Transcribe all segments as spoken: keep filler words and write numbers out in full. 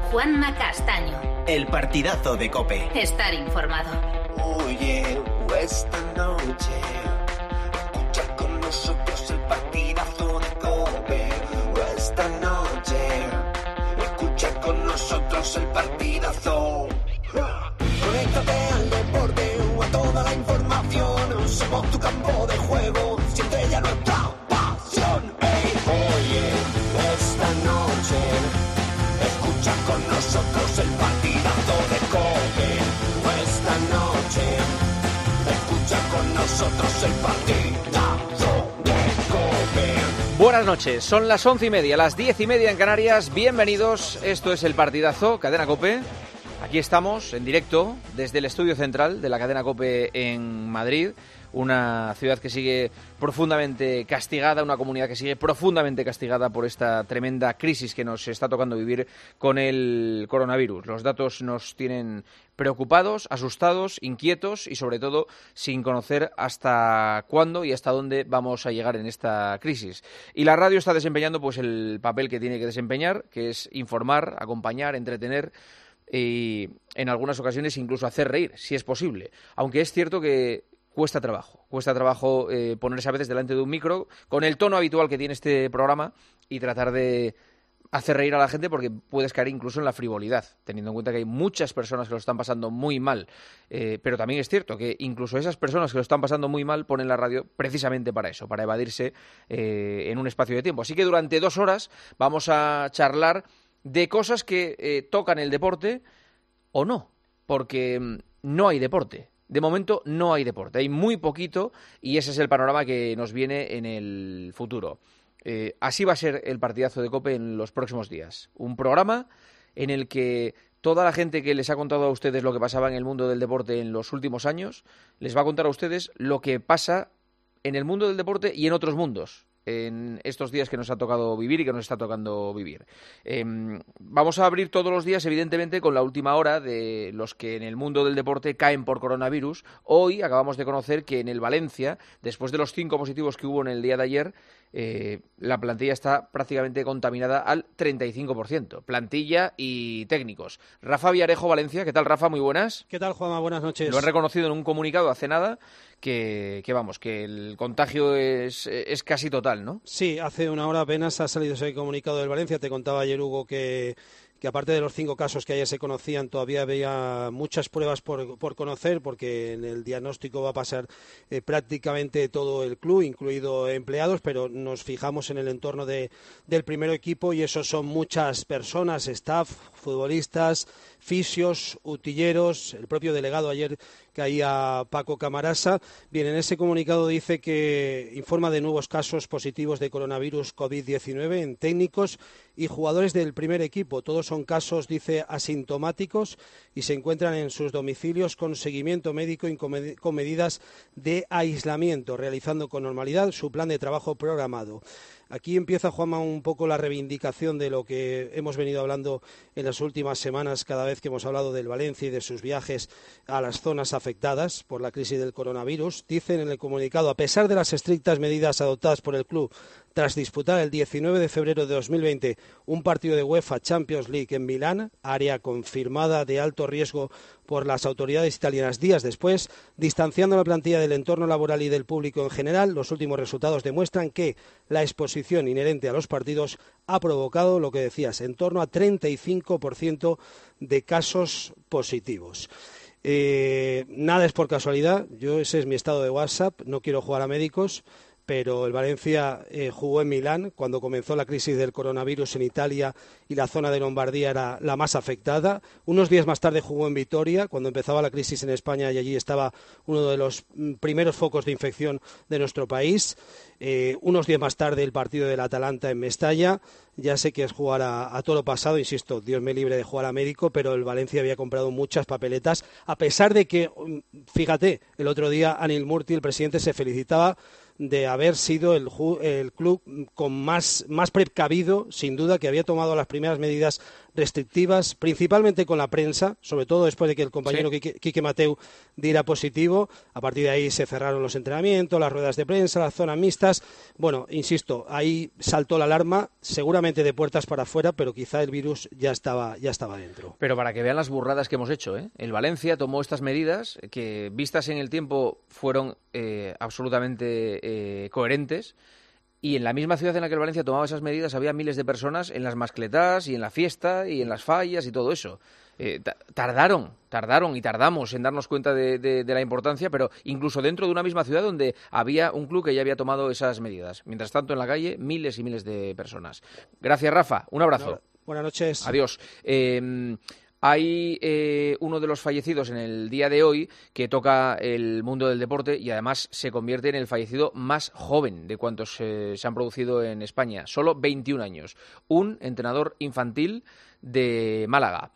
Juanma Castaño. El partidazo de COPE. Estar informado. Oye, esta noche escucha con nosotros el partidazo de COPE. Esta noche escucha con nosotros el partidazo. Conéctate al deporte o a toda la información. Somos tu campo de juego. Siente ya nuestra pasión. Hey, oye, esta noche escucha con nosotros el partidazo de COPE. Esta noche escucha con nosotros el partidazo de COPE. Buenas noches, son las once y media, las diez y media en Canarias. Bienvenidos, esto es el partidazo, Cadena COPE. Aquí estamos en directo desde el estudio central de la Cadena COPE en Madrid, una ciudad que sigue profundamente castigada, una comunidad que sigue profundamente castigada por esta tremenda crisis que nos está tocando vivir con el coronavirus. Los datos nos tienen preocupados, asustados, inquietos y sobre todo sin conocer hasta cuándo y hasta dónde vamos a llegar en esta crisis. Y la radio está desempeñando pues el papel que tiene que desempeñar, que es informar, acompañar, entretener y en algunas ocasiones incluso hacer reír, si es posible. Aunque es cierto que cuesta trabajo, cuesta trabajo eh, ponerse a veces delante de un micro con el tono habitual que tiene este programa y tratar de hacer reír a la gente, porque puedes caer incluso en la frivolidad, teniendo en cuenta que hay muchas personas que lo están pasando muy mal. Eh, pero también es cierto que incluso esas personas que lo están pasando muy mal ponen la radio precisamente para eso, para evadirse eh, en un espacio de tiempo. Así que durante dos horas vamos a charlar de cosas que eh, tocan el deporte o no, porque mm, no hay deporte. De momento no hay deporte, hay muy poquito y ese es el panorama que nos viene en el futuro. Eh, así va a ser el partidazo de COPE en los próximos días. Un programa en el que toda la gente que les ha contado a ustedes lo que pasaba en el mundo del deporte en los últimos años, les va a contar a ustedes lo que pasa en el mundo del deporte y en otros mundos, en estos días que nos ha tocado vivir y que nos está tocando vivir. Eh, vamos a abrir todos los días, evidentemente, con la última hora de los que en el mundo del deporte caen por coronavirus. Hoy acabamos de conocer que en el Valencia, después de los cinco positivos que hubo en el día de ayer, eh, la plantilla está prácticamente contaminada al treinta y cinco por ciento. Plantilla y técnicos. Rafa Villarejo, Valencia. ¿Qué tal, Rafa? Muy buenas. ¿Qué tal, Juanma? Buenas noches. Lo he reconocido en un comunicado hace nada que, que vamos, que el contagio es, es casi total, ¿no? Sí, hace una hora apenas ha salido ese comunicado del Valencia. Te contaba ayer, Hugo, que, que aparte de los cinco casos que ayer se conocían, todavía había muchas pruebas por, por conocer, porque en el diagnóstico va a pasar eh, prácticamente todo el club, incluido empleados, pero nos fijamos en el entorno de, del primer equipo y eso son muchas personas, staff, futbolistas, fisios, utilleros, el propio delegado ayer caía Paco Camarasa. Bien, en ese comunicado dice que informa de nuevos casos positivos de coronavirus COVID diecinueve en técnicos y jugadores del primer equipo. Todos son casos, dice, asintomáticos y se encuentran en sus domicilios con seguimiento médico y con medidas de aislamiento, realizando con normalidad su plan de trabajo programado. Aquí empieza, Juanma, un poco la reivindicación de lo que hemos venido hablando en las últimas semanas cada vez que hemos hablado del Valencia y de sus viajes a las zonas afectadas por la crisis del coronavirus. Dicen en el comunicado, a pesar de las estrictas medidas adoptadas por el club tras disputar el diecinueve de febrero de dos mil veinte un partido de UEFA Champions League en Milán, área confirmada de alto riesgo por las autoridades italianas días después, distanciando a la plantilla del entorno laboral y del público en general, los últimos resultados demuestran que la exposición inherente a los partidos ha provocado, lo que decías, en torno a treinta y cinco por ciento de casos positivos. Eh, nada es por casualidad, yo ese es mi estado de WhatsApp, no quiero jugar a médicos, pero el Valencia eh, jugó en Milán cuando comenzó la crisis del coronavirus en Italia y la zona de Lombardía era la más afectada. Unos días más tarde jugó en Vitoria cuando empezaba la crisis en España y allí estaba uno de los primeros focos de infección de nuestro país. Eh, unos días más tarde el partido del Atalanta en Mestalla. Ya sé que es jugar a, a toro pasado, insisto, Dios me libre de jugar a médico, pero el Valencia había comprado muchas papeletas, a pesar de que, fíjate, el otro día Anil Murti, el presidente, se felicitaba de haber sido el, el club con más, más precavido, sin duda, que había tomado las primeras medidas restrictivas, principalmente con la prensa, sobre todo después de que el compañero sí. Quique, Quique Mateu diera positivo. A partir de ahí se cerraron los entrenamientos, las ruedas de prensa, las zonas mixtas. Bueno, insisto, ahí saltó la alarma, seguramente de puertas para afuera, pero quizá el virus ya estaba, ya estaba dentro. Pero para que vean las burradas que hemos hecho, ¿eh? El Valencia tomó estas medidas que, vistas en el tiempo, fueron eh, absolutamente eh, coherentes. Y en la misma ciudad en la que el Valencia tomaba esas medidas había miles de personas en las mascletas y en la fiesta y en las fallas y todo eso. Eh, tardaron, tardaron y tardamos en darnos cuenta de, de, de la importancia, pero incluso dentro de una misma ciudad donde había un club que ya había tomado esas medidas. Mientras tanto, en la calle, miles y miles de personas. Gracias, Rafa. Un abrazo. No, buenas noches. Adiós. Eh, Hay eh, uno de los fallecidos en el día de hoy que toca el mundo del deporte y además se convierte en el fallecido más joven de cuantos eh, se han producido en España. Solo veintiún años. Un entrenador infantil de Málaga.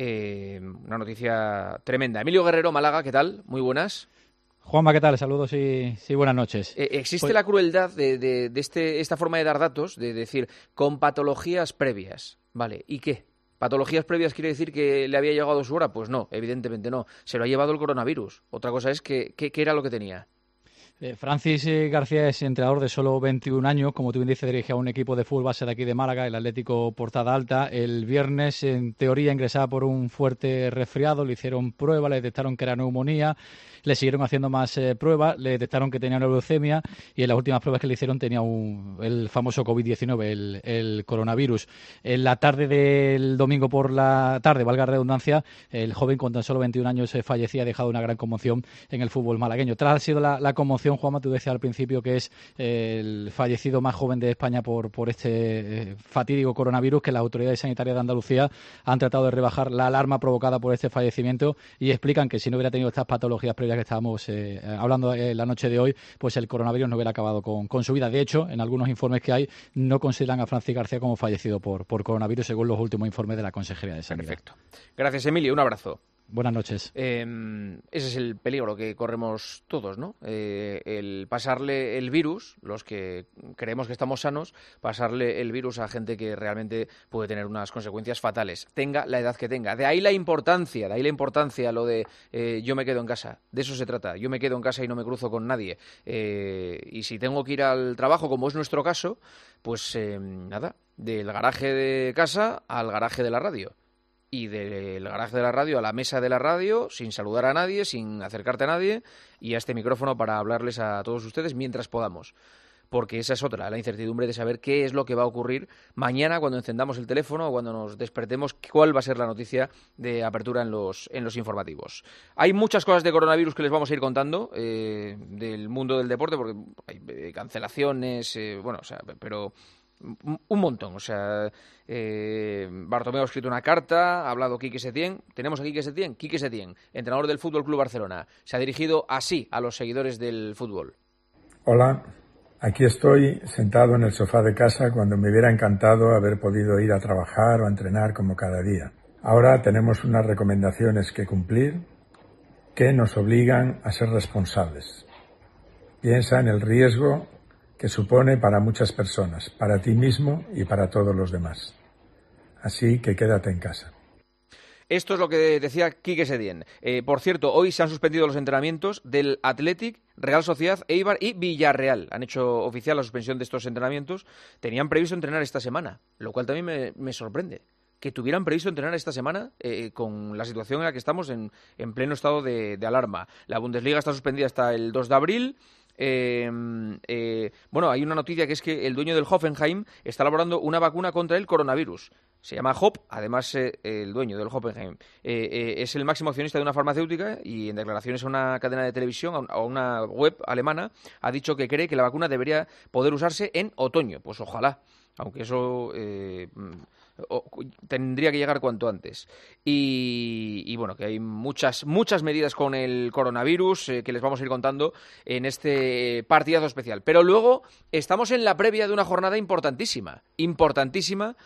Eh, una noticia tremenda. Emilio Guerrero, Málaga, ¿qué tal? Muy buenas. Juanma, ¿qué tal? Saludos y sí, buenas noches. Eh, ¿Existe pues... la crueldad de, de, de este, esta forma de dar datos, de decir, con patologías previas? Vale, ¿y qué? ¿Patologías previas quiere decir que le había llegado su hora? Pues no, evidentemente no. Se lo ha llevado el coronavirus. Otra cosa es que, ¿qué era lo que tenía? Eh, Francis García es entrenador de solo veintiún años, como tú bien dices, dirige a un equipo de fútbol base de aquí de Málaga, el Atlético Portada Alta. El viernes, en teoría, ingresaba por un fuerte resfriado, le hicieron pruebas, le detectaron que era neumonía, le siguieron haciendo más eh, pruebas, le detectaron que tenía una leucemia y en las últimas pruebas que le hicieron tenía un, el famoso covid diecinueve, el, el coronavirus. En la tarde del domingo por la tarde, valga la redundancia, el joven con tan solo veintiún años eh, fallecía, ha dejado una gran conmoción en el fútbol malagueño. Tras ha sido la, la conmoción, Juanma, tú decías al principio que es eh, el fallecido más joven de España por, por este eh, fatídico coronavirus, que las autoridades sanitarias de Andalucía han tratado de rebajar la alarma provocada por este fallecimiento y explican que si no hubiera tenido estas patologías previas que estábamos eh, hablando eh, la noche de hoy, pues el coronavirus no hubiera acabado con, con su vida. De hecho, en algunos informes que hay, no consideran a Francis García como fallecido por, por coronavirus, según los últimos informes de la Consejería de Sanidad. Perfecto. Gracias, Emilio. Un abrazo. Buenas noches. Eh, ese es el peligro que corremos todos, ¿no? Eh, el pasarle el virus, los que creemos que estamos sanos, pasarle el virus a gente que realmente puede tener unas consecuencias fatales, tenga la edad que tenga. De ahí la importancia, de ahí la importancia lo de eh, yo me quedo en casa. De eso se trata. Yo me quedo en casa y no me cruzo con nadie. Eh, y si tengo que ir al trabajo, como es nuestro caso, pues eh, nada, del garaje de casa al garaje de la radio. Y del garaje de la radio a la mesa de la radio, sin saludar a nadie, sin acercarte a nadie, y a este micrófono para hablarles a todos ustedes mientras podamos. Porque esa es otra, la incertidumbre de saber qué es lo que va a ocurrir mañana cuando encendamos el teléfono o cuando nos despertemos, cuál va a ser la noticia de apertura en los, en los informativos. Hay muchas cosas de coronavirus que les vamos a ir contando, eh, del mundo del deporte, porque hay eh, cancelaciones, eh, bueno, o sea, pero... un montón, o sea, eh, Bartomeu ha escrito una carta, ha hablado Quique Setién, tenemos a Quique Setién, Quique Setién, entrenador del Fútbol Club Barcelona, se ha dirigido así a los seguidores del fútbol. Hola, aquí estoy sentado en el sofá de casa cuando me hubiera encantado haber podido ir a trabajar o a entrenar como cada día. Ahora tenemos unas recomendaciones que cumplir que nos obligan a ser responsables. Piensa en el riesgo que supone para muchas personas, para ti mismo y para todos los demás. Así que quédate en casa. Esto es lo que decía Quique Setién. Eh, por cierto, hoy se han suspendido los entrenamientos del Athletic, Real Sociedad, Eibar y Villarreal. Han hecho oficial la suspensión de estos entrenamientos. Tenían previsto entrenar esta semana, lo cual también me, me sorprende. Que tuvieran previsto entrenar esta semana eh, con la situación en la que estamos en, en pleno estado de, de alarma. La Bundesliga está suspendida hasta el dos de abril. Eh, eh, bueno, hay una noticia que es que el dueño del Hoffenheim está elaborando una vacuna contra el coronavirus. Se llama Hop, además eh, el dueño del Hoffenheim eh, eh, es el máximo accionista de una farmacéutica y en declaraciones a una cadena de televisión, a una web alemana, ha dicho que cree que la vacuna debería poder usarse en otoño. Pues ojalá, aunque eso... Eh, O, tendría que llegar cuanto antes. Y, y bueno, que hay muchas muchas medidas con el coronavirus eh, que les vamos a ir contando en este partidazo especial. Pero luego estamos en la previa de una jornada importantísima, importantísima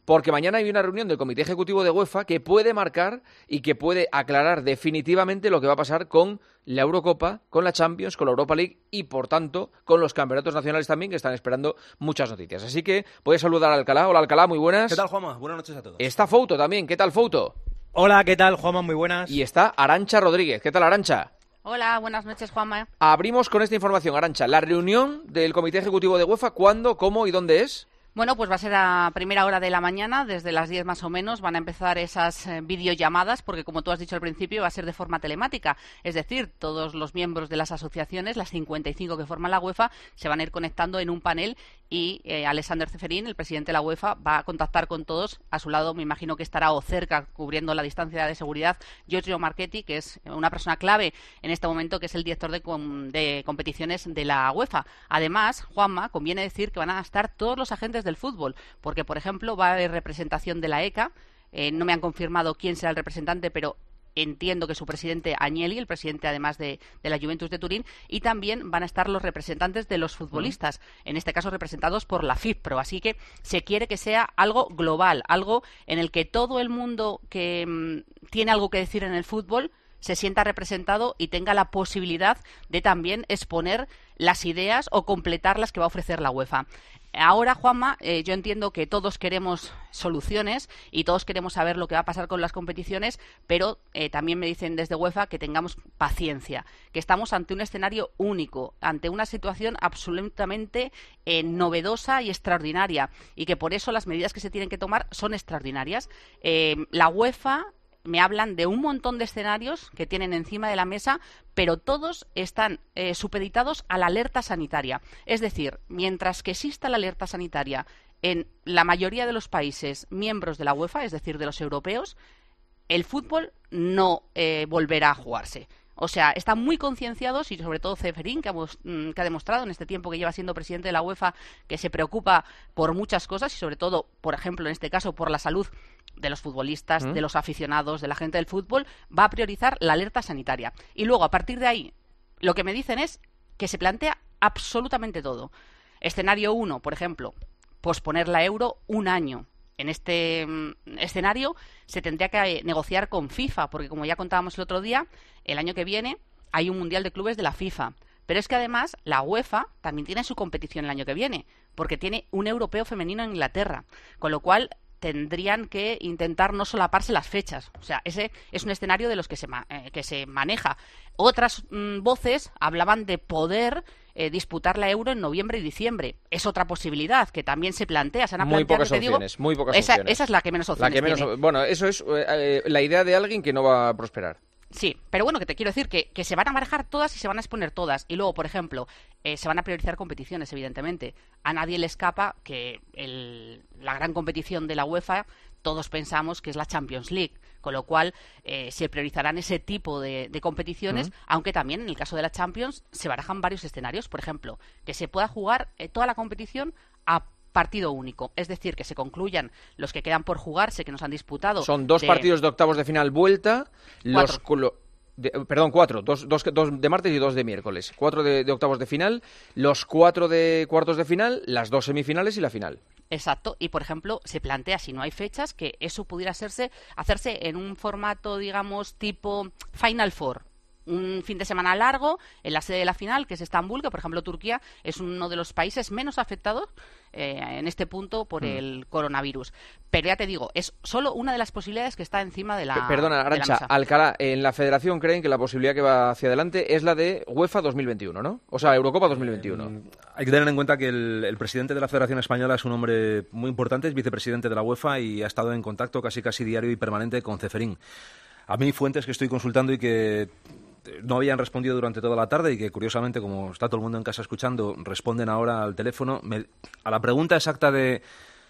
porque mañana hay una reunión del Comité Ejecutivo de UEFA que puede marcar y que puede aclarar definitivamente lo que va a pasar con la Eurocopa, con la Champions, con la Europa League y, por tanto, con los campeonatos nacionales también, que están esperando muchas noticias. Así que voy a saludar a Alcalá. Hola, Alcalá, muy buenas. ¿Qué tal, Juanma? Buenas noches a todos. Está Fouto también. ¿Qué tal, Fouto? Hola, ¿qué tal, Juanma? Muy buenas. Y está Arantxa Rodríguez. ¿Qué tal, Arantxa? Hola, buenas noches, Juanma. Abrimos con esta información, Arantxa. La reunión del Comité Ejecutivo de UEFA, ¿cuándo, cómo y dónde es? Bueno, pues va a ser a primera hora de la mañana, desde las diez más o menos, van a empezar esas eh, videollamadas, porque como tú has dicho al principio, va a ser de forma telemática. Es decir, todos los miembros de las asociaciones, las cincuenta y cinco que forman la UEFA, se van a ir conectando en un panel y eh, Alexander Ceferin, el presidente de la UEFA, va a contactar con todos. A su lado, me imagino que estará o cerca, cubriendo la distancia de seguridad, Giorgio Marchetti, que es una persona clave en este momento, que es el director de, com de competiciones de la UEFA. Además, Juanma, conviene decir que van a estar todos los agentes del fútbol, porque por ejemplo va a haber representación de la E C A, eh, no me han confirmado quién será el representante, pero entiendo que su presidente Agnelli, el presidente además de, de la Juventus de Turín, y también van a estar los representantes de los futbolistas, en este caso representados por la FIFPro, así que se quiere que sea algo global, algo en el que todo el mundo que mmm, tiene algo que decir en el fútbol se sienta representado y tenga la posibilidad de también exponer las ideas o completar las que va a ofrecer la UEFA. Ahora, Juanma, eh, yo entiendo que todos queremos soluciones y todos queremos saber lo que va a pasar con las competiciones, pero eh, también me dicen desde UEFA que tengamos paciencia, que estamos ante un escenario único, ante una situación absolutamente eh, novedosa y extraordinaria, y que por eso las medidas que se tienen que tomar son extraordinarias. Eh, la UEFA... Me hablan de un montón de escenarios que tienen encima de la mesa, pero todos están eh, supeditados a la alerta sanitaria. Es decir, mientras que exista la alerta sanitaria en la mayoría de los países miembros de la UEFA, es decir, de los europeos, el fútbol no eh, volverá a jugarse. O sea, están muy concienciados, y sobre todo Ceferin, que ha, que ha demostrado en este tiempo que lleva siendo presidente de la UEFA que se preocupa por muchas cosas y sobre todo, por ejemplo, en este caso, por la salud de los futbolistas, ¿Mm? de los aficionados, de la gente del fútbol, va a priorizar la alerta sanitaria. Y luego, a partir de ahí, lo que me dicen es que se plantea absolutamente todo. Escenario uno, por ejemplo, posponer la Euro un año. En este mm, escenario se tendría que negociar con FIFA, porque como ya contábamos el otro día, el año que viene hay un Mundial de Clubes de la FIFA. Pero es que además la UEFA también tiene su competición el año que viene, porque tiene un europeo femenino en Inglaterra, con lo cual tendrían que intentar no solaparse las fechas. O sea, ese es un escenario de los que se, ma eh, que se maneja. Otras mmm, voces hablaban de poder eh, disputar la Euro en noviembre y diciembre. Es otra posibilidad que también se plantea. Se han muy planteado, pocas te digo, opciones, muy pocas esa, opciones. Esa es la que menos opciones la que menos, tiene. Bueno, eso es eh, la idea de alguien que no va a prosperar. Sí, pero bueno, que te quiero decir que, que se van a manejar todas y se van a exponer todas. Y luego, por ejemplo, eh, se van a priorizar competiciones, evidentemente. A nadie le escapa que el, la gran competición de la UEFA, todos pensamos que es la Champions League. Con lo cual, eh, se priorizarán ese tipo de, de competiciones, uh-huh. aunque también en el caso de la Champions se barajan varios escenarios. Por ejemplo, que se pueda jugar eh, toda la competición a partido único, es decir, que se concluyan los que quedan por jugarse, que nos han disputado. Son dos de... partidos de octavos de final vuelta, los de, perdón, cuatro, dos, dos, dos de martes y dos de miércoles, cuatro de, de octavos de final, los cuatro de cuartos de final, las dos semifinales y la final. Exacto, y por ejemplo, se plantea, si no hay fechas, que eso pudiera hacerse, hacerse en un formato, digamos, tipo Final Four. Un fin de semana largo en la sede de la final, que es Estambul, que por ejemplo Turquía es uno de los países menos afectados eh, en este punto por mm. el coronavirus. Pero ya te digo, es solo una de las posibilidades que está encima de la Perdona, Arantxa, Alcalá, en la federación creen que la posibilidad que va hacia adelante es la de UEFA dos mil veintiuno, ¿no? O sea, Eurocopa dos mil veintiuno. Eh, hay que tener en cuenta que el, el presidente de la Federación Española es un hombre muy importante, es vicepresidente de la UEFA y ha estado en contacto casi casi diario y permanente con Ceferin. A mí, fuentes que estoy consultando y que no habían respondido durante toda la tarde y que, curiosamente, como está todo el mundo en casa escuchando, responden ahora al teléfono. Me, a la pregunta exacta de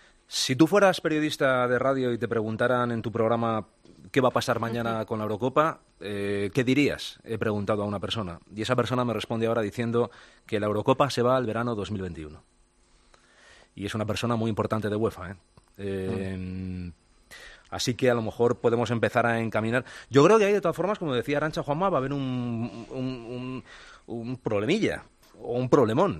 si tú fueras periodista de radio y te preguntaran en tu programa qué va a pasar mañana con la Eurocopa, eh, ¿qué dirías? He preguntado a una persona. Y esa persona me responde ahora diciendo que la Eurocopa se va al verano dos mil veintiuno. Y es una persona muy importante de UEFA, ¿eh? eh mm. Así que a lo mejor podemos empezar a encaminar. Yo creo que hay, de todas formas, como decía Arantxa, Juanma, va a haber un, un, un, un problemilla o un problemón.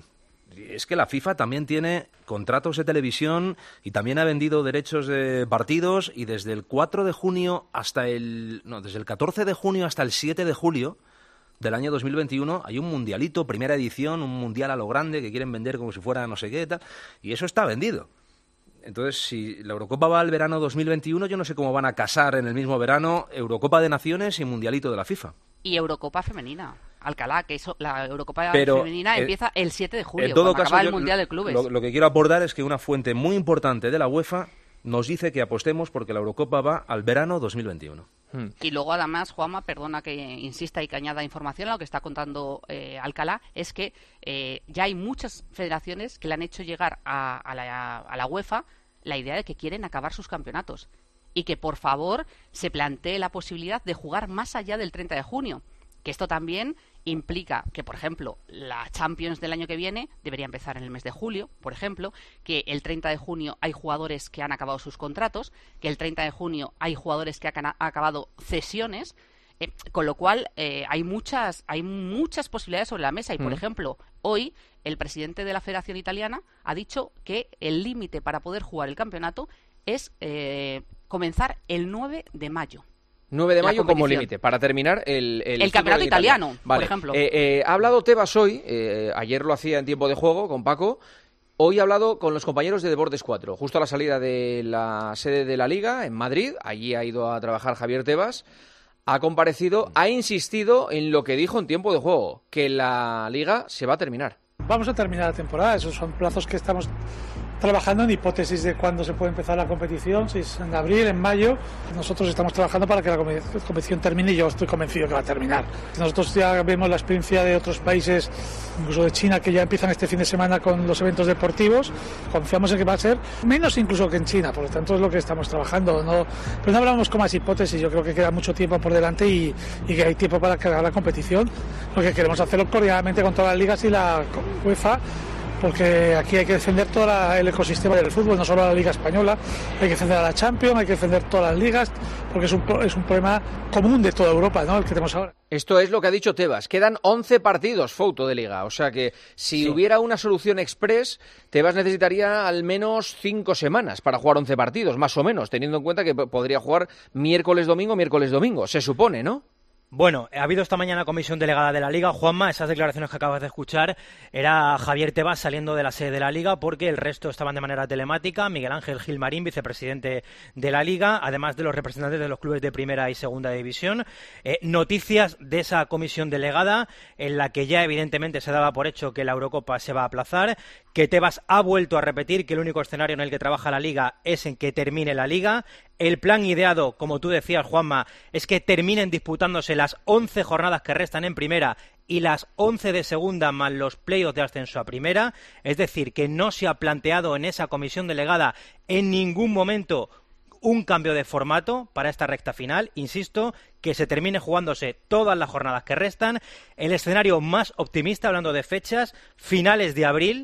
Es que la FIFA también tiene contratos de televisión y también ha vendido derechos de partidos, y desde el cuatro de junio hasta el... No, desde el catorce de junio hasta el siete de julio del año dos mil veintiuno hay un mundialito, primera edición, un mundial a lo grande que quieren vender como si fuera no sé qué, tal, y eso está vendido. Entonces, si la Eurocopa va al verano dos mil veintiuno, yo no sé cómo van a casar en el mismo verano Eurocopa de Naciones y Mundialito de la FIFA. Y Eurocopa femenina. Alcalá, que eso, la Eurocopa Pero, femenina eh, empieza el siete de julio, en todo cuando caso, acaba el yo Mundial de Clubes. Lo, lo que quiero abordar es que una fuente muy importante de la UEFA nos dice que apostemos porque la Eurocopa va al verano dos mil veintiuno. Hmm. Y luego, además, Juanma, perdona que insista y que añada información a lo que está contando eh, Alcalá, es que eh, ya hay muchas federaciones que le han hecho llegar a, a, la, a la UEFA la idea de que quieren acabar sus campeonatos y que, por favor, se plantee la posibilidad de jugar más allá del treinta de junio. Que esto también implica que, por ejemplo, la Champions del año que viene debería empezar en el mes de julio, por ejemplo, que el treinta de junio hay jugadores que han acabado sus contratos, que el treinta de junio hay jugadores que han acabado cesiones, eh, con lo cual eh, hay muchas hay muchas posibilidades sobre la mesa. Y, por mm. ejemplo, hoy el presidente de la Federación Italiana ha dicho que el límite para poder jugar el campeonato es eh, comenzar el nueve de mayo. nueve de mayo como límite, para terminar el... El, el campeonato italiano, italiano. Vale. Por ejemplo. Eh, eh, ha hablado Tebas hoy, eh, ayer lo hacía en tiempo de juego con Paco, hoy ha hablado con los compañeros de Deportes cuatro, justo a la salida de la sede de la Liga, en Madrid, allí ha ido a trabajar Javier Tebas, ha comparecido, ha insistido en lo que dijo en tiempo de juego, que la Liga se va a terminar. Vamos a terminar la temporada, esos son plazos que estamos trabajando en hipótesis de cuándo se puede empezar la competición, si es en abril, en mayo. Nosotros estamos trabajando para que la competición termine y yo estoy convencido que va a terminar. Nosotros ya vemos la experiencia de otros países, incluso de China, que ya empiezan este fin de semana con los eventos deportivos. Confiamos en que va a ser menos incluso que en China, por lo tanto es lo que estamos trabajando. No, pero no hablamos con más hipótesis, yo creo que queda mucho tiempo por delante y, y que hay tiempo para cargar la competición. Lo que queremos hacerlo coordinadamente con todas las ligas y la UEFA, porque aquí hay que defender todo la, el ecosistema del fútbol, no solo la Liga Española, hay que defender a la Champions, hay que defender todas las ligas, porque es un, es un problema común de toda Europa, ¿no?, el que tenemos ahora. Esto es lo que ha dicho Tebas, quedan once partidos, Fouto, de Liga, o sea que si sí. hubiera una solución express, Tebas necesitaría al menos cinco semanas para jugar once partidos, más o menos, teniendo en cuenta que podría jugar miércoles-domingo, miércoles-domingo, se supone, ¿no? Bueno, ha habido esta mañana comisión delegada de la Liga. Juanma, esas declaraciones que acabas de escuchar era Javier Tebas saliendo de la sede de la Liga, porque el resto estaban de manera telemática. Miguel Ángel Gilmarín, vicepresidente de la Liga, además de los representantes de los clubes de primera y segunda división. Eh, noticias de esa comisión delegada, en la que ya evidentemente se daba por hecho que la Eurocopa se va a aplazar, que Tebas ha vuelto a repetir que el único escenario en el que trabaja la Liga es en que termine la Liga. El plan ideado, como tú decías, Juanma, es que terminen disputándose las once jornadas que restan en primera y las once de segunda más los playoffs de ascenso a primera. Es decir, que no se ha planteado en esa comisión delegada en ningún momento un cambio de formato para esta recta final. Insisto, que se termine jugándose todas las jornadas que restan. El escenario más optimista, hablando de fechas, finales de abril.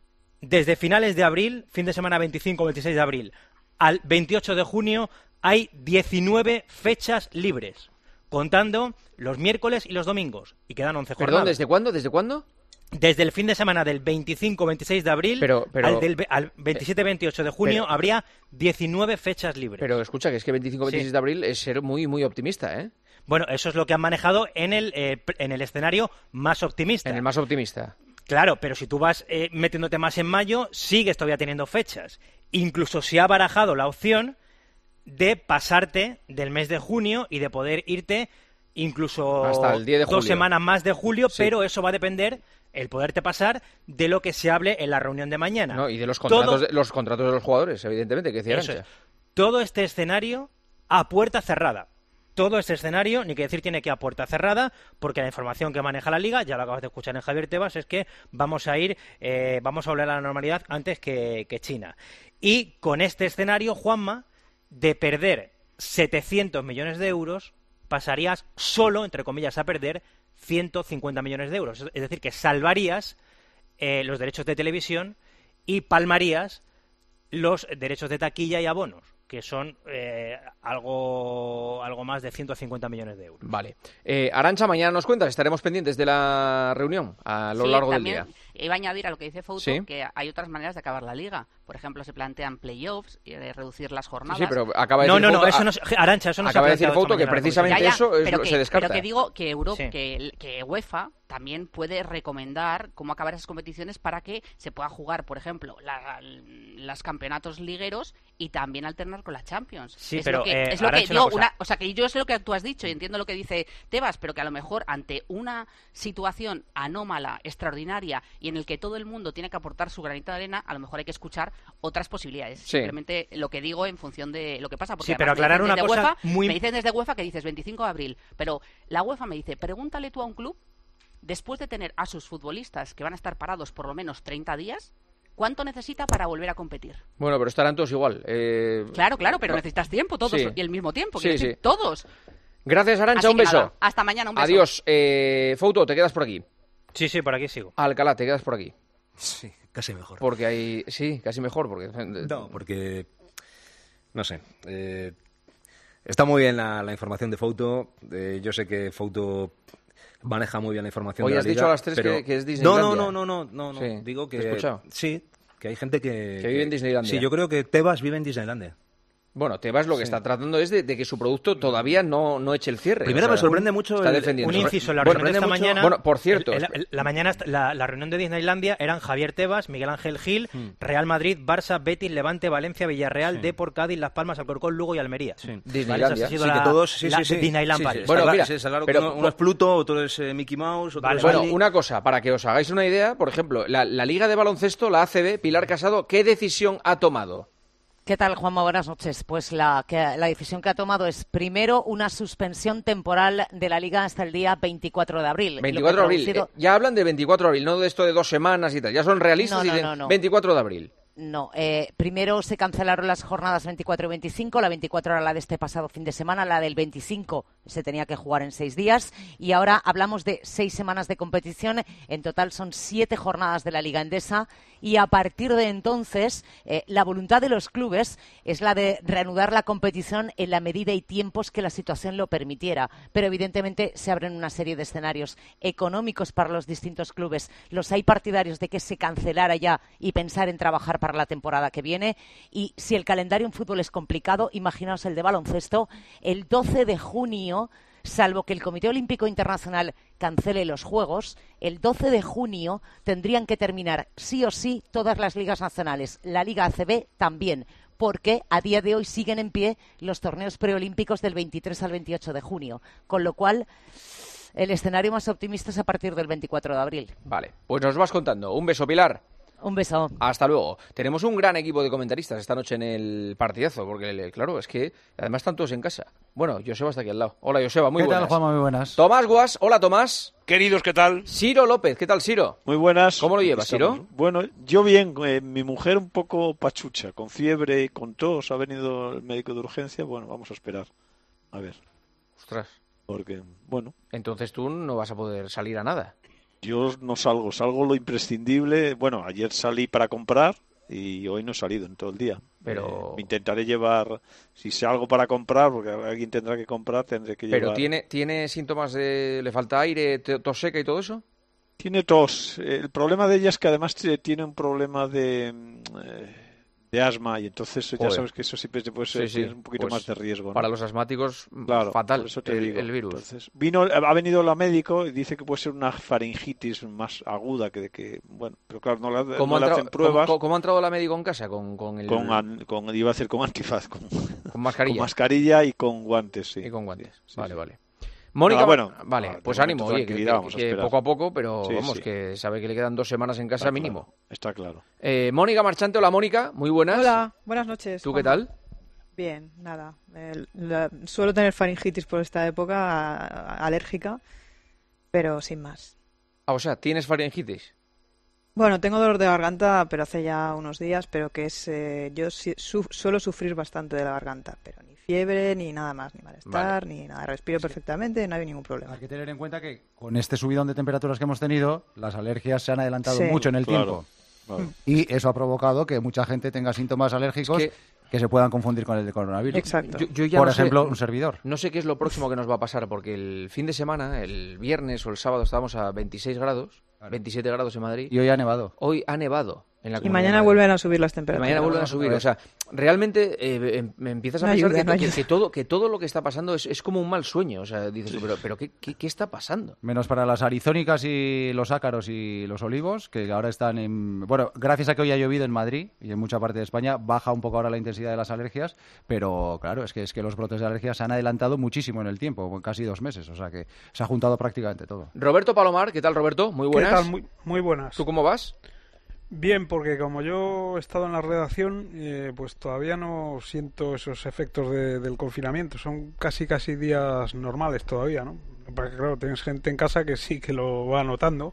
Desde finales de abril, fin de semana veinticinco veintiséis de abril, al veintiocho de junio, hay diecinueve fechas libres, contando los miércoles y los domingos, y quedan once jornadas. ¿Perdón, desde cuándo? ¿Desde cuándo? Desde el fin de semana del veinticinco veintiséis de abril pero, pero, al, del, al veintisiete veintiocho de junio pero, habría diecinueve fechas libres. Pero escucha, que es que veinticinco veintiséis sí. de abril es ser muy, muy optimista, ¿eh? Bueno, eso es lo que han manejado en el, eh, en el escenario más optimista. En el más optimista. Claro, pero si tú vas eh, metiéndote más en mayo, sigues todavía teniendo fechas. Incluso se ha barajado la opción de pasarte del mes de junio y de poder irte incluso hasta el diez de julio. Dos semanas más de julio, sí. Pero eso va a depender, el poderte pasar, de lo que se hable en la reunión de mañana. No, y de los contratos, Todo... de, los contratos de los jugadores, evidentemente, que decía Arantxa. Todo este escenario a puerta cerrada. Todo este escenario, ni que decir tiene que ir a puerta cerrada, porque la información que maneja la Liga, ya lo acabas de escuchar en Javier Tebas, es que vamos a ir, eh, vamos a volver a la normalidad antes que, que China. Y con este escenario, Juanma, de perder setecientos millones de euros, pasarías solo, entre comillas, a perder ciento cincuenta millones de euros. Es decir, que salvarías eh, los derechos de televisión y palmarías los derechos de taquilla y abonos, que son eh, algo algo más de ciento cincuenta millones de euros. Vale. Eh, Arantxa, mañana nos cuentas, estaremos pendientes de la reunión a lo sí, largo también, del día. iba a añadir a lo que dice Fouto, sí, que hay otras maneras de acabar la liga. Por ejemplo, se plantean playoffs y de reducir las jornadas. Sí, pero acaba de no, decir no, no, Fouto, eso no, Arantxa, eso no acaba se ha de decir planteado Fouto esta que mañana. precisamente Ya, ya, eso es pero lo- que, se descarta. Pero que digo que, Euro, Sí. que, que UEFA también puede recomendar cómo acabar esas competiciones para que se pueda jugar, por ejemplo, la, los campeonatos ligueros y también alternar con la Champions. Sí, es pero, lo que, eh, es lo que Arantxa, digo, una cosa. una- o sea, que yo sé lo que tú has dicho y entiendo lo que dice Tebas, pero que a lo mejor ante una situación anómala, extraordinaria y en el que todo el mundo tiene que aportar su granito de arena, a lo mejor hay que escuchar otras posibilidades. Sí. Simplemente lo que digo en función de lo que pasa. Porque Sí, pero además me aclarar dicen una desde cosa UEFA, muy- me dicen desde UEFA que dices veinticinco de abril, pero la UEFA me dice, pregúntale tú a un club, después de tener a sus futbolistas que van a estar parados por lo menos treinta días, ¿cuánto necesita para volver a competir? Bueno, pero estarán todos igual. eh, Claro, claro, pero no. necesitas tiempo, todos Sí. y el mismo tiempo, Sí, quiero decir, sí. todos. Gracias, Arantxa, Así un que beso. nada, hasta mañana, un beso. Adiós. Eh, Fouto, te quedas por aquí. Sí, sí, por aquí sigo. Alcalá, te quedas por aquí. Sí, casi mejor. Porque hay... Sí, casi mejor, porque... No, porque... No sé. eh, está muy bien la, la información de Fouto. eh, yo sé que Fouto maneja muy bien la información Hoy de la has Liga, dicho a las tres pero- que- que es No, Disneylandia. no, no, no, no, no, no. Sí, Digo que... ¿te he escuchado? Sí, que hay gente que... Que vive en Disneylandia. Sí, yo creo que Tebas vive en Disneylandia. Bueno, Tebas lo que Sí. está tratando es de, de que su producto todavía no, no eche el cierre. Primero O sea, me sorprende mucho está el- defendiendo. Un inciso, en la Bueno, reunión de esta mucho- mañana... Bueno, por cierto... el- el- la, mañana, la, la reunión de Disneylandia eran Javier Tebas, Miguel Ángel Gil, Hmm. Real Madrid, Barça, Betis, Levante, Valencia, Villarreal, Sí. Depor, Cádiz, Las Palmas, Alcorcón, Lugo y Almería. Sí. ¿Vale? Disneylandia. Esa ha sido Sí, la- que todos... Sí, la sí, sí. Disneyland Sí, sí, Paris. está Bueno, claro, mira, sí, está claro que pero- uno, uno es Pluto, otro es eh, Mickey Mouse, otro Vale, es... Bueno, vale. una cosa, para que os hagáis una idea, por ejemplo, la, la Liga de Baloncesto, la A C B, Pilar Casado, ¿qué decisión ha tomado? ¿Qué tal, Juanma? Buenas noches. Pues la, que, la decisión que ha tomado es, primero, una suspensión temporal de la Liga hasta el día veinticuatro de abril. veinticuatro de abril. Lo que ha traducido- Eh, ya hablan de veinticuatro de abril, no de esto de dos semanas y tal. Ya son realistas No, y no, dicen no, no. veinticuatro de abril. No, eh, primero se cancelaron las jornadas veinticuatro y veinticinco, la veinticuatro era la de este pasado fin de semana, la del veinticinco se tenía que jugar en seis días y ahora hablamos de seis semanas de competición, en total son siete jornadas de la Liga Endesa y a partir de entonces eh, la voluntad de los clubes es la de reanudar la competición en la medida y tiempos que la situación lo permitiera, pero evidentemente se abren una serie de escenarios económicos para los distintos clubes. Los hay partidarios de que se cancelara ya y pensar en trabajar para la temporada que viene y si el calendario en fútbol es complicado, imaginaos el de baloncesto, el doce de junio, salvo que el Comité Olímpico Internacional cancele los Juegos, el doce de junio tendrían que terminar sí o sí todas las ligas nacionales, la Liga A C B también, porque a día de hoy siguen en pie los torneos preolímpicos del veintitrés al veintiocho de junio, con lo cual el escenario más optimista es a partir del veinticuatro de abril. Vale, pues nos vas contando. Un beso, Pilar. Un beso. Hasta luego. Tenemos un gran equipo de comentaristas esta noche en el partidazo, porque claro, es que además están todos en casa. Bueno, Joseba está aquí al lado. Hola, Joseba, muy ¿Qué buenas. tal, Juanma? Muy buenas. Tomás Guas, hola, Tomás. Queridos, ¿qué tal? Ciro López, ¿qué tal, Ciro? Muy buenas. ¿Cómo lo llevas, Ciro? Bueno, yo bien, eh, mi mujer un poco pachucha, con fiebre y con tos, ha venido el médico de urgencia, bueno, vamos a esperar, a ver. Ostras. Porque, bueno. Entonces tú no vas a poder salir a nada. Yo no salgo, salgo lo imprescindible, bueno, ayer salí para comprar y hoy no he salido en todo el día. Pero... Eh, me intentaré llevar, si salgo para comprar, porque alguien tendrá que comprar, tendré que llevar... ¿Pero tiene, tiene síntomas de... le falta aire, tos seca y todo eso? Tiene tos. El problema de ella es que además tiene un problema de, eh, de asma y entonces ya Joder. sabes que eso siempre puede ser, Sí, sí. tienes un poquito Pues más de riesgo, ¿no? para los asmáticos, Claro, fatal, por eso te el, digo. el virus. Entonces, vino, ha venido la médico y dice que puede ser una faringitis más aguda que de que, bueno, pero claro, no, la, ¿Cómo, no ha le entrado- hacen pruebas. ¿cómo, cómo ha entrado la médico en casa? Con, con, el... Con, an- con, iba a decir con antifaz, con, con mascarilla. con mascarilla y con guantes, sí. Y con guantes, Sí, sí, vale, sí. vale. Mónica, Ah, bueno, vale, ah, pues de ánimo, momento oye, que, tranquilidad, que- vamos a que esperar. poco a poco, pero Sí, vamos, sí. que sabe que le quedan dos semanas en casa Está mínimo. claro, está claro. Eh, Mónica Marchante, hola Mónica, muy buenas. Hola, buenas noches. ¿Tú qué Juanma. tal? Bien, nada. El- la- suelo tener faringitis por esta época, a- alérgica, pero sin más. Ah, o sea, ¿tienes faringitis? Bueno, tengo dolor de garganta, pero hace ya unos días, pero que es... eh, yo sí- su- suelo sufrir bastante de la garganta, pero ni fiebre, ni nada más, ni malestar, ni nada. Respiro perfectamente, no hay ningún problema. Hay que tener en cuenta que con este subidón de temperaturas que hemos tenido, las alergias se han adelantado Sí. mucho en el Claro, tiempo. claro. Y eso ha provocado que mucha gente tenga síntomas alérgicos Es que... que- se puedan confundir con el de coronavirus. Exacto. Yo, yo ya Por no sé- ejemplo, un servidor. No sé qué es lo próximo que nos va a pasar, porque el fin de semana, el viernes o el sábado, estábamos a veintiséis grados veintisiete grados en Madrid. Y hoy ha nevado. Hoy ha nevado. En la y mañana vuelven a subir las temperaturas. Mañana vuelven a subir. O sea, realmente eh, me empiezas a no pensar ayuda, que, no que, que, todo, que todo lo que está pasando es, es como un mal sueño. O sea, dices, pero, pero ¿qué, qué, ¿qué está pasando? Menos para las arizónicas y los ácaros y los olivos, que ahora están en... Bueno, gracias a que hoy ha llovido en Madrid y en mucha parte de España, baja un poco ahora la intensidad de las alergias, pero claro, es que, es que los brotes de alergias se han adelantado muchísimo en el tiempo, casi dos meses. O sea, que se ha juntado prácticamente todo. Roberto Palomar, ¿qué tal, Roberto? Muy buenas. ¿Qué tal? Muy, muy buenas. ¿Tú cómo vas? Bien, porque como yo he estado en la redacción, eh, pues todavía no siento esos efectos de, del confinamiento. Son casi casi días normales todavía, ¿no? Porque claro, tienes gente en casa que sí que lo va notando.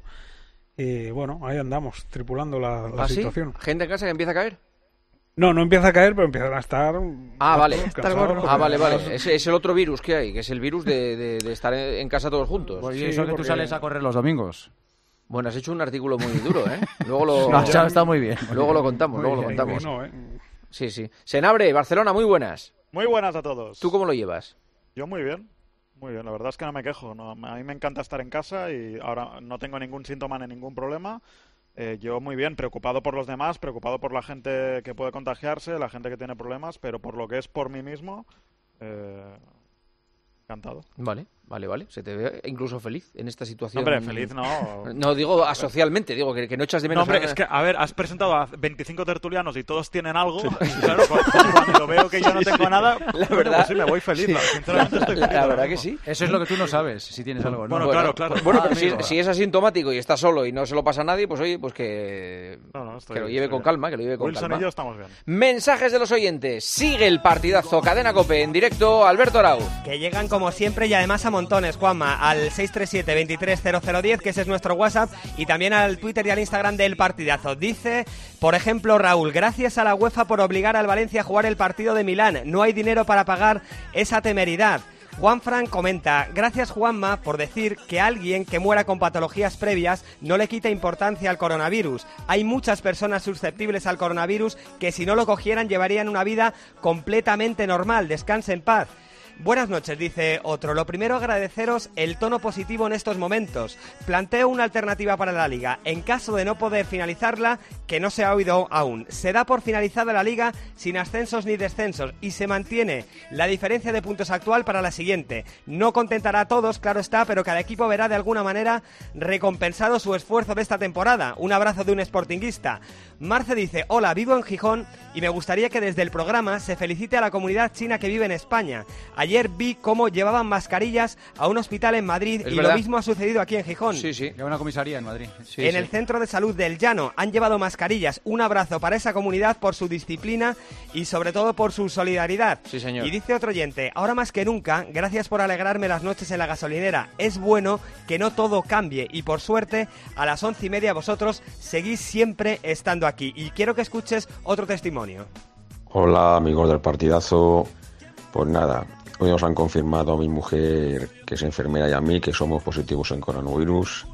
Y bueno, ahí andamos, tripulando la, la ¿Ah, situación. ¿sí? ¿Gente en casa que empieza a caer? No, no empieza a caer, pero empiezan a estar... Ah, vale. Cansados, Ah, vale, vale. Ese es el otro virus que hay, que es el virus de, de, de estar en casa todos juntos. Pues, ¿y Sí, eso que porque- tú sales a correr los domingos? Bueno, has hecho un artículo muy duro, ¿eh? Luego lo, No, ya está muy bien. Luego lo contamos, Muy luego lo bien, contamos. no, ¿eh? Sí, sí. Senabre, Barcelona, muy buenas. Muy buenas a todos. ¿Tú cómo lo llevas? Yo muy bien, muy bien. La verdad es que no me quejo. No, a mí me encanta estar en casa y ahora no tengo ningún síntoma ni ningún problema. Eh, yo muy bien, preocupado por los demás, preocupado por la gente que puede contagiarse, la gente que tiene problemas, pero por lo que es por mí mismo, eh, encantado. Vale, vale, vale. Se te ve incluso feliz en esta situación. Hombre, feliz no. No, digo asocialmente, digo que, que no echas de No, menos... hombre, a- es que, a ver, has presentado a veinticinco tertulianos y todos tienen algo. Y claro, cuando, cuando veo que yo no tengo nada, La bueno, verdad- pues sí, me voy feliz. la- Sinceramente estoy La, feliz. la ahora verdad que mismo. sí. Eso es lo que tú no sabes, si tienes algo, ¿no? Bueno, claro, claro. Bueno, Ah, pero si, amigo. si es asintomático y está solo y no se lo pasa a nadie, pues oye, pues que, No, no, estoy que lo bien, lleve estoy con bien. calma, que lo lleve con Wilson calma. y yo estamos bien. Mensajes de los oyentes. Sigue el partidazo Cadena COPE en directo. Alberto Arau. Que llegan como siempre y además a montones, Juanma, al seis tres siete, veintitrés cero cero diez, que ese es nuestro WhatsApp, y también al Twitter y al Instagram del partidazo. Dice, por ejemplo, Raúl, gracias a la UEFA por obligar al Valencia a jugar el partido de Milán. No hay dinero para pagar esa temeridad. Juan Fran comenta, gracias Juanma por decir que alguien que muera con patologías previas no le quita importancia al coronavirus. Hay muchas personas susceptibles al coronavirus que si no lo cogieran llevarían una vida completamente normal. Descanse en paz. Buenas noches, dice otro. Lo primero, agradeceros el tono positivo en estos momentos. Planteo una alternativa para la Liga. En caso de no poder finalizarla, que no se ha oído aún, se da por finalizada la Liga sin ascensos ni descensos y se mantiene la diferencia de puntos actual para la siguiente. No contentará a todos, claro está, pero cada equipo verá de alguna manera recompensado su esfuerzo de esta temporada. Un abrazo de un sportinguista. Marce dice, hola, vivo en Gijón y me gustaría que desde el programa se felicite a la comunidad china que vive en España. Ayer vi cómo llevaban mascarillas a un hospital en Madrid Es y verdad. lo mismo ha sucedido aquí en Gijón. Sí, sí. Y a una comisaría en Madrid. Sí, en sí. el Centro de Salud del Llano han llevado mascarillas. Un abrazo para esa comunidad por su disciplina y sobre todo por su solidaridad. Sí, señor. Y dice otro oyente, ahora más que nunca, gracias por alegrarme las noches en la gasolinera. Es bueno que no todo cambie y por suerte a las once y media vosotros seguís siempre estando aquí. Y quiero que escuches otro testimonio. Hola amigos del partidazo, pues nada, hoy nos han confirmado a mi mujer que es enfermera y a mí que somos positivos en coronavirus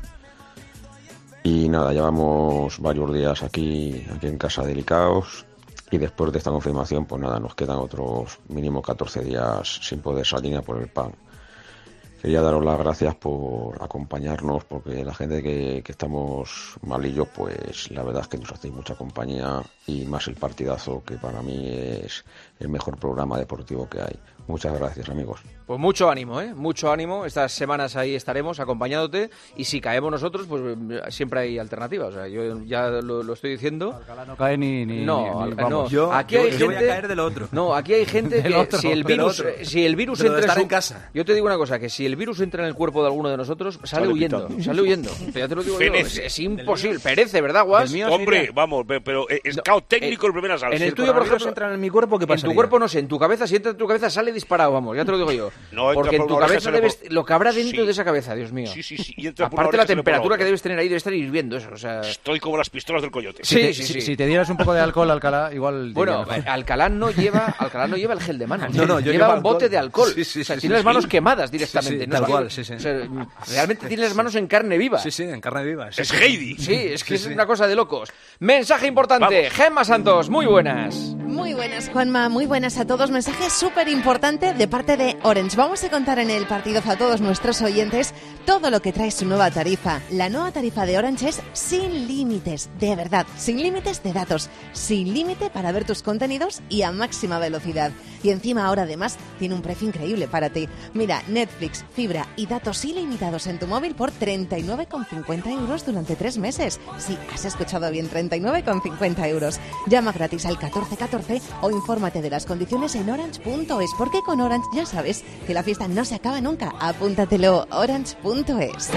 y nada, llevamos varios días aquí, aquí en casa delicados y después de esta confirmación pues nada, nos quedan otros mínimo catorce días sin poder salir a por el pan. Quería daros las gracias por acompañarnos, porque la gente que, que estamos malillos, pues la verdad es que nos hacéis mucha compañía y más el partidazo, que para mí es el mejor programa deportivo que hay. Muchas gracias, amigos. Pues mucho ánimo, ¿eh? Mucho ánimo. Estas semanas ahí estaremos acompañándote y si caemos nosotros, pues siempre hay alternativas. O sea, yo ya lo, lo estoy diciendo. Alcalá no cae ni... ni No, ni- ni- Alcalá, vamos. no. Yo- aquí yo- hay yo gente... voy a caer de lo otro. No, aquí hay gente Del que otro, si el del virus, otro. si el virus De lo de entra estar su- en casa. Yo te digo una cosa, que si el virus entra en el cuerpo de alguno de nosotros, sale, Sale huyendo, pitando. sale huyendo. Ya te lo digo yo, es, Fenece. es imposible. Perece, ¿verdad, Guas? Hombre, vamos, pero, pero es caos técnico el primer asalto. En Si el tuyo, por coronavirus ejemplo, entra en mi cuerpo, ¿qué en pasaría? tu cuerpo no sé, en tu cabeza, si entra en tu cabeza, sale disparado, vamos, ya te lo digo yo. No, entra Porque en por tu una oreja, cabeza sale debes, por- lo que habrá dentro Sí. de esa cabeza, Dios mío. Sí, sí, sí. Y entra por una Aparte la oreja, sale por la temperatura que otra. debes tener ahí, debe estar hirviendo eso, o sea... Estoy como las pistolas del coyote. Sí, Si te- sí, si, sí. si te dieras un poco de alcohol, Alcalá, igual... Bueno, diría, eh, Alcalá no lleva, Alcalá no lleva el gel de manos. No, no, yo lleva llevo un bote alcohol. de alcohol. Sí, sí, o sea, sí, tiene sí, las manos sí. quemadas directamente. Sí, sí, ¿no? tal Es que- cual, sí, sí. o sea, realmente tiene las manos en carne viva. Sí, sí, en carne viva. Es Heidi. Sí, es que Sí, es sí. una cosa de locos. Mensaje importante. Gemma Santos, muy buenas. Muy buenas, Juanma, muy buenas a todos. Mensaje súper importante de parte de Orange. Vamos a contar en el partido a todos nuestros oyentes todo lo que trae su nueva tarifa. La nueva tarifa de Orange es sin límites, de verdad, sin límites de datos, sin límite para ver tus contenidos y a máxima velocidad. Y encima ahora además tiene un precio increíble para ti. Mira, Netflix, fibra y datos ilimitados en tu móvil por treinta y nueve con cincuenta euros durante tres meses. Sí, has escuchado bien, treinta y nueve con cincuenta euros. Llama gratis al catorce catorce o infórmate de las condiciones en orange punto es, porque con Orange ya sabes que la fiesta no se acaba nunca. Apúntatelo, orange punto es.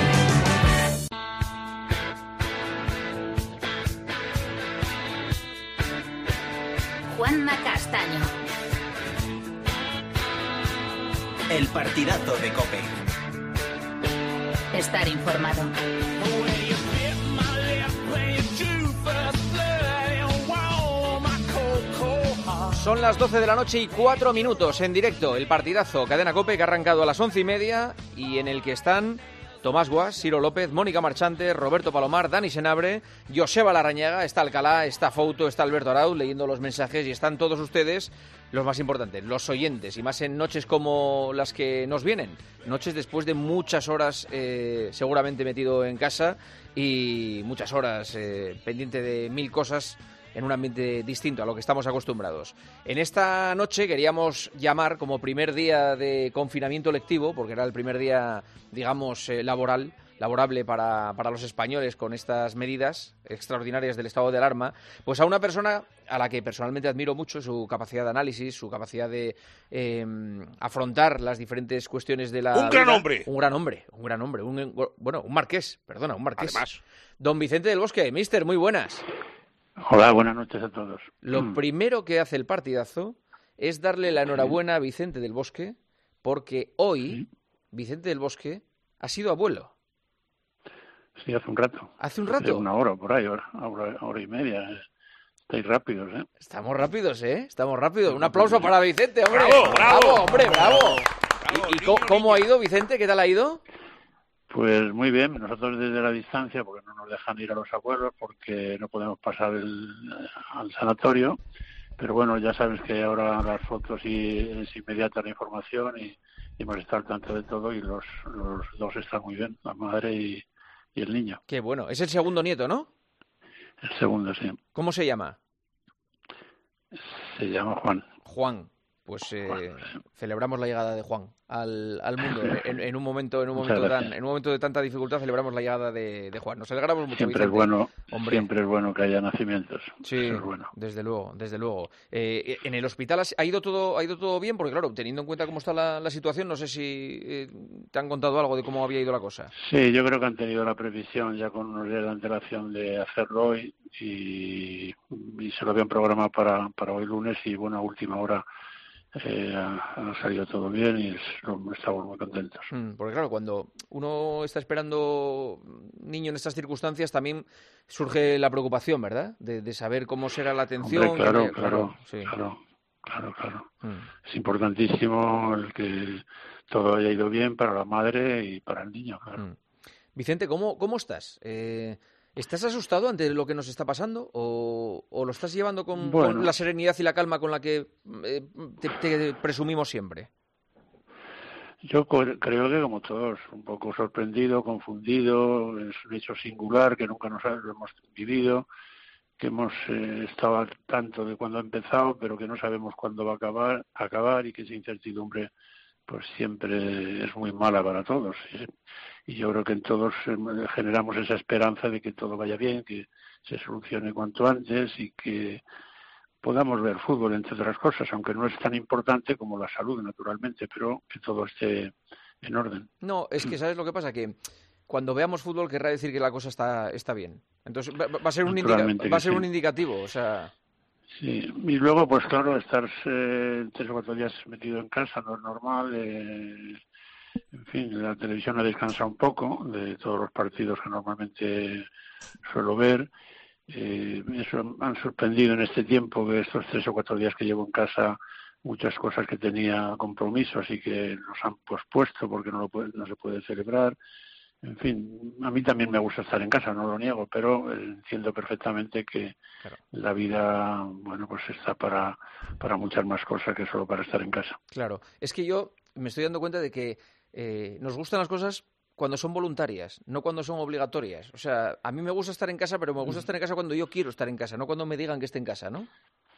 Juanma Castaño. El partidazo de COPE. Estar informado. Son las doce de la noche y cuatro minutos en directo. El partidazo Cadena COPE que ha arrancado a las once y media y en el que están Tomás Guas, Ciro López, Mónica Marchante, Roberto Palomar, Dani Senabre, Joseba Larrañaga, está Alcalá, está Fouto, está Alberto Arauz leyendo los mensajes y están todos ustedes, los más importantes, los oyentes, y más en noches como las que nos vienen. Noches después de muchas horas eh, seguramente metido en casa y muchas horas eh, pendiente de mil cosas en un ambiente distinto a lo que estamos acostumbrados. En esta noche queríamos llamar como primer día de confinamiento lectivo, porque era el primer día, digamos, eh, laboral, laborable para, para los españoles con estas medidas extraordinarias del estado de alarma, pues a una persona a la que personalmente admiro mucho, su capacidad de análisis, su capacidad de eh, afrontar las diferentes cuestiones de la ¡Un gran vida. hombre! Un gran hombre, un gran hombre, un, bueno, un marqués, perdona, un marqués. Además. Don Vicente del Bosque, mister, muy buenas. Hola, buenas noches a todos. Lo Mm. primero que hace el partidazo es darle la enhorabuena a Vicente del Bosque, porque hoy Vicente del Bosque ha sido abuelo. Sí, hace un rato. ¿Hace un Hace rato? una hora, por ahí, hora, hora, hora y media. Estáis rápidos, ¿eh? Estamos rápidos, ¿eh? Estamos rápidos. Un aplauso para Vicente, hombre. ¡Bravo, bravo! hombre, bravo! ¿Y, y cómo, cómo ha ido, Vicente? ¿Qué tal ha ido? Pues muy bien, nosotros desde la distancia, porque no nos dejan ir a los abuelos, porque no podemos pasar el, al sanatorio, pero bueno, ya sabes que ahora las fotos y es inmediata la información y, y hemos estado al tanto de todo y los, los dos están muy bien, la madre y, y el niño. Qué bueno. Es el segundo nieto, ¿no? El segundo, sí. ¿Cómo se llama? Se llama Juan. Juan. Pues eh, celebramos la llegada de Juan al, al mundo. En, en un momento, en un Muchas momento tan, gracias. en un momento de tanta dificultad celebramos la llegada de, de Juan. Nos alegramos mucho, Siempre es Vicente. bueno, Hombre. siempre es bueno que haya nacimientos. Sí, Eso es bueno. desde luego, desde luego. Eh, en el hospital has- ha ido todo, ha ido todo bien, porque claro, teniendo en cuenta cómo está la, la situación, no sé si eh, te han contado algo de cómo había ido la cosa. Sí, yo creo que han tenido la previsión ya con unos días de antelación de hacerlo hoy y, y se lo habían programado para, para hoy lunes y bueno, a última hora eh, ha, ha salido todo bien y es- lo- estamos muy contentos. Mm, porque claro, cuando uno está esperando niño en estas circunstancias, también surge la preocupación, ¿verdad? De, de saber cómo será la atención. Hombre, claro, de- claro, sí. claro, claro, claro. Mm. Es importantísimo el que todo haya ido bien para la madre y para el niño, claro. Mm. Vicente, ¿cómo, cómo estás? Eh, ¿Estás asustado ante lo que nos está pasando o, o lo estás llevando con, Bueno. con la serenidad y la calma con la que eh, te, te presumimos siempre? Yo co- creo que como todos, un poco sorprendido, confundido, es un hecho singular que nunca nos ha- lo hemos vivido, que hemos eh, estado al tanto de cuándo ha empezado, pero que no sabemos cuándo va a acabar, acabar y que esa incertidumbre pues siempre es muy mala para todos. Y, y yo creo que en todos eh, generamos esa esperanza de que todo vaya bien, que se solucione cuanto antes y que podamos ver fútbol, entre otras cosas, aunque no es tan importante como la salud, naturalmente, pero que todo esté en orden. No, es que ¿sabes lo que pasa? Que cuando veamos fútbol querrá decir que la cosa está, está bien. Entonces va, va a ser un indica- Naturalmente va a que ser sí. un indicativo, o sea... Sí, y luego, pues claro, estar eh, tres o cuatro días metido en casa no es normal. Eh, en fin, la televisión ha descansado un poco de todos los partidos que normalmente suelo ver. Eh, eso han sorprendido en este tiempo, que estos tres o cuatro días que llevo en casa, muchas cosas que tenía compromisos y que nos han pospuesto porque no, lo puede- no se puede celebrar. En fin, a mí también me gusta estar en casa, no lo niego, pero eh, entiendo perfectamente que la vida, bueno, pues está para, para muchas más cosas que solo para estar en casa. Claro, es que yo me estoy dando cuenta de que eh, nos gustan las cosas cuando son voluntarias, no cuando son obligatorias. O sea, a mí me gusta estar en casa, pero me gusta estar en casa cuando yo quiero estar en casa, no cuando me digan que esté en casa, ¿no?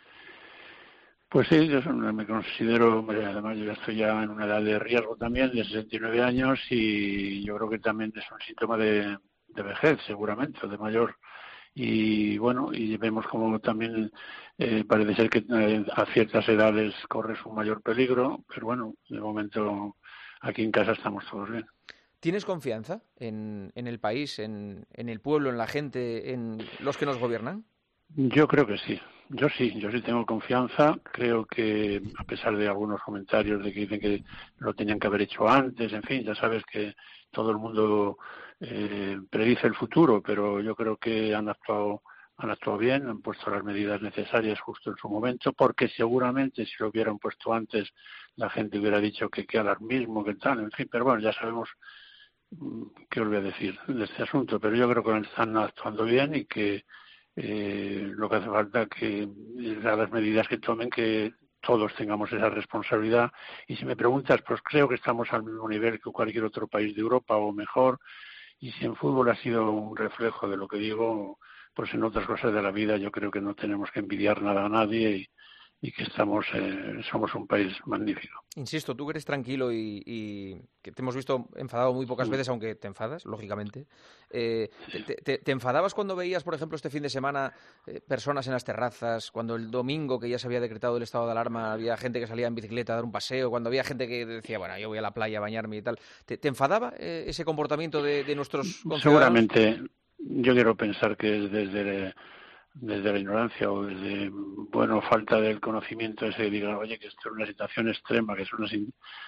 Pues sí, yo me considero, además yo ya estoy ya en una edad de riesgo también, de sesenta y nueve años, y yo creo que también es un síntoma de, de vejez, seguramente, o de mayor. Y bueno, y vemos como también eh, parece ser que eh, a ciertas edades corres un mayor peligro, pero bueno, de momento aquí en casa estamos todos bien. ¿Tienes confianza en, en el país, en, en el pueblo, en la gente, en los que nos gobiernan? Yo creo que sí. Yo sí, yo sí tengo confianza. Creo que, a pesar de algunos comentarios de que dicen que lo tenían que haber hecho antes, en fin, ya sabes que todo el mundo eh, predice el futuro, pero yo creo que han actuado, han actuado bien, han puesto las medidas necesarias justo en su momento, porque seguramente si lo hubieran puesto antes, la gente hubiera dicho que qué alarmismo, que tal, en fin, pero bueno, ya sabemos qué os voy a decir de este asunto, pero yo creo que están actuando bien y que Eh, lo que hace falta que a las medidas que tomen, que todos tengamos esa responsabilidad. Y si me preguntas, pues creo que estamos al mismo nivel que cualquier otro país de Europa o mejor. Y si en fútbol ha sido un reflejo de lo que digo, pues en otras cosas de la vida yo creo que no tenemos que envidiar nada a nadie y, y que estamos eh, somos un país magnífico. Insisto, tú que eres tranquilo y, y que te hemos visto enfadado muy pocas Sí. veces, aunque te enfadas, lógicamente. Eh, te, te, ¿Te enfadabas cuando veías, por ejemplo, este fin de semana eh, personas en las terrazas, cuando el domingo que ya se había decretado el estado de alarma había gente que salía en bicicleta a dar un paseo, cuando había gente que decía, bueno, yo voy a la playa a bañarme y tal? ¿Te, te enfadaba eh, ese comportamiento de, de nuestros conciudadanos? Seguramente, yo quiero pensar que es desde desde la ignorancia o desde, bueno, falta del conocimiento ese que diga, oye, que esto es una situación extrema, que es una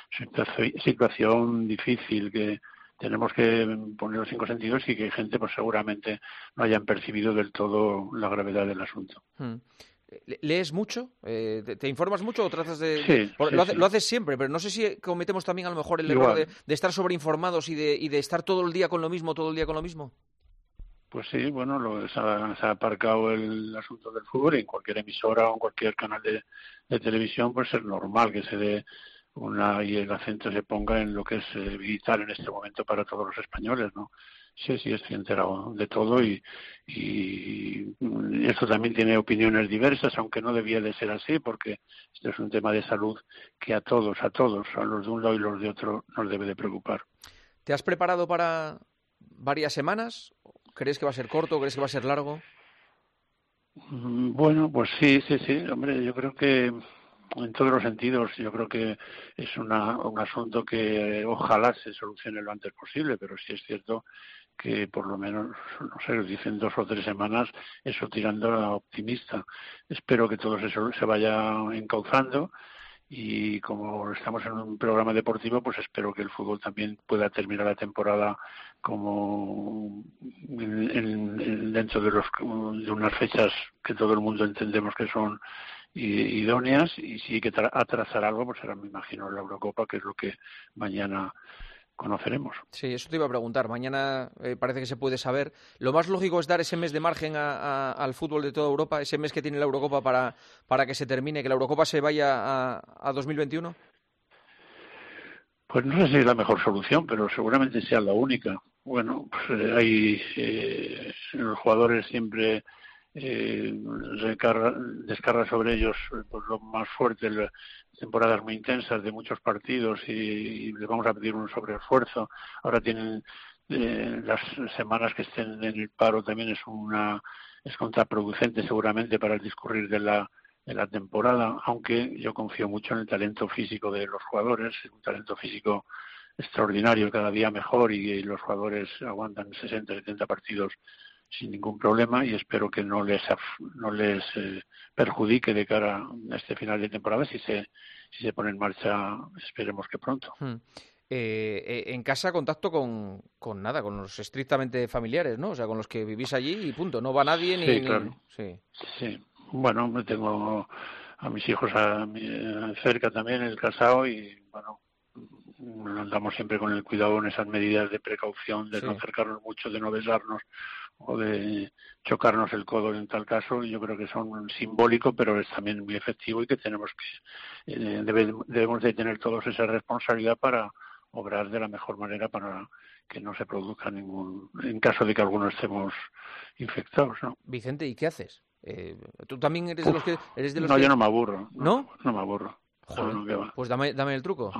situación difícil, que tenemos que poner los cinco sentidos y que hay gente, pues seguramente no hayan percibido del todo la gravedad del asunto. Hmm. ¿Lees mucho? Eh, ¿te, ¿Te informas mucho o tratas de...? Sí, de sí, lo, hace, sí. lo haces siempre, pero no sé si cometemos también a lo mejor el Igual. error de, de estar sobreinformados y de, y de estar todo el día con lo mismo, todo el día con lo mismo. Pues sí, bueno, lo, se, ha, se ha aparcado el asunto del fútbol y en cualquier emisora o en cualquier canal de, de televisión, pues es normal que se dé una y el acento se ponga en lo que es eh, vital en este momento para todos los españoles, ¿no? Sí, sí, estoy enterado de todo y, y esto también tiene opiniones diversas, aunque no debía de ser así, porque esto es un tema de salud que a todos, a todos, a los de un lado y los de otro, nos debe de preocupar. ¿Te has preparado para varias semanas? ¿Crees que va a ser corto? ¿Crees que va a ser largo? Bueno, pues sí, sí, sí. Hombre, yo creo que en todos los sentidos, yo creo que es una, un asunto que ojalá se solucione lo antes posible, pero sí es cierto que por lo menos, no sé, dicen dos o tres semanas, eso tirando a optimista. Espero que todo eso se vaya encauzando. Y como estamos en un programa deportivo, pues espero que el fútbol también pueda terminar la temporada como en, en, en dentro de, los, de unas fechas que todo el mundo entendemos que son idóneas, y si hay que tra- atrasar algo, pues será, me imagino, la Eurocopa, que es lo que mañana conoceremos. Sí, eso te iba a preguntar. Mañana eh, parece que se puede saber. Lo más lógico es dar ese mes de margen a, a, al fútbol de toda Europa, ese mes que tiene la Eurocopa para, para que se termine, que la Eurocopa se vaya a, a dos mil veintiuno. Pues no sé si es la mejor solución, pero seguramente sea la única. Bueno, pues eh, hay eh, los jugadores siempre eh, recarga, descarga sobre ellos pues, lo más fuerte, la, temporadas muy intensas de muchos partidos y, y les vamos a pedir un sobreesfuerzo. Ahora tienen eh, las semanas que estén en el paro también es una es contraproducente seguramente para el discurrir de la de la temporada, aunque yo confío mucho en el talento físico de los jugadores, un talento físico extraordinario, cada día mejor, y, y los jugadores aguantan sesenta, setenta partidos sin ningún problema, y espero que no les no les eh, perjudique de cara a este final de temporada si se si se pone en marcha, esperemos que pronto. Hmm. Eh, eh, en casa contacto con, con nada, con los estrictamente familiares, ¿no? O sea, con los que vivís allí y punto, no va nadie ni... Sí, ni... claro. Sí. Sí. Bueno, tengo a mis hijos a mi, cerca también, el casado, y bueno, andamos siempre con el cuidado en esas medidas de precaución, de Sí. no acercarnos mucho, de no besarnos o de chocarnos el codo en tal caso. Yo creo que son simbólicos, pero es también muy efectivo y que tenemos que eh, debe, debemos de tener todos esa responsabilidad para obrar de la mejor manera para que no se produzca ningún, en caso de que algunos estemos infectados, ¿no? Vicente, ¿y qué haces? Eh, ¿Tú también eres de los que...? Eres de los no, que... yo no me aburro. ¿No? No me aburro. Joder, no, no, ¿qué va? pues dame, dame el truco.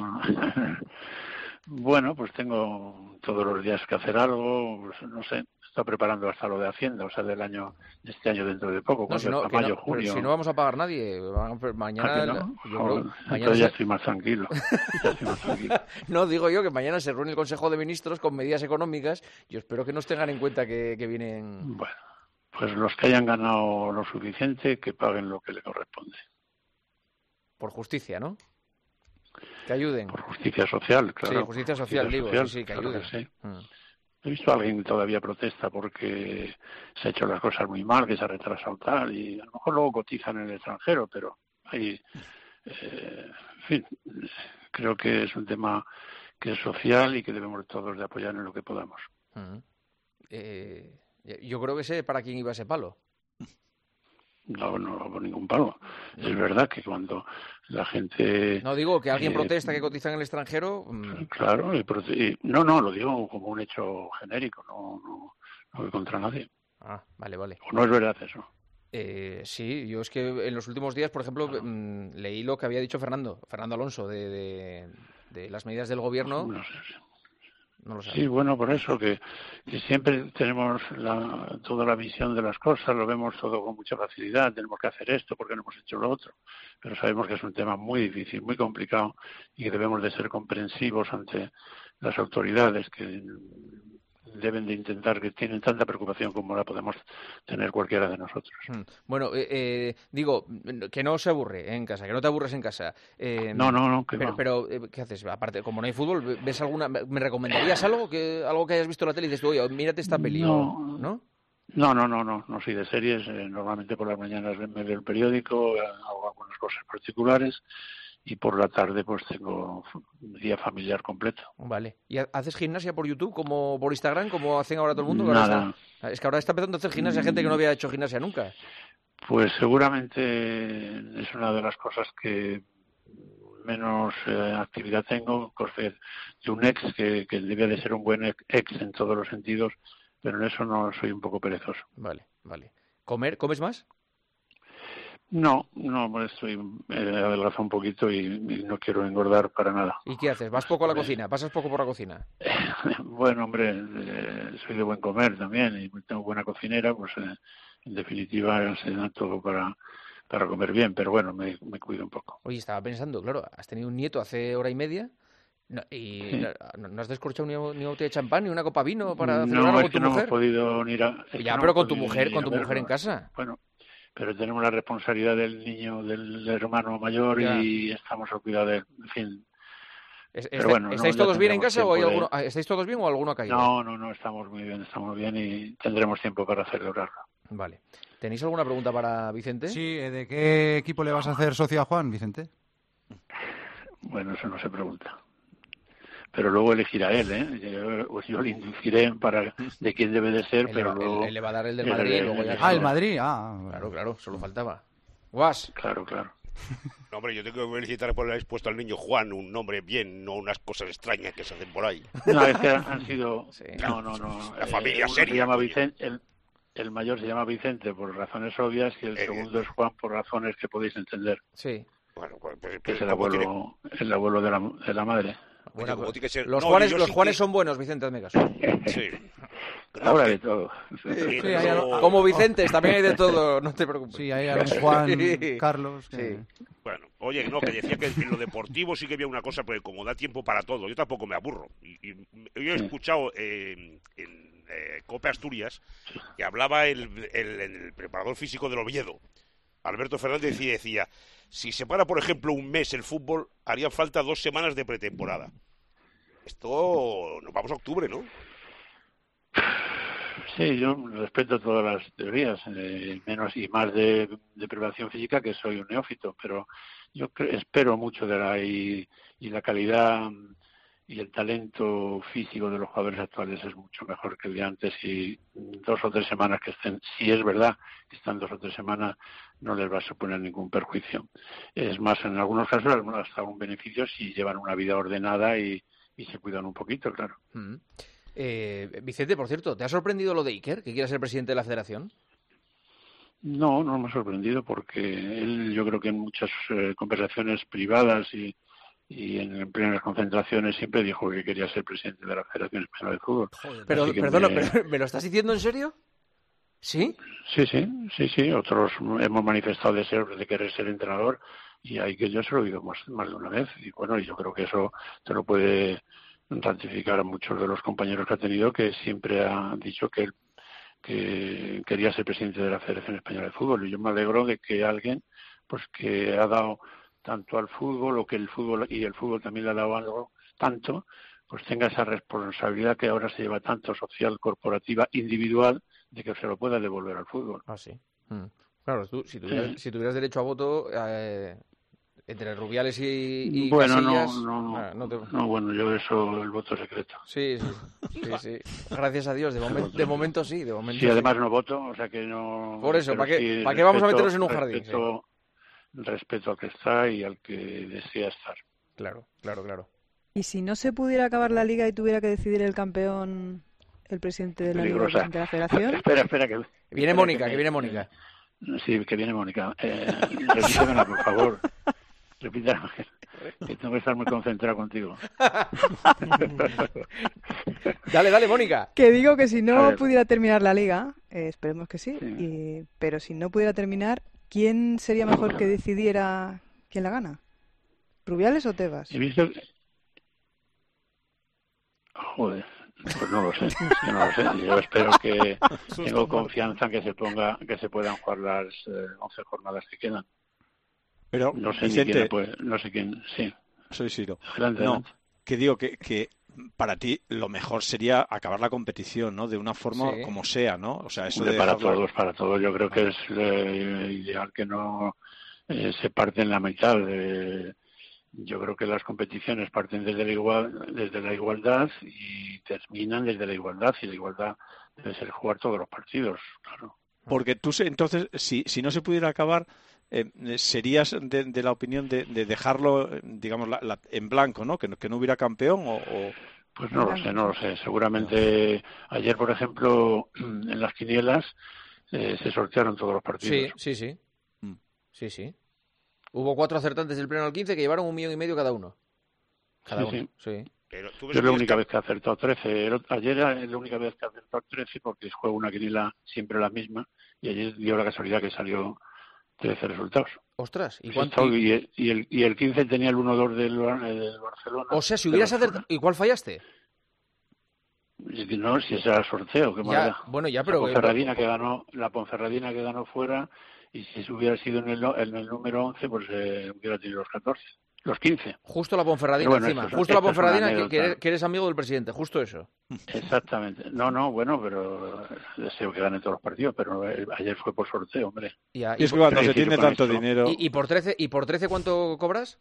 Bueno, pues tengo todos los días que hacer algo, pues, no sé, estoy preparando hasta lo de Hacienda, o sea, del año, de este año dentro de poco, No, cuando si no, es que mayo, no, pero junio. si no vamos a pagar nadie, mañana... ¿Ah, que no? yo Joder, creo- mañana entonces ya se- estoy más tranquilo. Ya estoy más tranquilo. No, digo yo que mañana se reúne el Consejo de Ministros con medidas económicas. Yo espero que nos tengan en cuenta que, que vienen... Bueno, pues los que hayan ganado lo suficiente, que paguen lo que le corresponde. Por justicia, ¿no? Que ayuden. Por justicia social, claro. Sí, justicia social, digo, sí, sí, que claro ayuden. sí. Mm. He visto a alguien que todavía protesta porque se ha hecho las cosas muy mal, que se ha retrasado tal, y a lo mejor luego cotizan en el extranjero, pero hay, eh, en fin, creo que es un tema que es social y que debemos todos de apoyar en lo que podamos. Mm. Eh, yo creo que sé para quién iba ese palo. No, no por ningún palo. Es verdad que cuando la gente... No, digo que alguien eh, protesta que cotiza en el extranjero... mm, Claro, y prote- y- no, no, lo digo como un hecho genérico, no, no, no voy contra nadie. Ah, vale, vale. ¿O no es verdad eso? Eh, sí, yo es que en los últimos días, por ejemplo, mm, leí lo que había dicho Fernando, Fernando Alonso, de, de, de las medidas del gobierno. No sé. No lo sé. Sí, bueno, por eso que, que siempre tenemos la, toda la visión de las cosas, lo vemos todo con mucha facilidad, tenemos que hacer esto porque no hemos hecho lo otro, pero sabemos que es un tema muy difícil, muy complicado y que debemos de ser comprensivos ante las autoridades que deben de intentar, que tienen tanta preocupación como la podemos tener cualquiera de nosotros. Mm. Bueno, eh, eh, digo, que no se aburre en casa, que no te aburres en casa. Eh, No, no, no, que Pero, va. pero eh, ¿qué haces? Aparte, como no hay fútbol, ¿ves alguna? ¿Me recomendarías algo que algo que hayas visto en la tele y dices tú, oye, mírate esta peli? No. o- ¿No? No, no, no, no, no soy de series. eh, normalmente por las mañanas me leo el periódico, eh, hago algunas cosas particulares y por la tarde pues tengo un día familiar completo. Vale. ¿Y ha- haces gimnasia por YouTube, como por Instagram, como hacen ahora todo el mundo? Que ahora Nada. está- es que ahora está empezando a hacer gimnasia gente que no había hecho gimnasia nunca. Pues seguramente es una de las cosas que menos eh, actividad tengo, cosa de un ex que, que debe de ser un buen ex ex en todos los sentidos, pero en eso no soy un poco perezoso. Vale, vale. ¿Comer? ¿Comes más? No, no, pues estoy eh, adelgazado un poquito y, y no quiero engordar para nada. ¿Y qué haces? ¿Vas poco a la cocina? ¿Pasas poco por la cocina? Bueno, hombre, eh, soy de buen comer también y tengo buena cocinera, pues eh, en definitiva se da todo para, para comer bien, pero bueno, me, me cuido un poco. Oye, estaba pensando, claro, has tenido un nieto hace hora y media no- y Sí. no, no has descorchado ni, ni una botella de champán ni una copa de vino para No, celebrarlo es con tu que no mujer. hemos podido ni ir a... es que Ya, no pero hemos con tu podido mujer, ni con ir tu a mujer en verlo. casa. Bueno, pero tenemos la responsabilidad del niño, del hermano mayor Ya. y estamos al cuidado de él. En fin. Es- Pero está- bueno, no, ¿Estáis ya todos bien en tendremos casa o hay tiempo de- alguno, ah, estáis todos bien o alguno ha caído? No, no, no, estamos muy bien, estamos bien y tendremos tiempo para celebrarlo. Vale. ¿Tenéis alguna pregunta para Vicente? Sí, eh, ¿de qué equipo le vas a hacer socio a Juan, Vicente? Bueno, eso no se pregunta. Pero luego elegirá él, ¿eh? Yo, pues yo le induciré para de quién debe de ser, Él le pero va- luego... él- él le va a dar el del él- Madrid y él- luego ya- él- Ah, el Madrid, ah. Claro, claro, solo faltaba. Guas. Claro, claro. No, hombre, yo tengo que felicitar por haber puesto al niño Juan un nombre bien, no unas cosas extrañas que se hacen por ahí. No, es que han sido... No, no, no. La familia uno seria, Se llama coño. Vicente, el, el mayor se llama Vicente por razones obvias y el segundo es Juan por razones que podéis entender. Sí. Bueno, pues, pues, Que es el ¿cómo tiene- abuelo, el abuelo de la, de la madre. Oye, como tiene que ser- Los no, Juanes, yo los sí Juanes que- son buenos, Vicente, hazme caso. Sí. Ahora de todo. Sí, Sí, hay pero- algo- como Vicentes, también hay de todo, no te preocupes. Sí, hay algún Juan, Sí. Carlos. que- Sí. Bueno, oye, no, que decía que en lo deportivo sí que había una cosa, porque como da tiempo para todo, yo tampoco me aburro. Y, y yo he escuchado eh, en eh, Cope Asturias que hablaba el, el, el preparador físico del Oviedo, Alberto Fernández, y decía, si se para, por ejemplo, un mes el fútbol, harían falta dos semanas de pretemporada. Esto, nos vamos a octubre, ¿no? Sí, yo respeto todas las teorías, eh, menos y más de, de preparación física, que soy un neófito, pero yo cre- espero mucho de la y, y la calidad y el talento físico de los jugadores actuales es mucho mejor que el de antes y dos o tres semanas que estén, si es verdad que están dos o tres semanas, no les va a suponer ningún perjuicio. Es más, en algunos casos hasta un beneficio si llevan una vida ordenada y, y se cuidan un poquito, claro. Mm. Eh, Vicente, por cierto, ¿te ha sorprendido lo de Iker, que quiera ser presidente de la Federación? No, no me ha sorprendido porque él, yo creo que en muchas eh, conversaciones privadas y, y en, en plenas concentraciones siempre dijo que quería ser presidente de la Federación Española de Fútbol. Joder, pero, perdona, me... pero ¿me lo estás diciendo en serio? ¿Sí? Sí, sí, sí, sí. Otros hemos manifestado deseos de querer ser entrenador y hay que yo se lo he oído más, más de una vez. Y bueno, yo creo que eso te lo puede ratificar a muchos de los compañeros que ha tenido, que siempre ha dicho que él que quería ser presidente de la Federación Española de Fútbol. Y yo me alegro de que alguien pues que ha dado tanto al fútbol, o que el fútbol y el fútbol también le ha dado algo tanto, pues tenga esa responsabilidad que ahora se lleva tanto social, corporativa, individual, de que se lo pueda devolver al fútbol. Ah, sí. Mm. Claro, tú, si, tuvieras, sí. si tuvieras derecho a voto, eh, entre Rubiales y, y bueno, Casillas... no, no, ah, no, te... no, bueno, yo eso, el voto secreto. Sí, sí, sí, sí. Gracias a Dios, de, momen, de momento sí, de momento sí. Sí, además no voto, o sea que no... Por eso, ¿para qué, sí, ¿para qué vamos a meternos en un jardín? Respeto, sí. respeto al que está y al que desea estar. Claro, claro, claro. ¿Y si no se pudiera acabar la Liga y tuviera que decidir el campeón, el presidente de la Liga, el presidente de la Federación? espera, espera, que... Viene Mónica, que, que viene Mónica. Sí, que viene Mónica. Eh, repítemela, por favor. Repítemela, que tengo que estar muy concentrado contigo. Dale, dale, Mónica. Que digo que si no pudiera terminar la Liga, eh, esperemos que sí, sí. Y, pero si no pudiera terminar, ¿quién sería mejor que decidiera quién la gana? ¿Rubiales o Tebas? He visto... Joder, pues no lo sé, yo no lo sé. Yo espero que tengo confianza en que se ponga, que se puedan jugar las eh, once jornadas que quedan. Pero no sé Vicente, ni quién, puede, no sé quién, sí. Soy Ciro. Adelante, no, adelante. que digo que, que para ti lo mejor sería acabar la competición, ¿no? De una forma sí. como sea, ¿no? O sea, eso de para dejarla... todos, para todos. Yo creo que es eh, ideal que no eh, se parte en la mitad. De, yo creo que las competiciones parten desde la, igual, desde la igualdad y terminan desde la igualdad, y la igualdad debe ser jugar todos los partidos, claro. Porque tú, entonces, si, si no se pudiera acabar, eh, serías de, de la opinión de, de dejarlo, digamos, la, la, en blanco, ¿no? Que, que no hubiera campeón o... o... Pues no lo sé, no lo sé. Seguramente ayer, por ejemplo, en las quinielas eh, se sortearon todos los partidos. Sí, sí, sí. Mm. Sí, sí. Hubo cuatro acertantes del pleno al quince que llevaron un millón y medio cada uno. Cada sí, uno, sí. sí. Pero tú Yo es la única vez que he acertado trece. Ayer es la única vez que he acertado trece porque juego una quiniela siempre la misma y ayer dio la casualidad que salió trece resultados. Ostras, ¿y cuánto? Y el, y el, y el quince tenía el uno dos del, del Barcelona. O sea, si hubieras acertado... ¿Y cuál fallaste? No, si ese era el sorteo, qué maldad. Bueno, ya, pero... La Ponferradina que ganó, la Ponferradina que ganó fuera, y si hubiera sido en el, en el número once, pues eh, hubiera tenido los catorce. Los quince. Justo la Ponferradina bueno, encima. Justo la Ponferradina que, que, eres, que eres amigo del presidente. Justo eso. Exactamente. No, no, bueno, pero deseo que gane todos los partidos, pero ayer fue por sorteo, hombre. Y, y, y es que cuando se tiene tanto esto. dinero... ¿Y, y, por trece, ¿Y por trece cuánto cobras?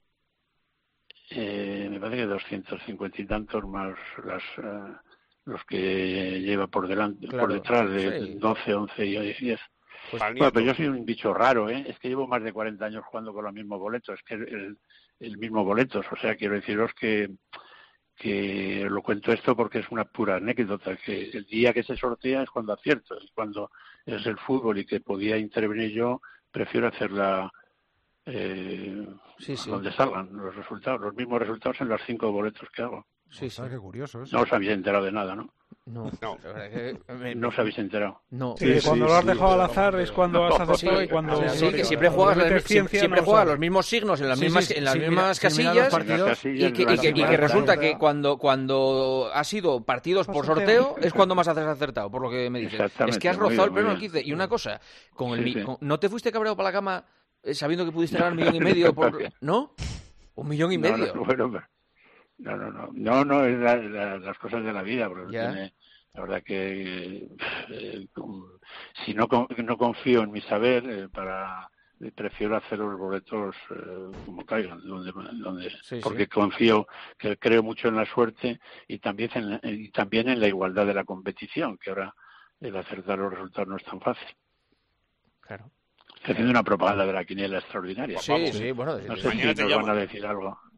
Eh, me parece que doscientos cincuenta y tantos más las, uh, los que lleva por delante, claro, por detrás de sí. doce, once y diez. Pues, bueno, pero yo soy un bicho raro, ¿eh? Es que llevo más de cuarenta años jugando con los mismos boletos, es que el, el mismo boletos, o sea, quiero deciros que, que lo cuento esto porque es una pura anécdota, que el día que se sortea es cuando acierto, y cuando es el fútbol y que podía intervenir yo, prefiero hacerla eh, sí, sí. donde salgan los resultados, los mismos resultados en los cinco boletos que hago. Sí, sí. Qué curioso eso. No os habéis enterado de nada, ¿no? No, no, no os habéis enterado. No. Sí, sí, cuando sí, lo has dejado sí, al azar es cuando has acertado sí, y cuando... Sí, que siempre juegas, la, siempre, siempre no juegas los mismos signos en las sí, mismas, sí, en las sí, mismas mira, casillas, partidos, y que, y que, y que resulta que cuando, cuando ha sido partidos por sorteo es cuando más has acertado, por lo que me dices. Es que has rozado el pleno al quince. Y una cosa, con el, sí, sí. Con, ¿no te fuiste cabreado para la cama sabiendo que pudiste ganar un millón y medio? Por, ¿No? Un millón y medio. No, no, bueno, no, no, no, no, no, es la, la, las cosas de la vida, porque tiene, la verdad que eh, si no, no confío en mi saber, eh, para prefiero hacer los boletos eh, como caigan, donde, donde sí, porque sí. confío, que creo mucho en la suerte y también en la, y también en la igualdad de la competición, que ahora el acertar los resultados no es tan fácil. Claro. Estoy haciendo una propaganda de la quiniela extraordinaria. Sí, Vamos, sí, bueno, no sé si nos van a decir algo.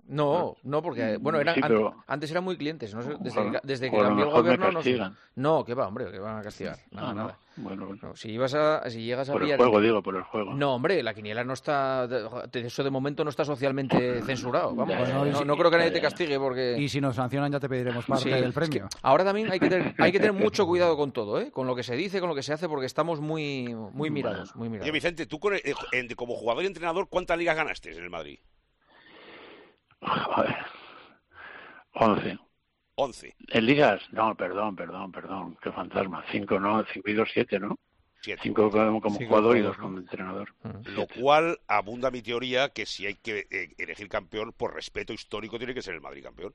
No, no, porque bueno, eran, Sí, pero- an- antes eran muy clientes, no sé, desde, Ojalá- que- desde que o a lo cambió el mejor me gobierno no sé. castigan. No, que va, hombre, que van a castigar. Nada, Ah, no. nada. Bueno, bueno. No, si ibas a, si llegas a Por el pillar- juego, digo, por el juego. No, hombre, la quiniela no está, de- eso de momento no está socialmente censurado. Vamos, Bueno, y no, si- no creo que nadie te castigue porque. Y si nos sancionan ya te pediremos parte Sí, del es premio. que ahora también hay que tener, hay que tener mucho cuidado con todo, ¿eh? Con lo que se dice, con lo que se hace, porque estamos muy, muy mirados, muy mirados. Oye, Vicente, tú con el- eh, en- como jugador y entrenador, ¿cuántas ligas ganaste en el Madrid? Joder. once. once. ¿En ligas? No, perdón, perdón, perdón. Qué fantasma. Cinco, no. Cinco y dos, siete, ¿no? Siete. Cinco como, como Cinco jugador y jugadores, dos como entrenador. Lo cual abunda mi teoría que si hay que eh, elegir campeón, por respeto histórico, tiene que ser el Madrid campeón.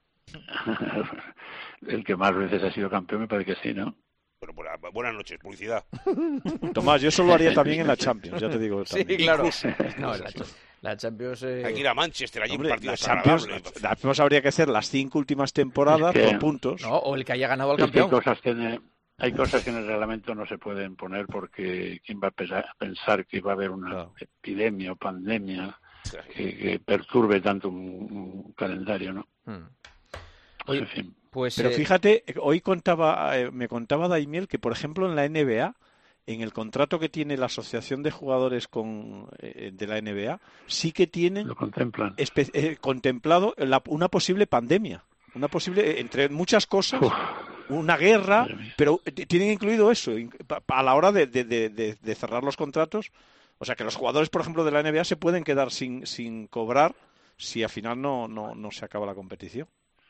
El que más veces ha sido campeón me parece que sí, ¿no? Bueno, buena- buenas noches, publicidad. Tomás, yo eso lo haría también en la Champions, ya te digo. Sí, también. claro. Incluso. No, la, la Champions. eh, Hay que ir a Manchester, allí Hombre, un partido la Champions, desagradable. la Champions habría que hacer las cinco últimas temporadas Es que- por puntos. No, o el que haya ganado al Es que hay campeón. cosas que en el, hay cosas que en el reglamento no se pueden poner porque quién va a pensar, pensar que va a haber una epidemia o pandemia que, que perturbe tanto un, un calendario, ¿no? Hmm. Oye, en fin. Pues, Pero eh, fíjate, hoy contaba, eh, me contaba Daimiel que, por ejemplo, en la N B A, en el contrato que tiene la Asociación de Jugadores con, eh, de la N B A, sí que tienen Lo contemplan. espe- eh, contemplado la- una posible pandemia. Una posible, eh, entre muchas cosas, una guerra, pero t- tienen incluido eso in- pa- pa- a la hora de, de- de- de- de cerrar los contratos. O sea, que los jugadores, por ejemplo, de la N B A se pueden quedar sin, sin cobrar si al final no, no, no se acaba la competición.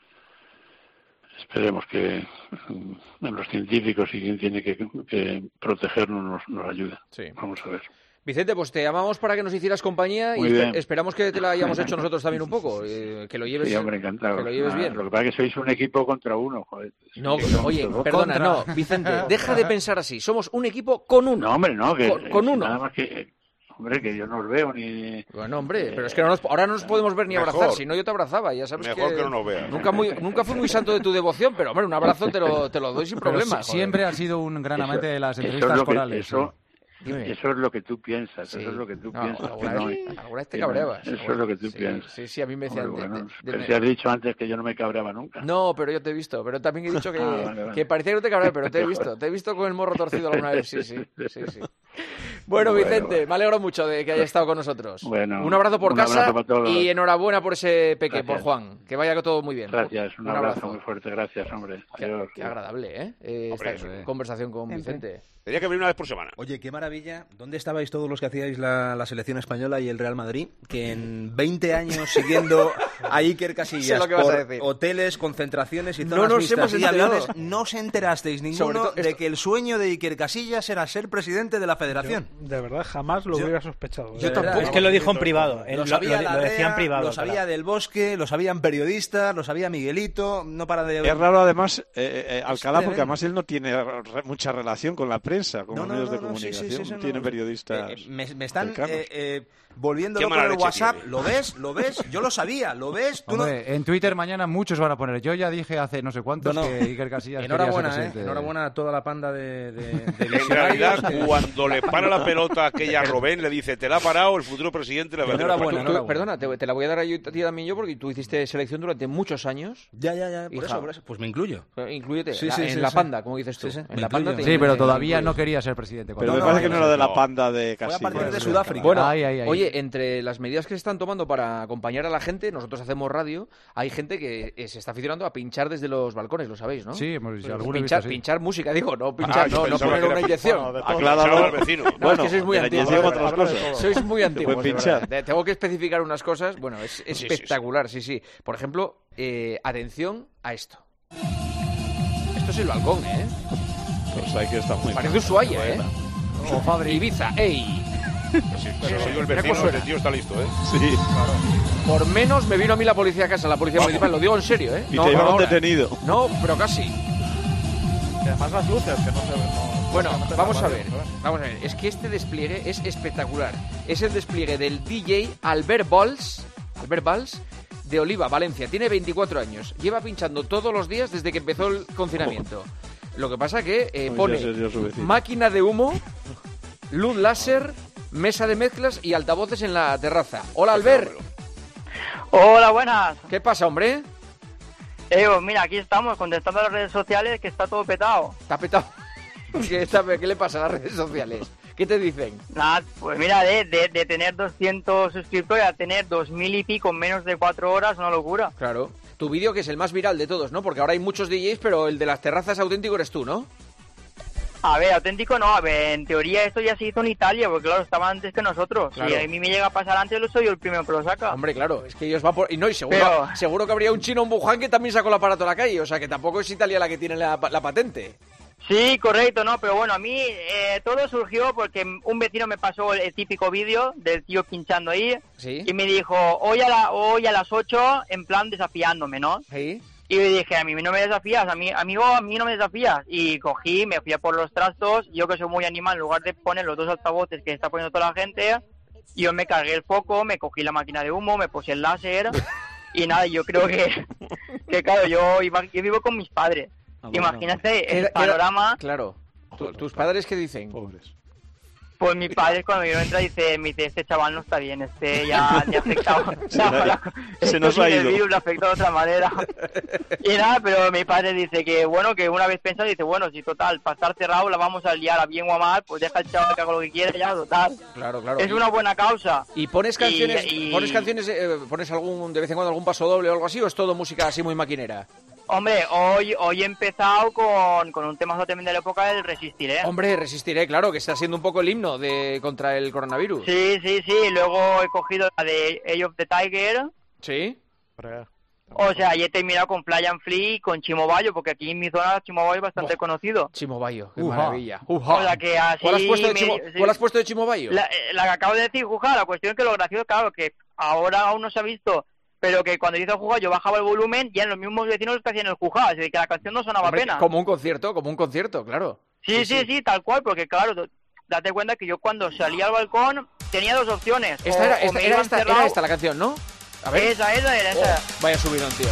Esperemos que mm, los científicos y quien tiene que, que protegernos nos, nos ayuden. Sí. Vamos a ver. Vicente, pues te llamamos para que nos hicieras compañía Muy y espe- bien. esperamos que te la hayamos hecho nosotros también un poco, eh, que lo lleves, Sí, hombre, encantado. que lo lleves Ah, bien. Lo que pasa es que sois un equipo contra uno, joder. No, Sí, somos oye, dos perdona, contra. no, Vicente, deja de pensar así. Somos un equipo con uno. No, hombre, no, que Con, con que uno. nada más que, hombre, que yo no os veo ni. Bueno, hombre, pero es que no nos- ahora no nos podemos ver ni Mejor. abrazar, si no yo te abrazaba, ya sabes Mejor que, que no nos veas. Nunca, muy, nunca fui muy santo de tu devoción, pero hombre, un abrazo te lo, te lo doy sin Pero problema. si- siempre has sido un gran Eso- amante de las eso es entrevistas lo que- corales. eso- Dime. Eso es lo que tú piensas, Sí. eso es lo que tú No, piensas. alguna que no vez- hay- alguna vez te que cabreabas. Eso es lo que tú Sí, piensas. sí, sí, a mí me decían, Hombre, bueno, de- pero de- si has dicho antes que yo no me cabreaba nunca. No, pero yo te he visto, pero también he dicho que, Ah, vale, vale. que parecía que no te cabreaba, pero te he visto, te he visto con el morro torcido alguna vez, sí, sí, sí, sí. Bueno, Bueno, Vicente, bueno. me alegro mucho de que hayas estado con nosotros. Bueno, un abrazo por un casa abrazo para todos. y enhorabuena por ese peque, Gracias. por Juan. Que vaya todo muy bien. Gracias, un, abrazo, muy fuerte, gracias, hombre. Qué, Adiós. qué agradable, ¿eh? Eh, Hombre, esta eso, eh. conversación con Siempre. Vicente. Tenía que venir una vez por semana. Oye, qué maravilla. ¿Dónde estabais todos los que hacíais la, la selección española y el Real Madrid? Que en veinte años siguiendo a Iker Sé Casillas lo que vas a por decir. hoteles, concentraciones y No zonas nos mixtas hemos y enterado. aviones, no os enterasteis Sobre ninguno todo de esto- que el sueño de Iker Casillas era ser presidente de la Yo, federación. de verdad, jamás lo Yo- hubiera sospechado. yo De tampoco. verdad. Es que lo dijo en privado. él Lo lo, sabía lo- lo Larrea, decía en privado. lo sabía claro. Del Bosque, lo sabían periodistas, lo sabía Miguelito, no para de... Es raro, además, eh, eh, Alcalá, porque tremendo. además él no tiene re- mucha relación con la prensa, con No, los no, medios no, de no, sí, sí, comunicación. sí, sí, no no, tiene no. periodistas. Eh, me, me están cercanos. eh, eh, volviendo Qué loco mala en el leche WhatsApp. tiene. ¿Lo ves? ¿Lo ves? Yo lo sabía, ¿lo ves? ¿Tú no? Hombre, en Twitter mañana muchos van a poner. Yo ya dije hace no sé cuántos No, no. que Iker Casillas Enhorabuena, quería ser ¿eh? presidente. Enhorabuena a toda la panda de, de, de En visionarios realidad, que- cuando le para la pelota a aquella Robén, le dice, te la ha parado el futuro presidente de la Enhorabuena, Federación. Tú- tú- enhorabuena. perdona, te, te la voy a dar a, yo- a ti también yo porque tú hiciste selección durante muchos años. Ya, ya, ya, por Hija. eso, por eso. Pues me incluyo. Eh, Inclúyete Sí, la- sí, en sí, la sí. panda, como dices tú. Sí, sí, En me la panda incluyo. te- Sí, pero te- todavía te no incluyes. quería ser presidente. Pero cuando- me no, parece que no era de la no. panda de Fue a Casillas. partir de Sudáfrica. Bueno, Ay, ay, ay. oye, entre las medidas que se están tomando para acompañar a la gente, nosotros hacemos radio, hay gente que eh, se está aficionando a pinchar desde los balcones, lo sabéis, ¿no? Sí, hemos visto, Pues alguno he pinchar, visto, sí. pinchar música, digo, no pinchar, yo no, no pensaba poner que una era- inyección. Bueno, de todo. Acláralo Acláralo. al vecino. No, Bueno, es que sois muy de la antiguos. inyección de otras verdad. cosas. Sois muy antiguos. pueden de pinchar. verdad. Te- Tengo que especificar unas cosas. Bueno, es sí, sí. espectacular, sí, sí. Por ejemplo, eh, atención a esto. Esto es el balcón, ¿eh? Pues hay que estar muy Parece Ushuaia, ¿eh? O Fabri. Ibiza, ey. Si, si lo sigo el Mira cómo vecino, suena. el tío está listo, ¿eh? Sí, Por menos me vino a mí la policía a casa, la policía municipal, lo digo en serio, ¿eh? y No, te llevaron ahora. detenido. No, pero casi. Y además las luces, que no se ven. no- Bueno, no se ven vamos a las ver, luces, ¿eh? vamos a ver. Es que este despliegue es espectacular. Es el despliegue del D J Albert Valls, Albert Valls, de Oliva, Valencia. Tiene veinticuatro años. Lleva pinchando todos los días desde que empezó el confinamiento. Lo que pasa que eh, Podría pone ser yo su vecino. máquina de humo, luz láser, mesa de mezclas y altavoces en la terraza. Hola, Albert. Hola, buenas. ¿Qué pasa, hombre? Eh, pues mira, aquí estamos contestando a las redes sociales que está todo petado. ¿Está petado? ¿Qué, está, ¿Qué le pasa a las redes sociales? ¿Qué te dicen? Nada, pues mira, de, de, de tener doscientos suscriptores a tener dos mil y pico en menos de cuatro horas, una locura. Claro. Tu vídeo que es el más viral de todos, ¿no? Porque ahora hay muchos D Js, pero el de las terrazas auténtico eres tú, ¿no? A ver, auténtico no, a ver, en teoría esto ya se hizo en Italia, porque claro, estaba antes que nosotros. Claro. Si a mí me llega a pasar antes, lo soy yo el primero que lo saca. Hombre, claro, es que ellos van por... Y no, y seguro, Pero- seguro que habría un chino en Wuhan que también sacó el aparato a la calle, o sea que tampoco es Italia la que tiene la, la patente. Sí, correcto, no, pero bueno, a mí eh, todo surgió porque un vecino me pasó el, el típico vídeo del tío pinchando ahí Sí. y me dijo, hoy a, la, hoy a las ocho, en plan desafiándome, ¿no? Sí. Y yo dije, a mí no me desafías, a mí, amigo, a mí no me desafías. Y cogí, me fui a por los trastos, yo que soy muy animal, en lugar de poner los dos altavoces que está poniendo toda la gente, yo me cargué el foco, me cogí la máquina de humo, me puse el láser y nada, yo creo que, que claro, yo, iba, yo vivo con mis padres. Imagínate el Era- era- panorama. Claro. Tu- ¿Tus padres qué dicen? Pobres. Pues mi padre cuando yo entra dice, me dice, este chaval no está bien, este ya le ha afectado. Se nos- se Esto nos ha sin el ido. virus le ha afectado de otra manera. Y nada, pero mi padre dice que bueno, que una vez pensado, dice, bueno, si total, para estar cerrado la vamos a liar a bien o a mal, pues deja al chaval que haga lo que quiera ya, total. Claro, claro. Es una buena causa. ¿Y pones canciones, Y- y- pones canciones, eh, pones algún, de vez en cuando algún paso doble o algo así, o es todo música así muy maquinera? Hombre, hoy hoy he empezado con, con un temazo también de la época del Resistiré. Hombre, resistiré, claro, que está siendo un poco el himno de contra el coronavirus. Sí, sí, sí. Luego he cogido la de Age of the Tiger. Sí. O sea, y he terminado con Fly and Free y con Chimo Bayo, porque aquí en mi zona Chimo Bayo es bastante conocido. Chimo Bayo, qué Uja. maravilla. O sea, que así ¿Cuál has puesto de me- Chimo, sí. ¿cuál has puesto de Chimo Bayo? La, eh, la que acabo de decir, Juja, la cuestión es que lo gracioso, claro, que ahora aún no se ha visto, pero que cuando hizo Juja yo bajaba el volumen y eran los mismos vecinos los que hacían el Juja, así que la canción no sonaba Hombre, apenas. como un concierto, como un concierto, claro. Sí, sí, sí, tal cual, porque claro, d- date cuenta que yo cuando salí al balcón tenía dos opciones. Esta o- era, o esta, me era, iba esta, encerrado- era esta la canción, ¿no? A ver. Esa, esa era, esa. Oh, vaya subidón, tío.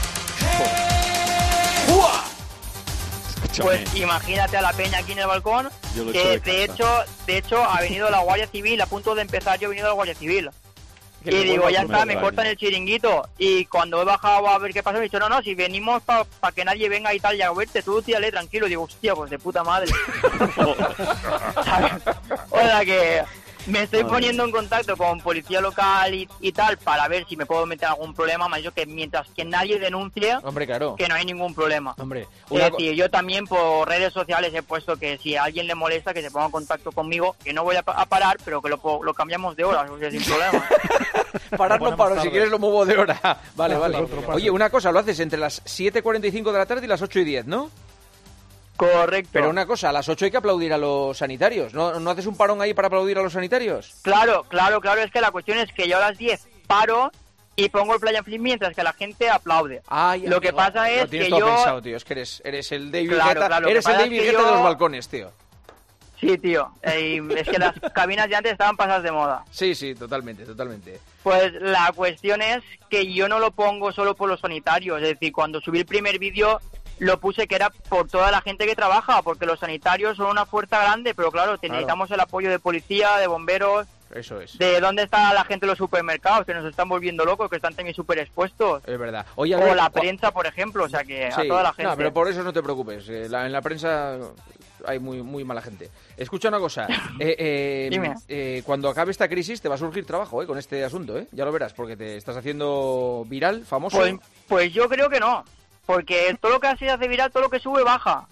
Pues imagínate a la peña aquí en el balcón, Yo lo que echo de de, casa. hecho, de hecho ha venido la Guardia Civil, a punto de empezar yo he venido a la Guardia Civil. Que Y le digo, vuelva ya a está, comer, me vale. cortan el chiringuito. Y cuando he bajado a ver qué pasa, me he dicho, no, no, si venimos para que nadie venga y tal, ya a verte, tú tírale tranquilo. Digo, hostia, pues de puta madre. O sea que me estoy Madre poniendo en contacto con policía local y, y tal para ver si me puedo meter en algún problema. Me ha dicho que mientras que nadie denuncie, Hombre, claro. que no hay ningún problema. Hombre, Es una co- decir, yo también por redes sociales he puesto que si a alguien le molesta que se ponga en contacto conmigo, que no voy a, pa- a parar, pero que lo, po- lo cambiamos de horas, o sea, sin problema. Parar no paro, si quieres lo muevo de hora. Vale, Otro, vale. otro paso. Oye, una cosa, lo haces entre las siete cuarenta y cinco de la tarde y las ocho y diez, ¿no? Correcto. Pero una cosa, a las ocho hay que aplaudir a los sanitarios. ¿No, ¿No haces un parón ahí para aplaudir a los sanitarios? Claro, claro, claro, es que la cuestión es que yo a las diez paro y pongo el play and flip mientras que la gente aplaude. lo que pasa Lo es tienes que todo yo... pensado, tío. Es que eres, eres el David Claro, Guetta, claro, lo que eres el pasa es David que Guetta de yo- los balcones, tío. Sí, tío, eh, y es que las cabinas de antes estaban pasadas de moda. Sí, sí, totalmente, totalmente. Pues la cuestión es que yo no lo pongo solo por los sanitarios, es decir, cuando subí el primer vídeo lo puse que era por toda la gente que trabaja, porque los sanitarios son una fuerza grande, pero claro, te Claro. necesitamos el apoyo de policía, de bomberos, Eso es. de dónde está la gente en los supermercados, que nos están volviendo locos, que están también súper expuestos. Es verdad. Oye, O Albert, la cua- prensa, por ejemplo, o sea que a Sí, toda la gente. No, pero por eso no te preocupes. eh, la- en la prensa hay muy muy mala gente. Escucha una cosa. eh, eh, Dime. eh, cuando acabe esta crisis te va a surgir trabajo eh, con este asunto, ¿eh? Ya lo verás, porque te estás haciendo viral, famoso. Pues, pues yo creo que no, porque todo lo que se hace viral, todo lo que sube, baja.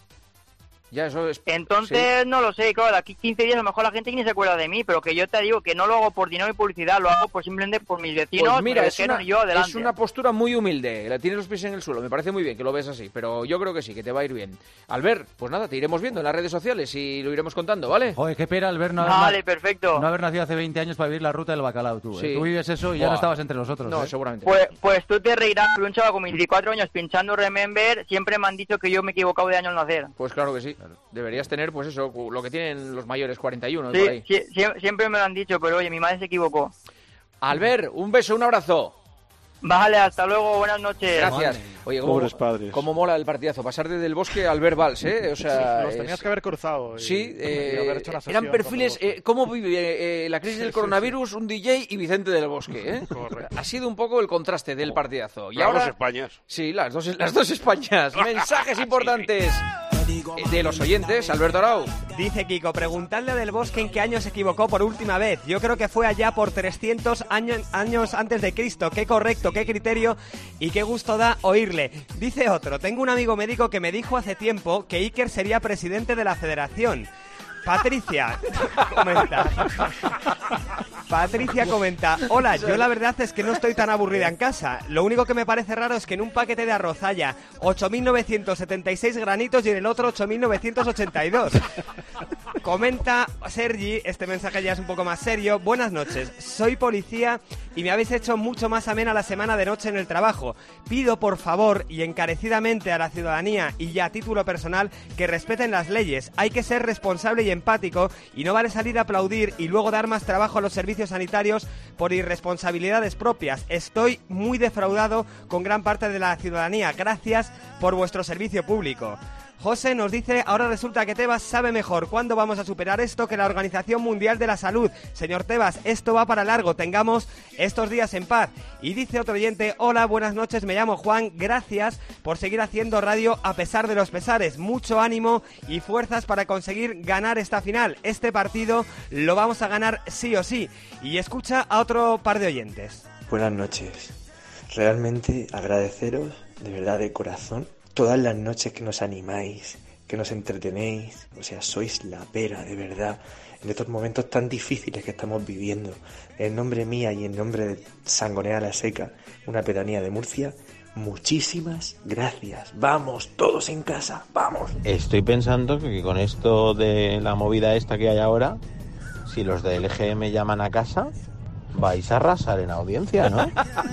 Ya, eso es... Entonces, sí. no lo sé, claro, de aquí quince días a lo mejor la gente ni se acuerda de mí, pero que yo te digo que no lo hago por dinero y publicidad, lo hago por simplemente por mis vecinos, Pues mira, me es dijeron una, y yo adelante. es una postura muy humilde. La tienes los pies en el suelo. Me parece muy bien que lo ves así. Pero yo creo que sí, que te va a ir bien. Albert, pues nada, te iremos viendo en las redes sociales y lo iremos contando, ¿vale? Joder, qué pena, Albert, no haber, Vale, na- perfecto. no haber nacido hace veinte años para vivir la ruta del bacalao, tú. ¿eh? Sí. Tú vives eso y ya Buah. no estabas entre nosotros. No, ¿eh? seguramente. Pues, pues tú te reirás, pero un chaval con veinticuatro años pinchando Remember, siempre me han dicho que yo me he equivocado de año al nacer. Pues claro que sí. Deberías tener, pues eso, lo que tienen los mayores, cuarenta y uno, Sí, por ahí. sí, sie- siempre me lo han dicho, pero oye, mi madre se equivocó. Albert, un beso, un abrazo. Vale, hasta luego, buenas noches. Gracias. Oye, ¿cómo, Pobres padres. cómo mola el partidazo? Pasar desde el Bosque al Verbals, ¿eh? O sea, Los es- tenías que haber cruzado. Y, Sí, eh, y haber hecho una eran sesión perfiles. con los- Eh, ¿Cómo vive eh, la crisis Sí, del sí, coronavirus un D J y Vicente del Bosque? ¿eh? Correcto. Ha sido un poco el contraste del partidazo. Y Las ahora, dos Españas. Sí, las dos, las dos Españas. Mensajes importantes de los oyentes. Alberto Arau. Dice Kiko, preguntadle a Del Bosque en qué año se equivocó por última vez. Yo creo que fue allá por trescientos años, años antes de Cristo. Qué correcto, qué criterio y qué gusto da oírle. Dice otro, tengo un amigo médico que me dijo hace tiempo que Iker sería presidente de la federación. Patricia comenta. Patricia comenta, hola, yo la verdad es que no estoy tan aburrida en casa. Lo único que me parece raro es que en un paquete de arroz haya ocho mil novecientos setenta y seis granitos y en el otro ocho mil novecientos ochenta y dos. Comenta Sergi, este mensaje ya es un poco más serio. Buenas noches, soy policía y me habéis hecho mucho más amena la semana de noche en el trabajo. Pido por favor y encarecidamente a la ciudadanía y ya a título personal que respeten las leyes. Hay que ser responsable y empático y no vale salir a aplaudir y luego dar más trabajo a los servicios sanitarios por irresponsabilidades propias. Estoy muy defraudado con gran parte de la ciudadanía. Gracias por vuestro servicio público. José nos dice, ahora resulta que Tebas sabe mejor cuándo vamos a superar esto que la Organización Mundial de la Salud. Señor Tebas, esto va para largo, tengamos estos días en paz. Y dice otro oyente, hola, buenas noches, me llamo Juan, gracias por seguir haciendo radio a pesar de los pesares. Mucho ánimo y fuerzas para conseguir ganar esta final. Este partido lo vamos a ganar sí o sí. Y escucha a otro par de oyentes. Buenas noches. Realmente agradeceros, de verdad, de corazón, todas las noches que nos animáis, que nos entretenéis. O sea, sois la pera, de verdad, en estos momentos tan difíciles que estamos viviendo. En nombre mía y en nombre de Sangonera la Seca, una pedanía de Murcia, muchísimas gracias. Vamos, todos en casa, vamos. Estoy pensando que con esto de la movida esta que hay ahora, si los de L G M llaman a casa, vais a arrasar en audiencia, ¿no?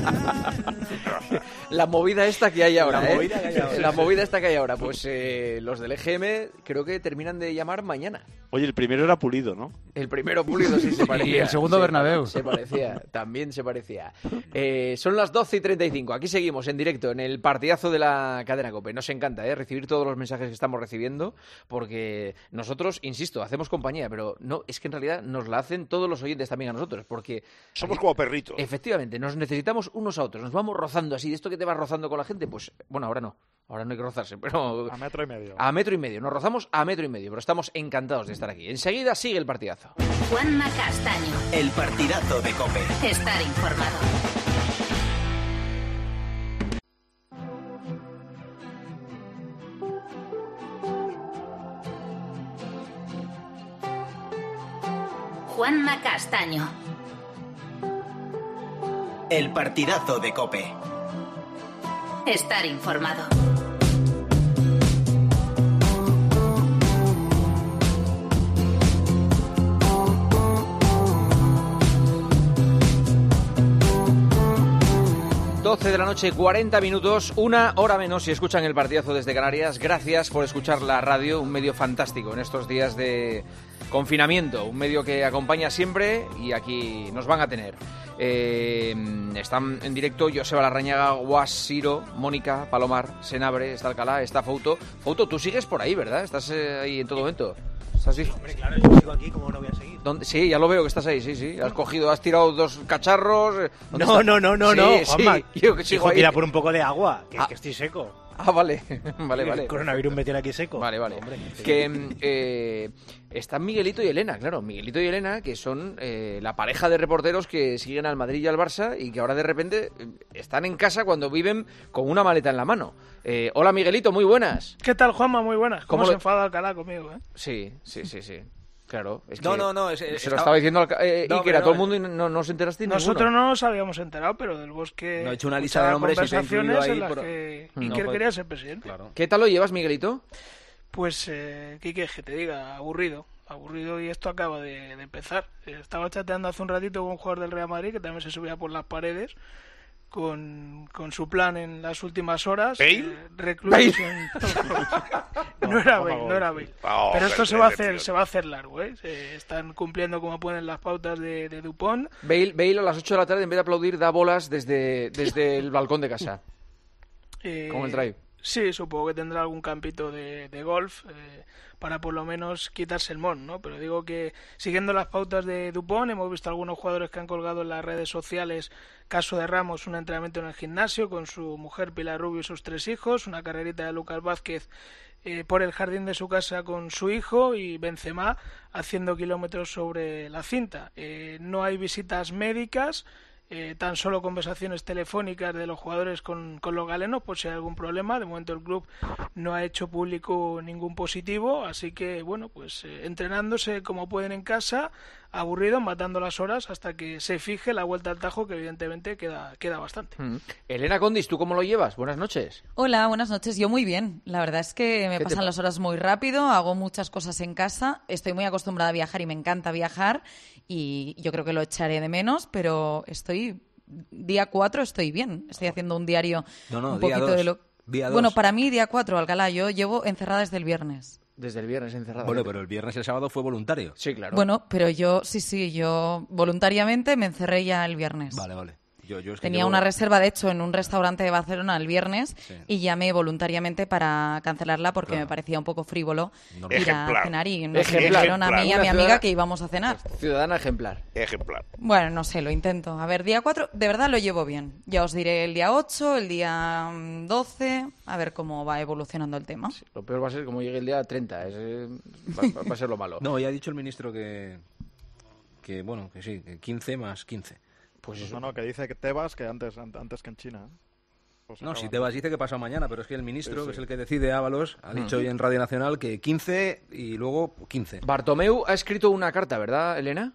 La movida esta que hay ahora, La ¿eh? movida que hay ahora. La movida esta que hay ahora. Pues eh, los del E G M creo que terminan de llamar mañana. Oye, el primero era Pulido, ¿no? El primero Pulido sí se parecía. Y el segundo Se- Bernabéu. Se parecía, también se parecía. Eh, son las doce y treinta y cinco. Aquí seguimos en directo en el partidazo de la cadena COPE. Nos encanta ¿eh? recibir todos los mensajes que estamos recibiendo porque nosotros, insisto, hacemos compañía, pero no es que en realidad nos la hacen todos los oyentes también a nosotros porque... Somos como perritos. Efectivamente, nos necesitamos unos a otros. Nos vamos rozando así. De esto que te vas rozando con la gente, pues bueno, ahora no. Ahora no hay que rozarse, pero... A metro y medio. A metro y medio. Nos rozamos a metro y medio, pero estamos encantados de estar aquí. Enseguida sigue el partidazo. Juanma Castaño. El partidazo de COPE. Estar informado. Juanma Castaño. El partidazo de COPE. Estar informado. doce de la noche, cuarenta minutos, una hora menos si escuchan el partidazo desde Canarias. Gracias por escuchar la radio, un medio fantástico en estos días de confinamiento, un medio que acompaña siempre y aquí nos van a tener. Eh, están en directo Joseba Larrañaga, Guasiro, Mónica, Palomar, Senabre, está Alcalá, está Fouto. Fouto, tú sigues por ahí, ¿verdad? Estás eh, ahí en todo momento. ¿Estás ahí? Hombre, claro, yo sigo aquí, ¿cómo no voy a seguir? ¿Dónde? Sí, ya lo veo que estás ahí, sí, sí. Has cogido, has tirado dos cacharros. ¿Dónde No, está? no, no, no, Sí, no, sí, Juanma. yo que sigo Hijo, ahí. tira por un poco de agua, que, Ah. que estoy seco. Ah, vale, vale, vale. El coronavirus me tiene aquí seco. Vale, vale. Hombre, que eh, están Miguelito y Elena, claro. Miguelito y Elena, que son eh, la pareja de reporteros que siguen al Madrid y al Barça y que ahora de repente eh, están en casa cuando viven con una maleta en la mano. Eh, hola, Miguelito, muy buenas. ¿Qué tal, Juanma? Muy buenas. ¿Cómo, ¿Cómo se lo- enfada Alcalá conmigo, eh? Sí, sí, sí, sí. Claro. Es No, que no, no, es- Se es- lo estaba- estaba diciendo Alca- eh, No, Iker a pero todo el no, mundo y no, no os enteraste Nosotros ninguno. no nos habíamos enterado, pero del Bosque No, he hecho una lista de escuchaba nombres y se ha conversaciones incluido ahí en las por- que No, Iker pues- quería ser presidente. ¿Qué tal lo llevas, Miguelito? Pues, eh, ¿qué quieres que te diga? Aburrido. Aburrido y esto acaba de, de empezar. Eh, Estaba chateando hace un ratito con un jugador del Real Madrid que también se subía por las paredes con, con su plan en las últimas horas. ¿Bale? Eh, recluidos en... no era Bale, no era Bale. Oh, Pero esto qué se va a hacer, decepción. se va a hacer largo, ¿eh? Se están cumpliendo como ponen las pautas de, de Dupont. Bale, Bale a las ocho de la tarde, en vez de aplaudir, da bolas desde, desde el balcón de casa. Eh, Con el drive. Sí, supongo que tendrá algún campito de, de golf eh, para por lo menos quitarse el mon, ¿no? Pero digo que siguiendo las pautas de Dupont, hemos visto algunos jugadores que han colgado en las redes sociales, caso de Ramos, un entrenamiento en el gimnasio con su mujer Pilar Rubio y sus tres hijos, una carrerita de Lucas Vázquez eh, por el jardín de su casa con su hijo y Benzema haciendo kilómetros sobre la cinta. Eh, no hay visitas médicas. Eh, tan solo conversaciones telefónicas de los jugadores con, con los galenos por si hay algún problema. De momento el club no ha hecho público ningún positivo, así que bueno, pues eh, entrenándose como pueden en casa, aburridos, matando las horas hasta que se fije la vuelta al Tajo, que evidentemente queda, queda bastante. Mm. Elena Condis, ¿tú cómo lo llevas? Buenas noches. Hola, buenas noches. Yo muy bien. La verdad es que me ¿Qué te pasan pasa? las horas muy rápido, hago muchas cosas en casa, estoy muy acostumbrada a viajar y me encanta viajar y yo creo que lo echaré de menos, pero estoy día cuatro estoy bien. Estoy haciendo un diario No, no, un día poquito dos. de lo... Día dos. Bueno, para mí día cuatro, Alcalá, yo llevo encerrada desde el viernes. Desde el viernes encerrada. Bueno, pero el viernes y el sábado fue voluntario. Sí, claro. Bueno, pero yo, sí, sí, yo voluntariamente me encerré ya el viernes. Vale, vale. Yo, yo es que Tenía llevo- una reserva, de hecho, en un restaurante de Barcelona el viernes Sí. y llamé voluntariamente para cancelarla porque Claro. me parecía un poco frívolo Normal. ir a Ejemplar. cenar y nos Ejemplar. dijeron a mí y a Una mi amiga ciudadana- que íbamos a cenar. Ciudadana ejemplar. Ejemplar. Bueno, no sé, lo intento. A ver, día cuatro, de verdad lo llevo bien. Ya os diré el día ocho, el día mm, doce, a ver cómo va evolucionando el tema. Lo peor va a ser como llegue el día treinta. Es, eh, va, va a ser lo malo. No, ya ha dicho el ministro que, que bueno, que sí, que quince más quince. Pues eso. No, no, que dice que Tebas que antes, an- antes que en China. ¿eh? Pues No, acaban. si Tebas dice que pasa mañana, pero es que el ministro, Sí, sí. que es el que decide, Ábalos, ha dicho Mm. hoy en Radio Nacional que quince y luego quince. Bartomeu ha escrito una carta, ¿verdad, Elena?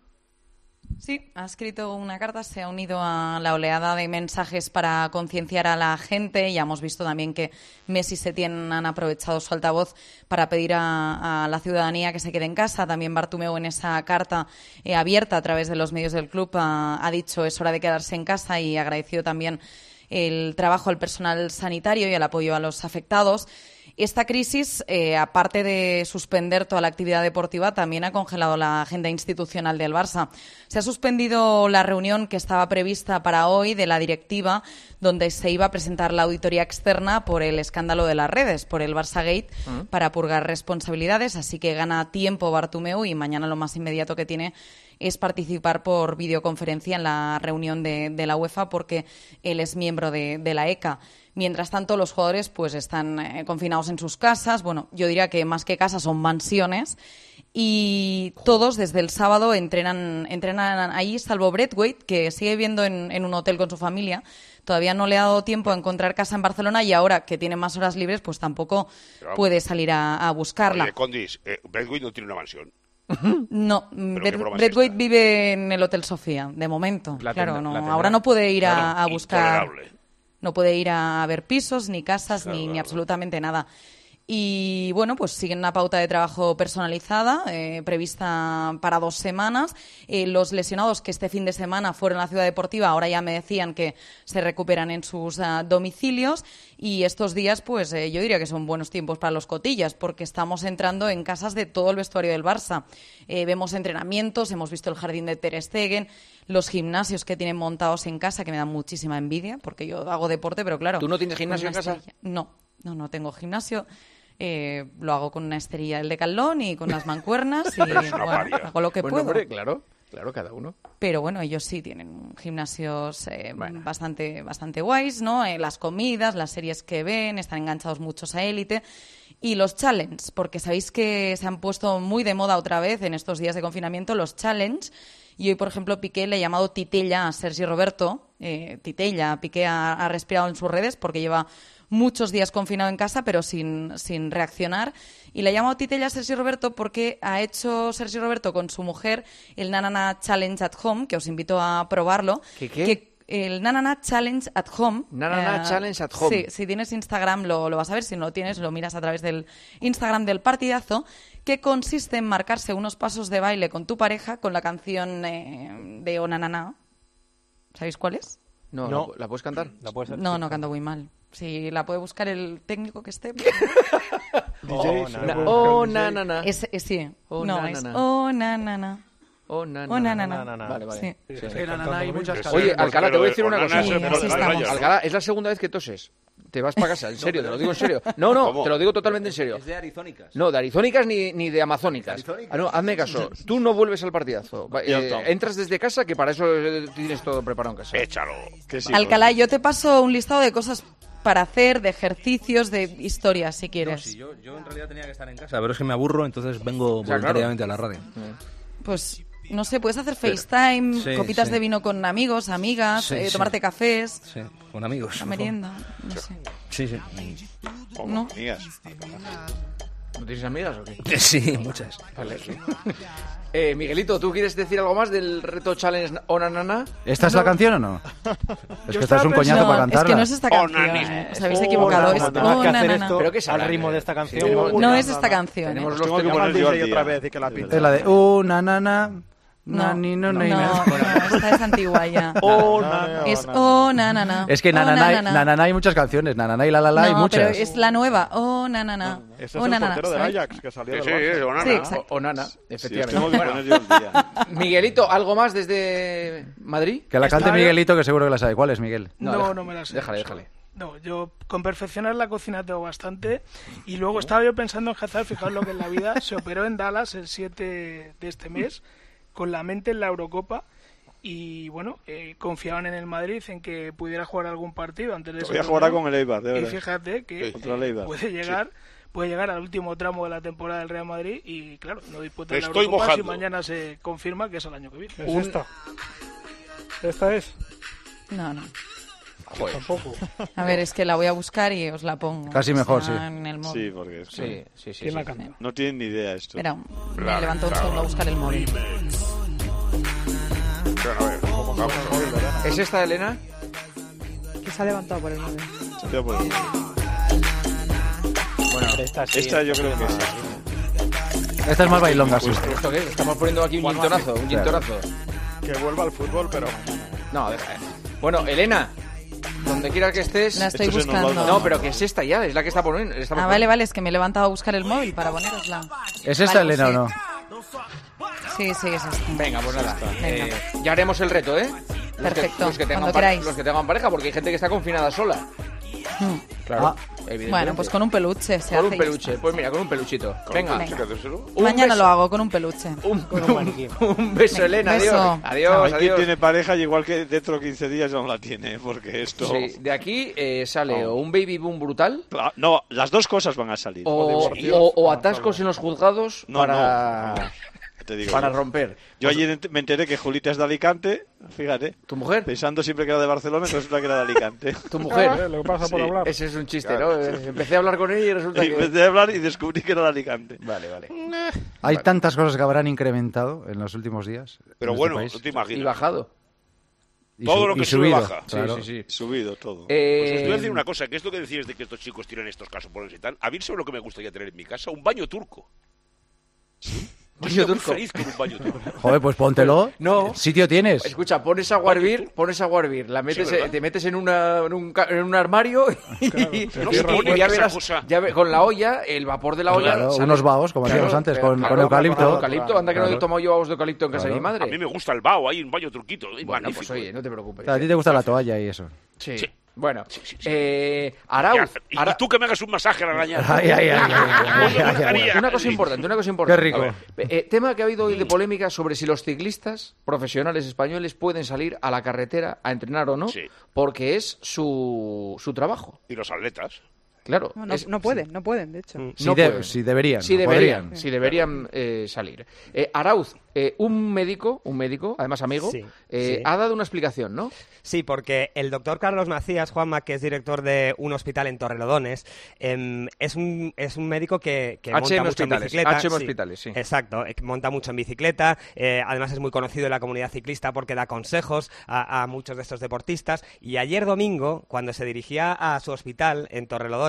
Sí, ha escrito una carta, se ha unido a la oleada de mensajes para concienciar a la gente. Ya hemos visto también que Messi y Setién han aprovechado su altavoz para pedir a, a la ciudadanía que se quede en casa. También Bartomeu en esa carta eh, abierta a través de los medios del club ha, ha dicho es hora de quedarse en casa y agradecido también el trabajo al personal sanitario y el apoyo a los afectados. Esta crisis, eh, aparte de suspender toda la actividad deportiva, también ha congelado la agenda institucional del Barça. Se ha suspendido la reunión que estaba prevista para hoy de la directiva, donde se iba a presentar la auditoría externa por el escándalo de las redes, por el Barça Gate, Mm. para purgar responsabilidades. Así que gana tiempo Bartomeu y mañana lo más inmediato que tiene es participar por videoconferencia en la reunión de, de la UEFA, porque él es miembro de, de la E C A. Mientras tanto, los jugadores pues están eh, confinados en sus casas. Bueno, yo diría que más que casas son mansiones. Y todos desde el sábado entrenan, entrenan ahí, salvo Braithwaite, que sigue viviendo en, en un hotel con su familia. Todavía no le ha dado tiempo a encontrar casa en Barcelona y ahora que tiene más horas libres, pues tampoco Claro. puede salir a, a buscarla. Oye, Condis, eh, Braithwaite no tiene una mansión. No, qué Bra- broma es Braithwaite vive en el Hotel Sofía, de momento. La claro, tendrá- no, la tendrá. ahora no puede ir a, Claro, a buscar, intolerable. no puede ir a ver pisos, ni casas, Claro, ni, ni claro. absolutamente nada. Y bueno, pues siguen una pauta de trabajo personalizada, eh, prevista para dos semanas. Eh, los lesionados que este fin de semana fueron a la Ciudad Deportiva, ahora ya me decían que se recuperan en sus ah, domicilios. Y estos días, pues eh, yo diría que son buenos tiempos para los cotillas, porque estamos entrando en casas de todo el vestuario del Barça. Eh, vemos entrenamientos, hemos visto el jardín de Ter Stegen, los gimnasios que tienen montados en casa, que me dan muchísima envidia, porque yo hago deporte, pero claro. ¿Tú no tienes con gimnasio una en casa? esterilla- No, no, no tengo gimnasio. Eh, lo hago con una esterilla del Decathlon y con las mancuernas y Eres una bueno, paria. hago lo que Bueno, puedo. hombre, claro, claro, cada uno. Pero bueno, ellos sí tienen gimnasios eh, bastante, bastante guays, ¿no? Eh, las comidas, las series que ven, están enganchados muchos a Élite. Y los challenge, porque sabéis que se han puesto muy de moda otra vez en estos días de confinamiento, los challenge. Y hoy, por ejemplo, Piqué le ha llamado Titella a Sergi Roberto. Eh, Titella, Piqué ha, ha respirado en sus redes porque lleva muchos días confinado en casa, pero sin, sin reaccionar. Y le ha llamado Titella a Sergi Roberto porque ha hecho Sergi Roberto con su mujer el Nanana Challenge at Home, que os invito a probarlo. ¿Qué, qué? Que el Nanana Challenge at Home. Nanana eh, Challenge at Home. Sí, si tienes Instagram lo, lo vas a ver. Si no lo tienes, lo miras a través del Instagram del Partidazo, que consiste en marcarse unos pasos de baile con tu pareja con la canción eh, de O Nanana. ¿Sabéis cuál es? No, No. ¿La, la puedes cantar? La puedes hacer, No, sí. no canto muy mal. Si la puede buscar el técnico que esté. Oh, na, na. Oh, na, na, na. Es, es- sí. Oh, no, na, es na, na. oh, na, na, na. Oh, na, Oh, na, na, na, na. na, na. Vale, vale. Sí. Sí, sí. Sí, na, na, na, hay muchas Oye, canciones. Alcalá, te voy a decir una Pero cosa. de- con Ana, Sí, así estamos. Alcalá, es la segunda vez que toses. Te vas para casa, en serio, te lo digo en serio. No, no, ¿Cómo? te lo digo totalmente en serio. Es de arizónicas. No, de arizónicas ni, ni de amazónicas. Ah, no, hazme caso. Tú no vuelves al partidazo. Va, Ya eh, está. entras desde casa, que para eso eh, tienes todo preparado en casa. Échalo. Que sí, Alcalá, yo te paso un listado de cosas para hacer, de ejercicios, de historias, si No, quieres. sí, yo, yo en realidad tenía que estar en casa, pero es que me aburro, entonces vengo sea, voluntariamente a la radio. Pues, no sé, puedes hacer FaceTime, Sí, copitas sí. de vino con amigos, amigas, Sí, eh, sí. tomarte cafés, Sí, con amigos. la merienda, no sé. Sí, sí. ¿No? ¿No tienes amigas o qué? Sí, muchas. Vale. Eh, Miguelito, ¿tú quieres decir algo más del reto Challenge Onanana? ¿Esta es la canción o no? Es que esta es un coñazo No, para cantarla. es que no es esta canción, Onanismo. eh, os habéis equivocado. Es Como tengas que oh, hacer na, na, esto na. Pero que es al Alan, ritmo eh. de esta canción. Sí, ¿no? No es esta canción, ¿eh? Tenemos Los los tengo que temas poner yo al D J día. otra vez y que la pinche. Es la de una nana. No, Nani, no, no, no, no, no. esta es antigua ya. Oh, na, Es oh, na, na, na. Es que Oh, na, nanana, na, na. nanana hay muchas canciones. Nanana y la la la hay No, muchas. pero es la nueva. Oh, na, na, na. Ese Oh, es el na, na, na, portero del ¿sabes? Ajax, que salió Sí, del sí, Barça. Onana. Sí, exacto. O- Onana, Sí, efectivamente. tengo que Bueno, poner yo al día. Miguelito, ¿algo más desde Madrid? Que la cante Está bien. Miguelito, que seguro que la sabe. ¿Cuál es, Miguel? No, deja- no me la sé. Déjale, déjale. No, yo con perfeccionar la cocina tengo bastante. Y luego estaba yo pensando en Hazard, fijaos lo que es la vida. Se operó en Dallas el siete de este mes, con la mente en la Eurocopa. Y bueno, eh, confiaban en el Madrid en que pudiera jugar algún partido antes de ese Todavía torneo. jugará con el Eibar, de Y verdad. fíjate que Sí. Contra el Eibar. puede llegar puede llegar al último tramo de la temporada del Real Madrid y claro, no disputa Me la estoy Eurocopa si mojando. mañana se confirma que es el año que viene. ¿Es Un- esta? ¿Esta es? No, no. Joder. Tampoco. A ver, es que la voy a buscar y os la pongo. Casi mejor, Está sí. En el móvil. Sí, porque es que Sí, sí, sí. ¿Quién sí. la canta? no tienen ni idea esto. Espera, me Claro, levanto un claro. segundo a buscar el móvil. Pero, a ver, ¿cómo vamos a ver? ¿Es esta, Elena? Que se ha levantado por el móvil. Te voy a poner. Bueno, Esta, sí, Esta yo creo que es. Esta es más bailonga, sí. ¿esto qué? Estamos poniendo aquí un gintonazo, un gintonazo. Que vuelva al fútbol, pero No, deja. eh. Bueno, Elena, donde quiera que estés. La estoy Esto se nos va a buscando. dar. No, pero que es esta ya, es la que está poniendo. estamos Ah, vale, vale, es que me he levantado a buscar el móvil para ponerosla. ¿Es esta, Vale, Elena, sí. o no? Sí, sí, es esta. Venga, pues nada. Venga. eh, ya haremos el reto, ¿eh? Los Perfecto, Que, los, que tengan cuando pa- queráis. los que tengan pareja, porque hay gente que está confinada sola. Hmm. Claro, Ah. evidentemente. Bueno, pues con un peluche se Con hace un y ya peluche. Pues mira, con un peluchito. Venga. Venga. Un Mañana beso. lo hago con un peluche. Un, Con un maniquí. un beso, Venga, Elena. beso. Adiós. Adiós, Hay quien adiós. tiene pareja y igual que dentro de quince días ya no la tiene, porque esto... Sí, de aquí eh, sale No. o un baby boom brutal Ah, No, las dos cosas van a salir. o, o- o atascos en los juzgados No, para, no. Te digo para yo. romper. Yo ayer ent- me enteré que Julita es de Alicante, fíjate. ¿Tu mujer? Pensando siempre que era de Barcelona, entonces resulta que era de Alicante. ¿Tu mujer? Eh, lo que pasa por Sí. hablar. Ese es un chiste, Claro. ¿no? Eh, Empecé a hablar con ella y resulta Y que... empecé a hablar y descubrí que era de Alicante. Vale, vale. Hay tantas cosas que habrán incrementado en los últimos días. Pero en este bueno, país. no te Y imaginas. bajado. Y todo su- lo y que sube subido, baja. claro. Sí, sí, sí. Subido todo. Eh, Pues os voy a decir una cosa, que es lo que decías de que estos chicos tienen estos casos por y tal. A mí, ¿sabes lo que me gustaría tener en mi casa? Un baño turco. Yo Baño estoy muy turco. feliz con un baño turco. Joder, pues póntelo. No. Sitio tienes. Escucha, pones agua a hervir, pones agua a hervir, la metes, ¿verdad? eh, te metes en, una, en, un, ca- en un armario y, y- No y se pone ya esa verás, cosa. ya ve- con la olla, el vapor de la olla... Claro, sale- unos vaos, como hacíamos antes, con- con eucalipto. Con eucalipto, anda que no Claro. he tomado yo vaos de eucalipto en casa de mi Claro. madre. A mí me gusta el bao ahí, un baño turquito. eh, Bueno, magnífico. pues oye, no te preocupes. A ti te gusta la toalla y eso. Sí. Sí. Bueno, Sí, sí, sí. eh, Ya, Arauz, y, Ara- y tú que me hagas un masaje a la araña. Ay, ay, ay, ay, ay, Oye, ay, ay, María. ay. una cosa importante, una cosa importante. Qué rico. A ver, eh, tema que ha habido hoy de polémica sobre si los ciclistas profesionales españoles pueden salir a la carretera a entrenar o no, Sí. porque es su, su trabajo. Y los atletas. Claro. No, no, es- no pueden, no pueden, de hecho. Sí, no de- pueden. sí deberían. Sí no deberían, podrían. sí deberían eh, salir. Eh, Arauz, eh, un médico, un médico, además amigo, Sí, eh, sí. ha dado una explicación, ¿no? Sí, porque el doctor Carlos Macías, Juanma, que es director de un hospital en Torrelodones, em, es, un, es un médico que, que H M monta mucho en Hospitales, bicicleta. H M Hospitales, sí. Exacto, eh, que monta mucho en bicicleta, eh, además es muy conocido en la comunidad ciclista porque da consejos a, a muchos de estos deportistas. Y ayer domingo, cuando se dirigía a su hospital en Torrelodones,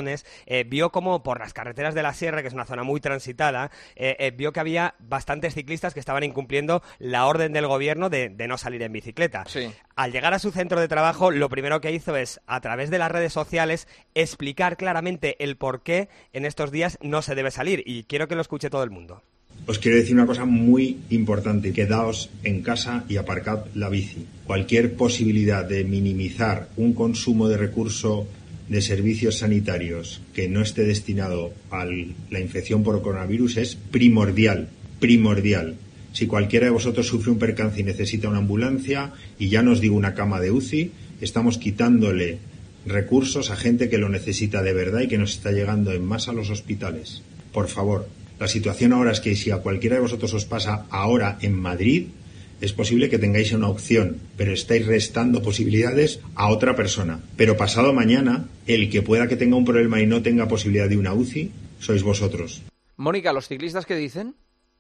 Montones, eh, vio como por las carreteras de la Sierra, que es una zona muy transitada, eh, eh, vio que había bastantes ciclistas que estaban incumpliendo la orden del gobierno de, de no salir en bicicleta. Sí. Al llegar a su centro de trabajo, lo primero que hizo es, a través de las redes sociales, explicar claramente el por qué en estos días no se debe salir. Y quiero que lo escuche todo el mundo. Os quiero decir una cosa muy importante: quedaos en casa y aparcad la bici. Cualquier posibilidad de minimizar un consumo de recurso de servicios sanitarios que no esté destinado a la infección por coronavirus es primordial, primordial. Si cualquiera de vosotros sufre un percance y necesita una ambulancia, y ya no os digo una cama de U C I, estamos quitándole recursos a gente que lo necesita de verdad y que nos está llegando en masa a los hospitales. Por favor, la situación ahora es que si a cualquiera de vosotros os pasa ahora en Madrid, es posible que tengáis una opción, pero estáis restando posibilidades a otra persona. Pero pasado mañana, el que pueda que tenga un problema y no tenga posibilidad de una U C I, sois vosotros. Mónica, ¿los ciclistas qué dicen?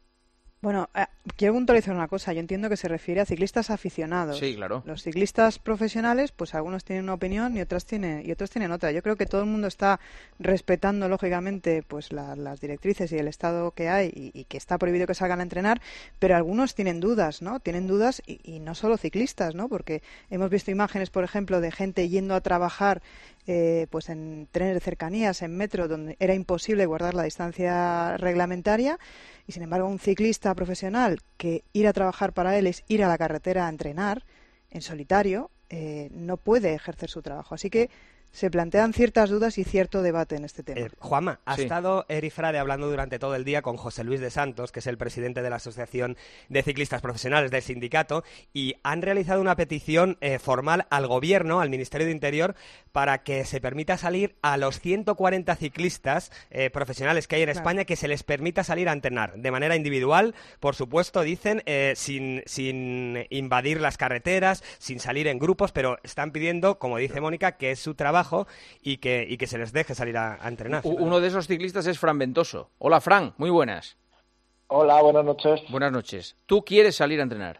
Bueno, eh, quiero puntualizar una cosa. Yo entiendo que se refiere a ciclistas aficionados. Sí, claro. Los ciclistas profesionales, pues algunos tienen una opinión y otras tienen y otros tienen otra. Yo creo que todo el mundo está respetando, lógicamente, pues la, las directrices y el estado que hay y, y que está prohibido que salgan a entrenar, pero algunos tienen dudas, ¿no? Tienen dudas y, y no solo ciclistas, ¿no? Porque hemos visto imágenes, por ejemplo, de gente yendo a trabajar Eh, pues en trenes de cercanías, en metro, donde era imposible guardar la distancia reglamentaria, y sin embargo un ciclista profesional que ir a trabajar para él es ir a la carretera a entrenar en solitario, eh, no puede ejercer su trabajo. Así que se plantean ciertas dudas y cierto debate en este tema. Eh, Juanma, ha Sí. estado Eri Frade hablando durante todo el día con José Luis de Santos, que es el presidente de la Asociación de Ciclistas Profesionales del sindicato, y han realizado una petición eh, formal al Gobierno, al Ministerio de Interior, para que se permita salir a los ciento cuarenta ciclistas eh, profesionales que hay en Claro. España, que se les permita salir a entrenar de manera individual, por supuesto, dicen, eh, sin, sin invadir las carreteras, sin salir en grupos, pero están pidiendo, como dice Mónica, que es su trabajo y que, y que se les deje salir a, a entrenar. U- Uno de esos ciclistas es Fran Ventoso. Hola, Fran, muy buenas. Hola, buenas noches. Buenas noches. ¿Tú quieres salir a entrenar?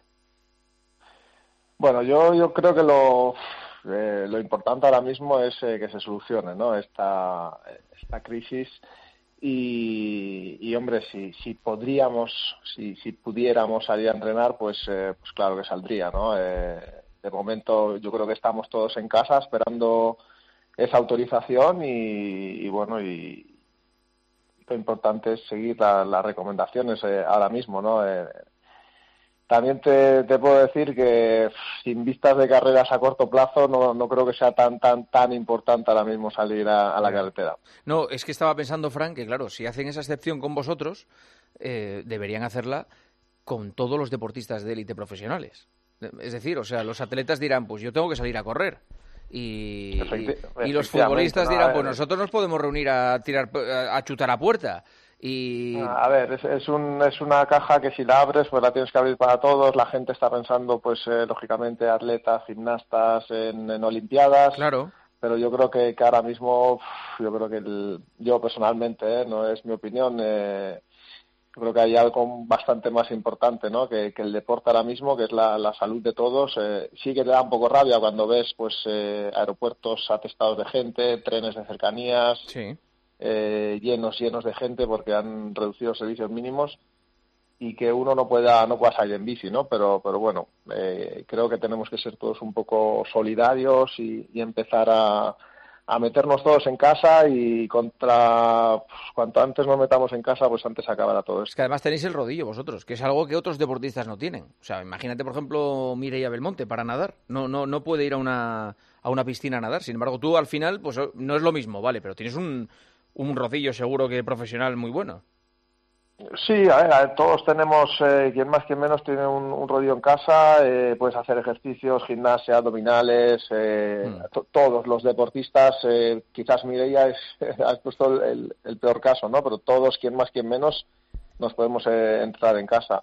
Bueno, yo, yo creo que lo, eh, lo importante ahora mismo es eh, que se solucione, ¿no? esta, esta crisis y, y hombre, si, si podríamos, si, si pudiéramos salir a entrenar, pues, eh, pues claro que saldría, ¿no? Eh, de momento yo creo que estamos todos en casa esperando esa autorización y, y bueno, y lo importante es seguir la, las recomendaciones eh, ahora mismo, ¿no? Eh, También te, te puedo decir que sin vistas de carreras a corto plazo no, no creo que sea tan tan tan importante ahora mismo salir a, a la carretera. No, es que estaba pensando, Fran, que claro, si hacen esa excepción con vosotros, eh, deberían hacerla con todos los deportistas de élite profesionales. Es decir, o sea, los atletas dirán, pues yo tengo que salir a correr. Y, Efecti- y, y los efectivamente, futbolistas ¿no? dirán, A ver, pues nosotros nos podemos reunir a tirar a, a chutar a puerta. Y A ver, es, es, un, es una caja que si la abres, pues la tienes que abrir para todos. La gente está pensando, pues eh, lógicamente, atletas, gimnastas en, en olimpiadas. Claro. Pero yo creo que, que ahora mismo, uf, yo creo que el, yo personalmente, eh, no es mi opinión, eh, yo creo que hay algo bastante más importante, ¿no? Que, que el deporte ahora mismo, que es la, la salud de todos. Eh, sí que te da un poco rabia cuando ves, pues, eh, aeropuertos atestados de gente, trenes de cercanías. Sí. Eh, llenos llenos de gente porque han reducido los servicios mínimos y que uno no pueda no pueda salir en bici, ¿no? Pero pero bueno, eh, creo que tenemos que ser todos un poco solidarios y, y empezar a, a meternos todos en casa y contra pues, cuanto antes nos metamos en casa, pues antes acabará todo esto. es que además tenéis el rodillo vosotros, que es algo que otros deportistas no tienen. O sea, imagínate, por ejemplo, Mireia Belmonte para nadar. No no no puede ir a una a una piscina a nadar. Sin embargo, tú al final, pues no es lo mismo, vale, pero tienes un un rodillo seguro que profesional muy bueno. Sí, a ver, a ver, todos tenemos, eh, quien más, quien menos, tiene un, un rodillo en casa, eh, puedes hacer ejercicios, gimnasia, abdominales, eh, Mm. to- todos los deportistas, eh, quizás Mireia es, has puesto el, el peor caso, ¿no? Pero todos, quien más, quien menos, nos podemos eh, entrar en casa.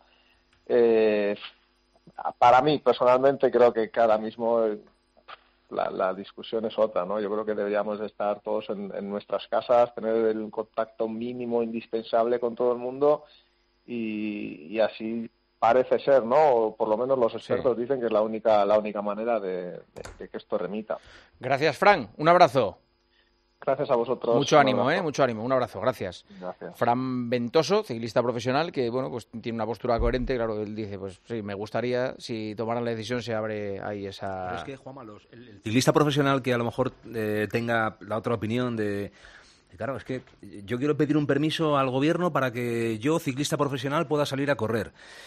Eh, para mí, personalmente, creo que ahora mismo eh, la, la discusión es otra, ¿no? Yo creo que deberíamos de estar todos en, en nuestras casas, tener el contacto mínimo indispensable con todo el mundo y, y así parece ser, ¿no? O por lo menos los expertos dicen que es la única la única manera de, de- de que esto remita. Gracias, Fran. Un abrazo. Gracias a vosotros. Mucho ánimo, ¿eh? Mucho ánimo. Un abrazo, gracias. Gracias. Fran Ventoso, ciclista profesional, que bueno, pues tiene una postura coherente. Claro, él dice, pues sí, me gustaría, si tomaran la decisión, se abre ahí esa... Pero es que, Juanma, los, el, el ciclista profesional que a lo mejor eh, tenga la otra opinión de... Claro, es que yo quiero pedir un permiso al gobierno para que yo, ciclista profesional, pueda salir a correr.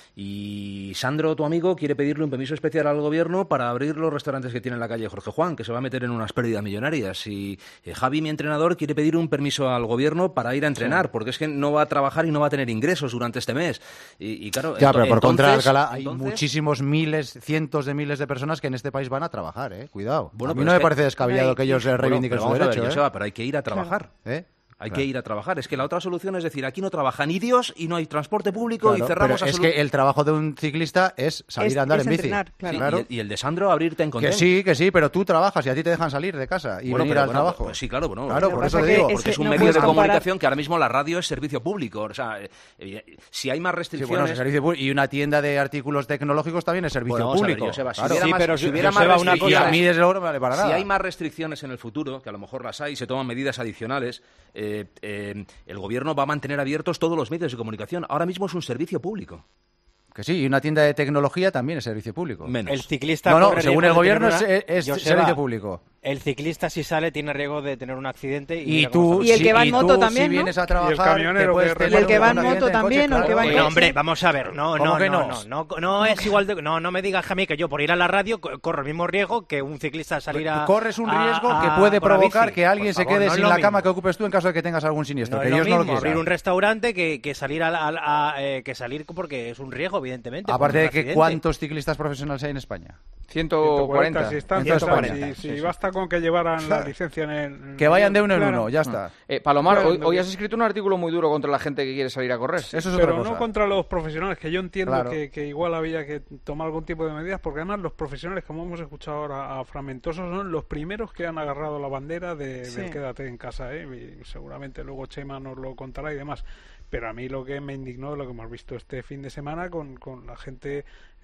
Y Sandro, tu amigo, quiere pedirle un permiso especial al gobierno para abrir los restaurantes que tiene en la calle Jorge Juan, que se va a meter en unas pérdidas millonarias. Y eh, Javi, mi entrenador, quiere pedir un permiso al gobierno para ir a entrenar, sí. porque es que no va a trabajar y no va a tener ingresos durante este mes. Y, y claro, ya, pero por entonces, contra de Alcalá hay entonces... muchísimos miles, cientos de miles de personas que en este país van a trabajar, ¿eh? Cuidado. Bueno, a mí no me que... parece descabellado hay... que ellos bueno, reivindiquen su derecho. Ver, ¿eh? Joseba, pero hay que ir a trabajar. ¿Eh? Hay claro. que ir a trabajar. Es que la otra solución es decir, aquí no trabaja ni Dios y no hay transporte público claro, y cerramos pero es que el trabajo de un ciclista es salir es, a andar es en bici. Entrenar, claro. Sí, claro. Y, el, y el de Sandro abrirte en Condén. Que sí, que sí, pero tú trabajas y a ti te dejan salir de casa y bueno, venir pero, al bueno, trabajo. Pues sí, claro, bueno, claro, por eso te que digo. Porque es, es que un no medio de comparar... comunicación que ahora mismo la radio es servicio público. O sea, eh, si hay más restricciones... Sí, bueno, es servicio público. Y una tienda de artículos tecnológicos también es servicio bueno, público. Ver, Joseba, claro. si hubiera sí, más, pero si hubiera Joseba, más una Y a mí desde luego no me vale para nada. Si hay más restricciones en el futuro, que a lo mejor las hay, se toman medidas adicionales, eh, eh, el gobierno va a mantener abiertos todos los medios de comunicación. Ahora mismo es un servicio público. Que sí, y una tienda de tecnología también es servicio público. Menos. El ciclista no, no, corre según riesgo el de gobierno tener es, una- es Joseba, servicio público. El ciclista si sale tiene riesgo de tener un accidente y, Y mira cómo tú, Y el si- que va en y moto tú, también, si ¿no? vienes a Y el trabajar, camionero te puedes que tener Y el que va en un moto accidente en también, o el que va en Bueno, coche. hombre, vamos a ver, no, ¿Cómo no, que no, no? no, no, no es igual de, no, no me digas a mí que yo por ir a la radio co- corro el mismo riesgo que un ciclista salir a, Tú corres un a- riesgo a- que puede con la provocar bici. que alguien Por se favor, quede no es sin lo la mismo. cama que ocupes tú en caso de que tengas algún siniestro, No que es lo Dios no lo mismo quiera. abrir un restaurante que, que salir a, a- a- eh, que salir porque es un riesgo, evidentemente. Aparte por un de que accidente. ¿cuántos ciclistas profesionales hay en España? ciento cuarenta. Si, están ciento cesados, cuarenta, si, sí, si sí. basta con que llevaran la licencia en el... Que vayan de uno en Claro. uno, ya está. Eh, Palomar, Claro, hoy, no- hoy has escrito un artículo muy duro contra la gente que quiere salir a correr. Eso es otra Pero cosa. no contra los profesionales, que yo entiendo Claro. que, que igual había que tomar algún tipo de medidas, porque además los profesionales, como hemos escuchado ahora a Fragmentosos, son los primeros que han agarrado la bandera de, Sí. del quédate en casa, ¿eh? Y seguramente luego Chema nos lo contará y demás. Pero a mí lo que me indignó es lo que hemos visto este fin de semana con, con la gente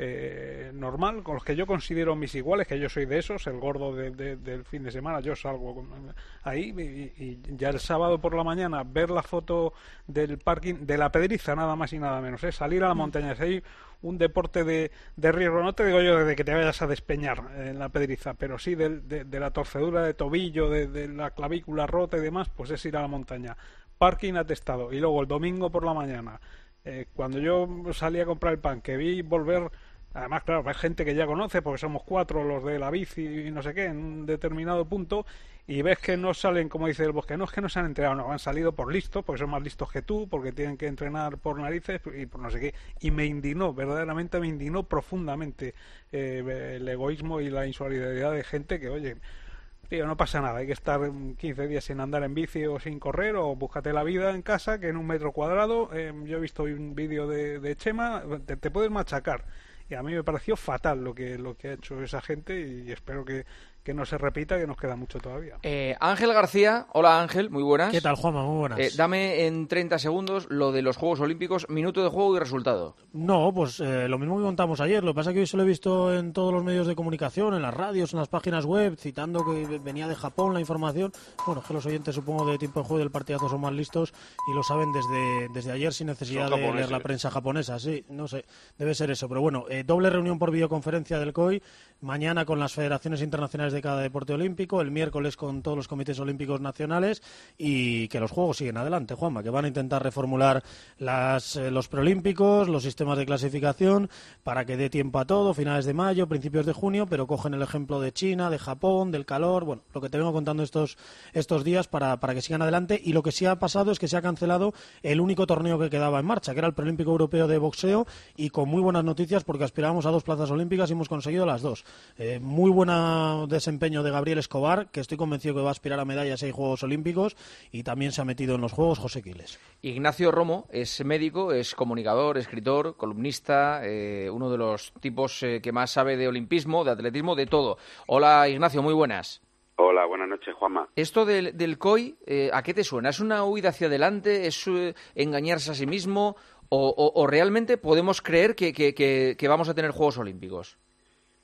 eh, normal, con los que yo considero mis iguales, que yo soy de esos, el gordo de, de, del fin de semana, yo salgo con- ahí y, y ya el sábado por la mañana ver la foto del parking, de la Pedriza, nada más y nada menos, ¿eh? Salir a la montaña, si hay un deporte de, de riesgo, no te digo yo de que te vayas a despeñar en la Pedriza, pero sí de, de, de la torcedura de tobillo, de, de la clavícula rota y demás, pues es ir a la montaña. Parking atestado. Y luego el domingo por la mañana, eh, cuando yo salí a comprar el pan, que vi volver, además claro, hay gente que ya conoce porque somos cuatro los de la bici y no sé qué, en un determinado punto, y ves que no salen, como dice el Bosque, no es que no se han entrenado, no, han salido por listos, porque son más listos que tú, porque tienen que entrenar por narices y por no sé qué, y me indignó, verdaderamente me indignó profundamente eh, el egoísmo y la insolidaridad de gente que, oye, tío, no pasa nada, hay que estar quince días sin andar en bici o sin correr, o búscate la vida en casa, que en un metro cuadrado, eh, yo he visto un vídeo de, de Chema, te, te puedes machacar, y a mí me pareció fatal lo que, lo que ha hecho esa gente, y espero que, que no se repita, que nos queda mucho todavía. Eh, Ángel García, hola Ángel, muy buenas. ¿Qué tal, Juanma? Muy buenas. Eh, dame en treinta segundos lo de los Juegos Olímpicos, minuto de juego y resultado. No, pues eh, lo mismo que contamos ayer. Lo que pasa es que hoy se lo he visto en todos los medios de comunicación, en las radios, en las páginas web, citando que venía de Japón la información. Bueno, es que los oyentes, supongo, de Tiempo de Juego y del partidazo son más listos y lo saben desde, desde ayer sin necesidad Son de leer japoneses. la prensa japonesa. Sí, no sé, debe ser eso. Pero bueno, eh, doble reunión por videoconferencia del C O I, mañana con las federaciones internacionales de cada deporte olímpico, el miércoles con todos los comités olímpicos nacionales, y que los Juegos siguen adelante, Juanma, que van a intentar reformular las, eh, los preolímpicos, los sistemas de clasificación, para que dé tiempo a todo, finales de mayo, principios de junio, pero cogen el ejemplo de China, de Japón, del calor, bueno, lo que te vengo contando estos, estos días para, para que sigan adelante. Y lo que sí ha pasado es que se ha cancelado el único torneo que quedaba en marcha, que era el preolímpico europeo de boxeo, y con muy buenas noticias porque aspirábamos a dos plazas olímpicas y hemos conseguido las dos. Eh, muy buen desempeño de Gabriel Escobar, que estoy convencido que va a aspirar a medallas en Juegos Olímpicos, y también se ha metido en los Juegos José Quiles. Ignacio Romo es médico, es comunicador, escritor, columnista, eh, uno de los tipos eh, que más sabe de olimpismo, de atletismo, de todo. Hola Ignacio, muy buenas. Hola, buenas noches, Juanma. Esto del, del C O I, eh, ¿a qué te suena? ¿Es una huida hacia adelante? ¿Es eh, engañarse a sí mismo? ¿O, o, o realmente podemos creer que, que, que, que vamos a tener Juegos Olímpicos?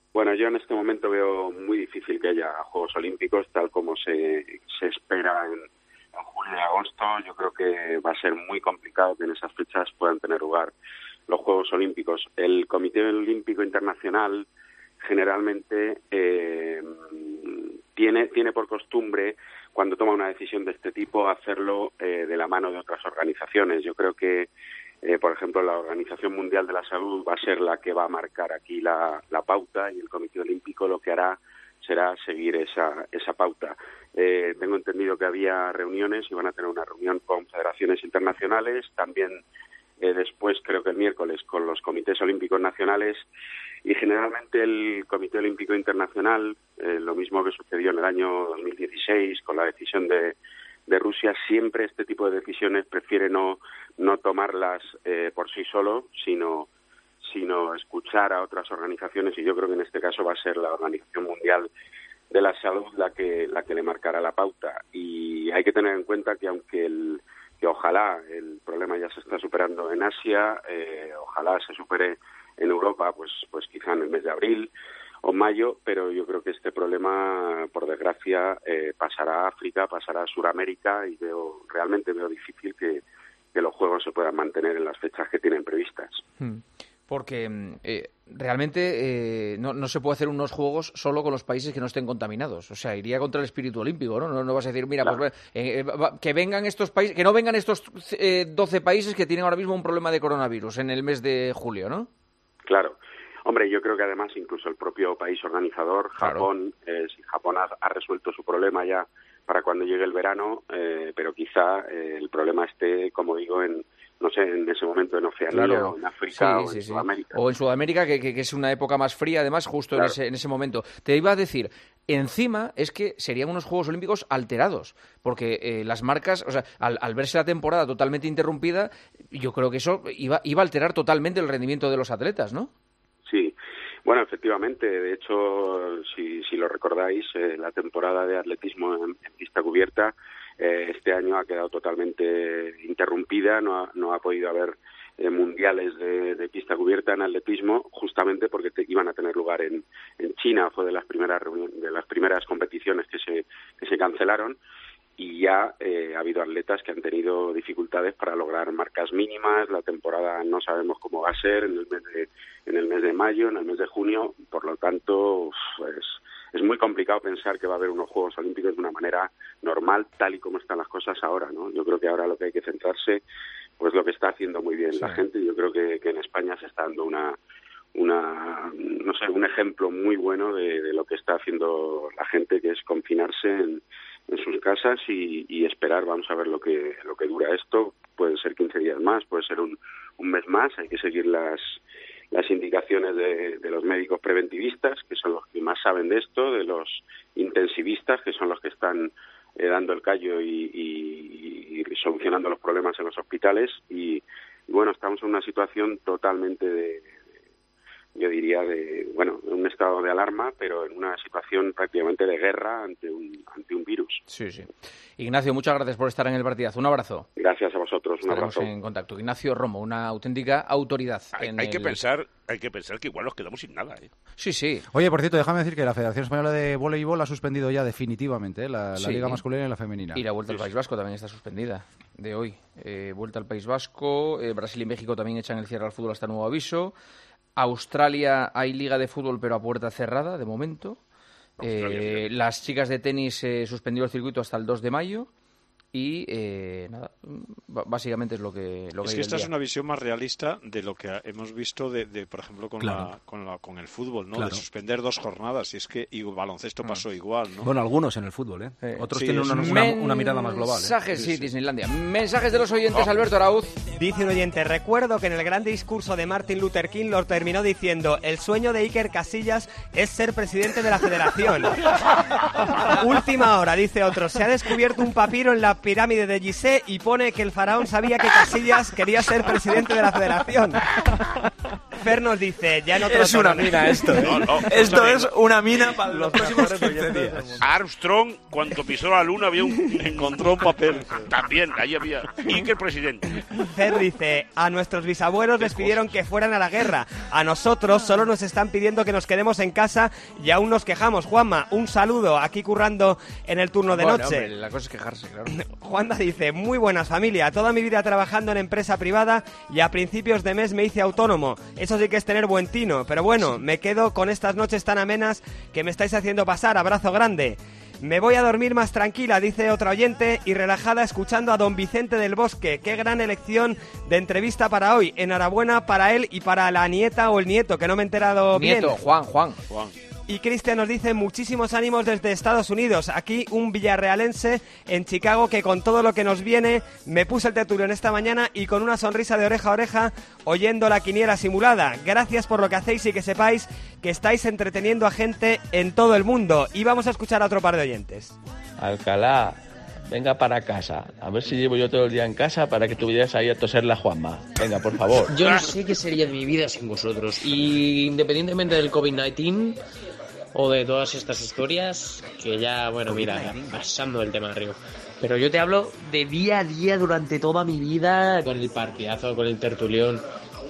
Bueno, yo en este momento veo muy difícil que haya Juegos Olímpicos tal como se, se espera en, en julio y agosto. Yo creo que va a ser muy complicado que en esas fechas puedan tener lugar los Juegos Olímpicos. El Comité Olímpico Internacional generalmente eh, tiene, tiene por costumbre, cuando toma una decisión de este tipo, hacerlo eh, de la mano de otras organizaciones. Yo creo que Eh, por ejemplo, la Organización Mundial de la Salud va a ser la que va a marcar aquí la, la pauta, y el Comité Olímpico lo que hará será seguir esa, esa pauta. Eh, tengo entendido que había reuniones y van a tener una reunión con federaciones internacionales, también eh, después, creo que el miércoles, con los comités olímpicos nacionales, y generalmente el Comité Olímpico Internacional, eh, lo mismo que sucedió en el año dos mil dieciséis con la decisión de de Rusia, siempre este tipo de decisiones prefiere no no tomarlas eh, por sí solo, sino sino escuchar a otras organizaciones, y yo creo que en este caso va a ser la Organización Mundial de la Salud la que la que le marcará la pauta. Y hay que tener en cuenta que aunque el que ojalá el problema ya se está superando en Asia, eh, ojalá se supere en Europa, pues pues quizá en el mes de abril o mayo, pero yo creo que este problema, por desgracia, eh, pasará a África, pasará a Sudamérica, y veo realmente veo difícil que, que los Juegos se puedan mantener en las fechas que tienen previstas. Hmm. Porque eh, realmente eh, no, no se puede hacer unos Juegos solo con los países que no estén contaminados. O sea, iría contra el espíritu olímpico, ¿no? No, no vas a decir, mira, claro, pues eh, eh, que vengan estos países, que no vengan estos eh, doce países que tienen ahora mismo un problema de coronavirus en el mes de julio, ¿no? Claro. Hombre, yo creo que además incluso el propio país organizador, Japón, claro. eh, si Japón ha, ha resuelto su problema ya para cuando llegue el verano, eh, pero quizá eh, el problema esté, como digo, en no sé, en ese momento en Oceanía, claro, o en África, sí, o en sí, Sudamérica. Sí. O en Sudamérica, que, que, que es una época más fría, además, justo claro. en, ese, en ese momento. Te iba a decir, encima es que serían unos Juegos Olímpicos alterados, porque eh, las marcas, o sea, al, al verse la temporada totalmente interrumpida, yo creo que eso iba, iba a alterar totalmente el rendimiento de los atletas, ¿no? Sí, bueno, efectivamente, de hecho, si, si lo recordáis, eh, la temporada de atletismo en, en pista cubierta eh, este año ha quedado totalmente interrumpida, no ha, no ha podido haber eh, mundiales de, de pista cubierta en atletismo, justamente porque te, iban a tener lugar en, en China, fue de las primeras de las primeras competiciones que se que se cancelaron. Y ya eh, ha habido atletas que han tenido dificultades para lograr marcas mínimas. La temporada no sabemos cómo va a ser en el mes de, en el mes de mayo, en el mes de junio. Por lo tanto, es, es muy complicado pensar que va a haber unos Juegos Olímpicos de una manera normal, tal y como están las cosas ahora, ¿no? Yo creo que ahora lo que hay que centrarse, pues lo que está haciendo muy bien sí. la gente. Yo creo que, que en España se está dando una una no sé un ejemplo muy bueno de, de lo que está haciendo la gente, que es confinarse en en sus casas y, y esperar. Vamos a ver lo que lo que dura esto. Pueden ser quince días más, puede ser un, un mes más. Hay que seguir las las indicaciones de, de los médicos preventivistas, que son los que más saben de esto, de los intensivistas, que son los que están eh, dando el callo y, y, y solucionando los problemas en los hospitales. Y, y bueno, estamos en una situación totalmente de yo diría de, bueno, un estado de alarma, pero en una situación prácticamente de guerra ante un ante un virus. Sí, sí. Ignacio, muchas gracias por estar en el partidazo. Un abrazo. Gracias a vosotros. Un Estaremos abrazo. en contacto. Ignacio Romo, una auténtica autoridad. Hay, en hay que el... pensar, hay que pensar que igual nos quedamos sin nada, ¿eh? Sí, sí. Oye, por cierto, déjame decir que la Federación Española de Voleibol ha suspendido ya definitivamente ¿eh? la, la sí. Liga masculina y la femenina. Y la Vuelta sí, al País sí. Vasco también está suspendida, de hoy. Eh, Vuelta al País Vasco, eh, Brasil y México también echan el cierre al fútbol hasta nuevo aviso. Australia hay liga de fútbol pero a puerta cerrada de momento. Eh, las chicas de tenis eh, suspendió el circuito hasta el dos de mayo. Y eh, nada, básicamente es lo que lo es que, que esta es una visión más realista de lo que hemos visto de, de por ejemplo con claro. la, con la con el fútbol, ¿no? Claro. De suspender dos jornadas, y es que y baloncesto pasó igual, ¿no? Bueno, algunos en el fútbol, ¿eh? eh Otros sí, tienen una, una, una mirada más global. ¿eh? Mensajes, sí, sí. Disneylandia. Mensajes de los oyentes, oh. Alberto Arauz. Dice un oyente, recuerdo que en el gran discurso de Martin Luther King lo terminó diciendo: el sueño de Iker Casillas es ser presidente de la federación. Última hora, dice otro, se ha descubierto un papiro en la pirámide de Gizeh y pone que el faraón sabía que Casillas quería ser presidente de la federación. Fer nos dice, ya en otro Es una tono. mina esto, ¿eh? No, no, Esto escúchame, es una mina para los próximos quince días. Armstrong, cuando pisó la luna, había un... encontró un papel. También, ahí había. Y que el presidente. Fer dice, a nuestros bisabuelos les pidieron que fueran a la guerra. A nosotros solo nos están pidiendo que nos quedemos en casa y aún nos quejamos. Juanma, un saludo aquí currando en el turno de Bueno, noche. hombre, la cosa es quejarse, claro. Juanda dice, muy buenas familia, toda mi vida trabajando en empresa privada y a principios de mes me hice autónomo. Eso sí que es tener buen tino, pero bueno, me quedo con estas noches tan amenas que me estáis haciendo pasar. Abrazo grande. Me voy a dormir más tranquila, dice otra oyente, y relajada escuchando a don Vicente del Bosque. Qué gran elección de entrevista para hoy. Enhorabuena para él y para la nieta o el nieto, que no me he enterado bien. Nieto, Juan, Juan. Juan. Y Cristian nos dice muchísimos ánimos desde Estados Unidos. Aquí un villarrealense en Chicago que con todo lo que nos viene me puse el tertulión esta mañana y con una sonrisa de oreja a oreja oyendo la quiniela simulada. Gracias por lo que hacéis y que sepáis que estáis entreteniendo a gente en todo el mundo. Y vamos a escuchar a otro par de oyentes. Alcalá, venga para casa. A ver si llevo yo todo el día en casa para que tú vayas ahí a toser la Juanma. Venga, por favor. Yo no sé qué sería de mi vida sin vosotros. Y independientemente del COVID diecinueve o de todas estas historias, que ya, bueno, mira, pasando el tema arriba. Pero yo te hablo de día a día durante toda mi vida, con el partidazo, con el tertulión.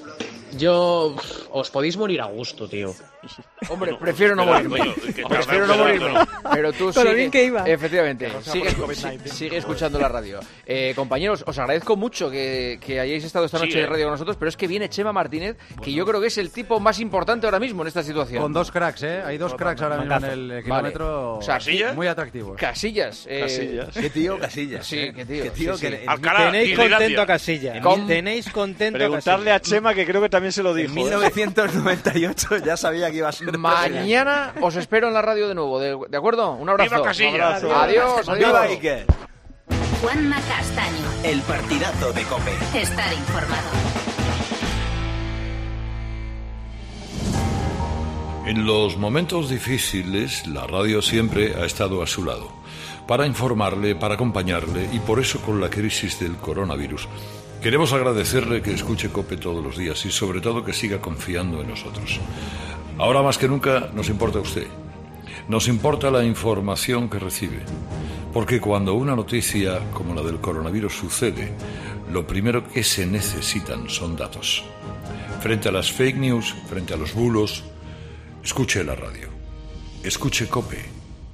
Yo... os podéis morir a gusto, tío. Hombre, prefiero no morirme. Prefiero no morirme. Pero tú Con lo sigue, bien que iba. Efectivamente, Rosa sigue, por el si- COVID diecinueve. sigue escuchando la radio. Eh, compañeros, os agradezco mucho que, que hayáis estado esta Sí, noche eh. de radio con nosotros, pero es que viene Chema Martínez, que yo creo que es el tipo más importante ahora mismo en esta situación. Con dos cracks, ¿eh? Hay dos cracks ahora mismo en el Vale. kilómetro O sea, ¿Casillas? muy atractivos. Casillas. eh, Casillas. Qué tío, Casillas. Sí, ¿eh? qué tío. Qué tío sí, que sí. le- Alcalá, Tenéis Irlandia. contento a Casillas. Com- Tenéis contento a Preguntarle a Chema, que creo que también se lo dijo. En ¿eh? mil novecientos noventa y ocho ya sabía que iba a ser. Mañana os espero en la radio de nuevo, ¿de, de acuerdo? Un abrazo. ¡Viva Casillas! Un abrazo. Adiós, adiós. ¡Viva Iker! Juanma Castaño. El partidazo de COPE. Estar informado. En los momentos difíciles, la radio siempre ha estado a su lado, para informarle, para acompañarle, y por eso con la crisis del coronavirus. Queremos agradecerle que escuche COPE todos los días y sobre todo que siga confiando en nosotros. Ahora más que nunca nos importa usted. Nos importa la información que recibe. Porque cuando una noticia como la del coronavirus sucede, lo primero que se necesitan son datos. Frente a las fake news, frente a los bulos, escuche la radio. Escuche COPE.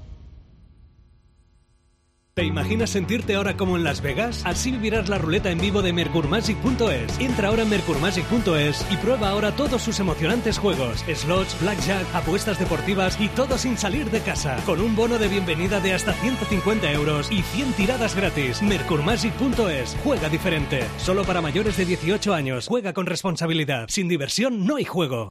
¿Te imaginas sentirte ahora como en Las Vegas? Así vivirás la ruleta en vivo de Mercur Magic punto es. Entra ahora en Mercur Magic punto es y prueba ahora todos sus emocionantes juegos, slots, blackjack, apuestas deportivas y todo sin salir de casa. Con un bono de bienvenida de hasta ciento cincuenta euros y cien tiradas gratis. Mercur Magic punto es. Juega diferente. Solo para mayores de dieciocho años. Juega con responsabilidad. Sin diversión no hay juego.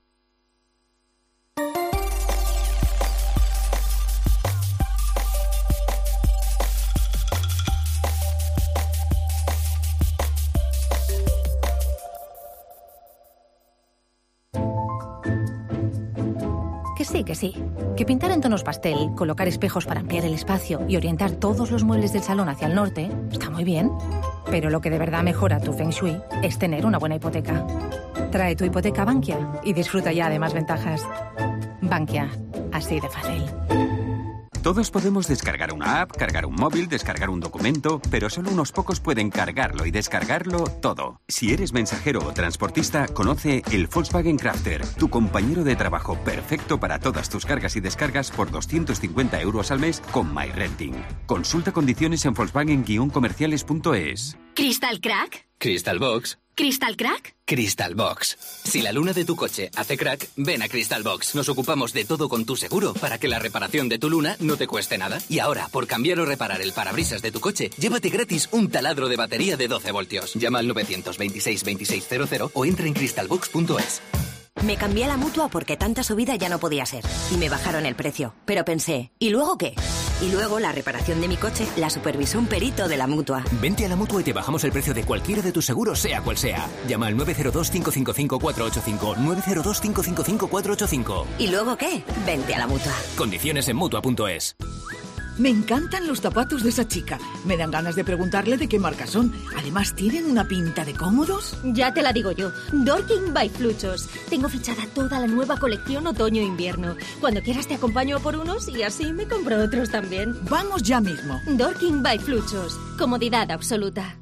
Que sí, que sí. Que pintar en tonos pastel, colocar espejos para ampliar el espacio y orientar todos los muebles del salón hacia el norte está muy bien. Pero lo que de verdad mejora tu Feng Shui es tener una buena hipoteca. Trae tu hipoteca a Bankia y disfruta ya de más ventajas. Bankia, así de fácil. Todos podemos descargar una app, cargar un móvil, descargar un documento, pero solo unos pocos pueden cargarlo y descargarlo todo. Si eres mensajero o transportista, conoce el Volkswagen Crafter, tu compañero de trabajo perfecto para todas tus cargas y descargas por doscientos cincuenta euros al mes con MyRenting. Consulta condiciones en volkswagen guion comerciales punto es. ¿Crystal Crack? Crystal Box. ¿Crystal Crack? Crystal Box. Si la luna de tu coche hace crack, ven a Crystal Box. Nos ocupamos de todo con tu seguro para que la reparación de tu luna no te cueste nada. Y ahora, por cambiar o reparar el parabrisas de tu coche, llévate gratis un taladro de batería de doce voltios. Llama al nueve dos seis, dos seis cero cero o entra en crystal box punto es. Me cambié a la Mutua porque tanta subida ya no podía ser. Y me bajaron el precio. Pero pensé, ¿y luego qué? Y luego la reparación de mi coche la supervisó un perito de la Mutua. Vente a la Mutua y te bajamos el precio de cualquiera de tus seguros, sea cual sea. Llama al nueve cero dos, cinco cinco cinco, cuatro ocho cinco, nueve cero dos, cinco cinco cinco, cuatro ocho cinco. ¿Y luego qué? Vente a la Mutua. Condiciones en mutua punto es. Me encantan los zapatos de esa chica. Me dan ganas de preguntarle de qué marca son. Además, tienen una pinta de cómodos. Ya te la digo yo. Dorking by Fluchos. Tengo fichada toda la nueva colección otoño-invierno. Cuando quieras te acompaño por unos y así me compro otros también. Vamos ya mismo. Dorking by Fluchos. Comodidad absoluta.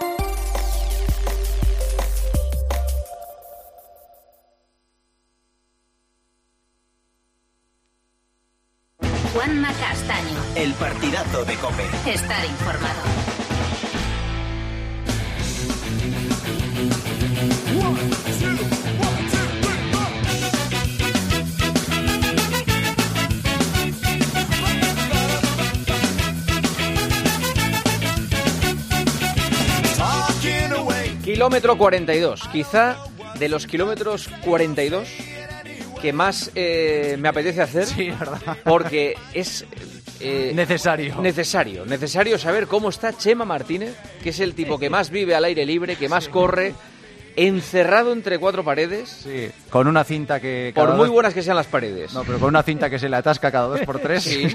Juanma Castaño. El partidazo de COPE. Estar informado. Kilómetro cuarenta y dos. Quizá de los kilómetros cuarenta y dos que más eh, me apetece hacer, sí, ¿verdad? Porque es eh, necesario. Necesario, necesario saber cómo está Chema Martínez, que es el tipo que más vive al aire libre, que más sí. corre, encerrado entre cuatro paredes. Sí, con una cinta que... Por muy dos... buenas que sean las paredes. No, pero con una cinta que se le atasca cada dos por tres. Sí,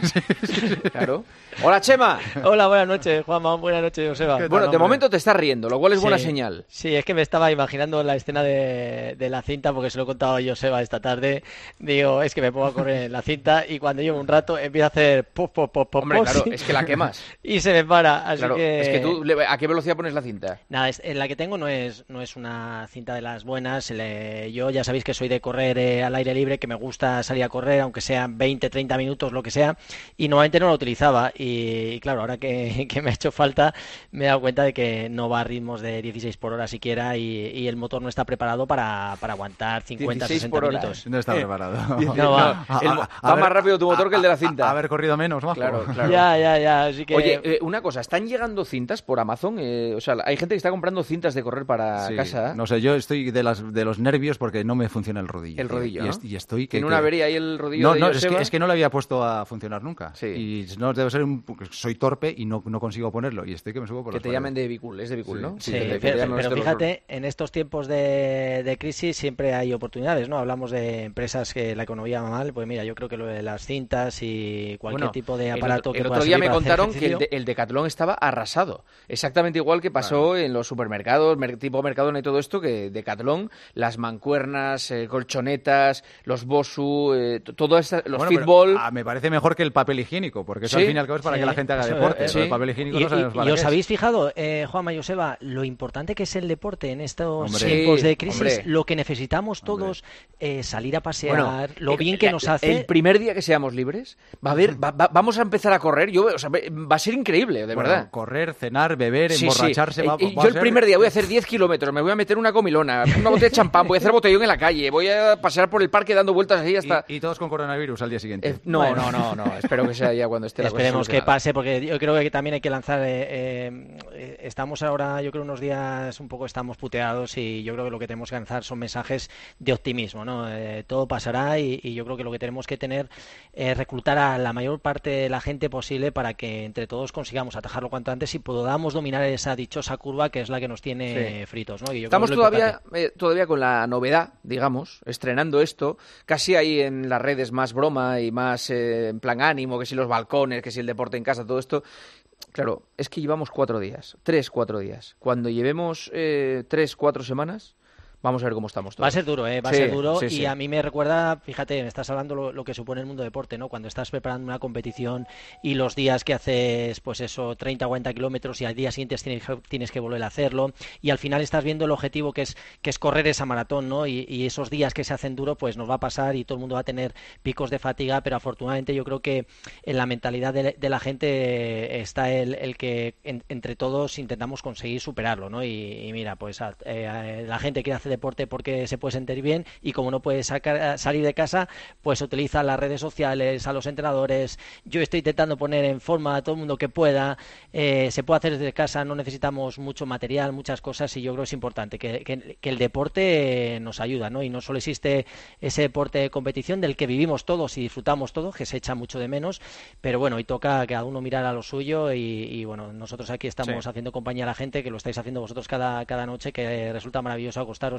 claro. Hola, Chema. Hola, buenas noches, Juanma. Buenas noches, Joseba. Bueno, de hombre? momento te estás riendo, lo cual es sí. buena señal. Sí, es que me estaba imaginando la escena de, de la cinta, porque se lo he contado a Joseba esta tarde. Digo, es que me pongo a correr en la cinta y cuando llevo un rato empiezo a hacer... Puf, puf, puf, puf, hombre, claro, es que la quemas. Y se me para, así claro, que... Es que tú, ¿a qué velocidad pones la cinta? Nada, es, la que tengo no es, no es una cinta de las buenas. Le, yo ya sabéis que soy de correr eh, al aire libre, que me gusta salir a correr, aunque sean veinte, treinta minutos, lo que sea, y normalmente no lo utilizaba. Y, y claro, ahora que, que me ha hecho falta, me he dado cuenta de que no va a ritmos de dieciséis por hora siquiera y, y el motor no está preparado para, para aguantar cincuenta, sesenta minutos. No está preparado. No, no va. El, a, a va ver, más rápido tu motor a, que el de la cinta. A, a haber corrido menos, ¿no? Claro, claro. Ya, ya, ya. Así que... Oye, eh, una cosa, ¿están llegando cintas por Amazon? Eh, o sea, hay gente que está comprando cintas de correr para sí, casa. No sé, yo estoy de, las, de los nervios porque no me funciona el rodillo. El rodillo, y, ¿no? est y estoy que... ¿En que... una avería ahí el rodillo no, de no, Joseba? es que, es que no lo había puesto a funcionar nunca. Sí. Y no, debe ser un... Soy torpe y no, no consigo ponerlo. Y estoy que me subo por Que los te paredes. llamen de Bicul, es de Bicul, sí. ¿no? Sí, sí pero, pero, pero fíjate, en estos tiempos de, de crisis siempre hay oportunidades, ¿no? Hablamos de empresas que la economía va mal, pues mira, yo creo que lo de las cintas y cualquier bueno, tipo de aparato el, que el pueda otro día me para contaron que el, de, el Decathlon estaba arrasado. Exactamente igual que pasó claro. en los supermercados, mer, tipo Mercadona y todo esto, que Decathlon, las mancuernas, eh, colchonetas, los Bosu, eh, todo esto, los bueno, Fitball... Pero, ah, me parece mejor que el papel higiénico, porque eso ¿Sí? al fin y al cabo es para sí, que la gente haga eso, deporte. Eh, sí. El papel higiénico y, no sabemos y, para y qué os es. habéis fijado, eh, Juanma y Joseba, lo importante que es el deporte en estos hombre, tiempos de crisis, hombre. lo que necesitamos todos, eh, salir a pasear, bueno, lo bien el, que la, nos hace... El primer día que seamos libres, va a haber, va, va, vamos a empezar a correr, yo, o sea, va a ser increíble, de bueno, verdad. Correr, cenar, beber, sí, emborracharse... Sí. Va, Eh, va yo a el ser... primer día voy a hacer diez kilómetros, me voy a meter una comilona, una botella de champán, voy a hacer botellón en la calle, voy a pasear por el parque dando vueltas así hasta... Y, y todos con coronavirus al día siguiente. Eh, no, bueno. no, no, no, espero que sea ya cuando esté la cosa Esperemos que solucionada. pase, porque yo creo que también hay que lanzar... Eh, eh, estamos ahora, yo creo, unos días un poco estamos puteados y yo creo que lo que tenemos que lanzar son mensajes de optimismo, ¿no? Eh, todo pasará y, y yo creo que lo que tenemos que tener es reclutar a la mayor parte de la gente posible para que entre todos consigamos atajarlo cuanto antes y podamos dominar esa dichosa curva que es la que nos tiene sí. fritos, ¿no? Y yo Estamos creo que todavía, eh, todavía con la novedad, digamos, estrenando esto, casi ahí en las redes más broma y más eh, en plan ánimo, que si los balcones, que si el deporte en casa, todo esto. Claro, es que llevamos cuatro días, tres, cuatro días. Cuando llevemos eh, tres, cuatro semanas, vamos a ver cómo estamos todos. Va a ser duro, ¿eh? Va sí, a ser duro sí, y sí. a mí me recuerda, fíjate, me estás hablando lo, lo que supone el mundo deporte, ¿no? Cuando estás preparando una competición y los días que haces, pues eso, treinta, cuarenta kilómetros y al día siguiente tienes, tienes que volver a hacerlo y al final estás viendo el objetivo que es que es correr esa maratón, ¿no? Y, y esos días que se hacen duro, pues nos va a pasar y todo el mundo va a tener picos de fatiga, pero afortunadamente yo creo que en la mentalidad de, de la gente está el, el que en, entre todos intentamos conseguir superarlo, ¿no? Y, y mira, pues a, eh, la gente que hace deporte porque se puede sentir bien y como no puede sacar, salir de casa, pues utiliza las redes sociales, a los entrenadores. Yo estoy intentando poner en forma a todo el mundo que pueda, eh, se puede hacer desde casa, no necesitamos mucho material, muchas cosas y yo creo que es importante que, que, que el deporte nos ayuda, ¿no? Y no solo existe ese deporte de competición del que vivimos todos y disfrutamos todos, que se echa mucho de menos, pero bueno, y toca que cada uno mirar a lo suyo y, y bueno, nosotros aquí estamos sí. haciendo compañía a la gente, que lo estáis haciendo vosotros cada, cada noche, que resulta maravilloso acostaros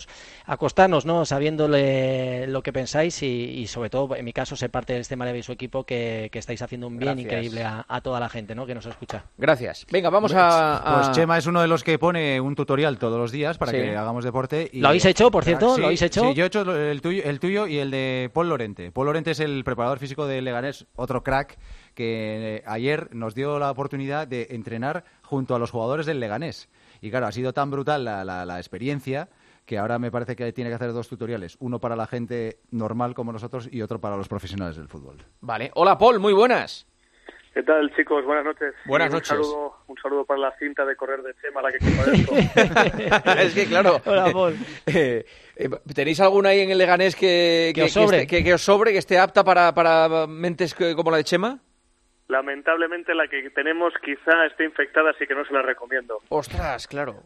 pues acostarnos, ¿no? Sabiéndole lo que pensáis y, y sobre todo, en mi caso, ser parte de este maravilloso equipo que, que estáis haciendo un bien Gracias. increíble a, a toda la gente, ¿no? Que nos escucha. Gracias. Venga, vamos a, a... Pues Chema es uno de los que pone un tutorial todos los días para Sí. que hagamos deporte. Y... ¿Lo habéis hecho, por cierto? Sí, ¿Lo habéis hecho? Sí, yo he hecho el tuyo, el tuyo y el de Paul Lorente. Paul Lorente es el preparador físico de Leganés, otro crack que ayer nos dio la oportunidad de entrenar junto a los jugadores del Leganés. Y claro, ha sido tan brutal la, la, la experiencia que ahora me parece que tiene que hacer dos tutoriales, uno para la gente normal como nosotros y otro para los profesionales del fútbol. Vale. Hola, Paul, muy buenas. ¿Qué tal, chicos? Buenas noches. Buenas Y noches. Un saludo, un saludo para la cinta de correr de Chema, la que compadezco. Es que, claro, Hola, Paul. eh, eh, ¿tenéis alguna ahí en el Leganés que, Que os sobre. esté, que, que os sobre, que esté apta para, para mentes que- como la de Chema? Lamentablemente la que tenemos quizá esté infectada, así que no se la recomiendo. Ostras, claro.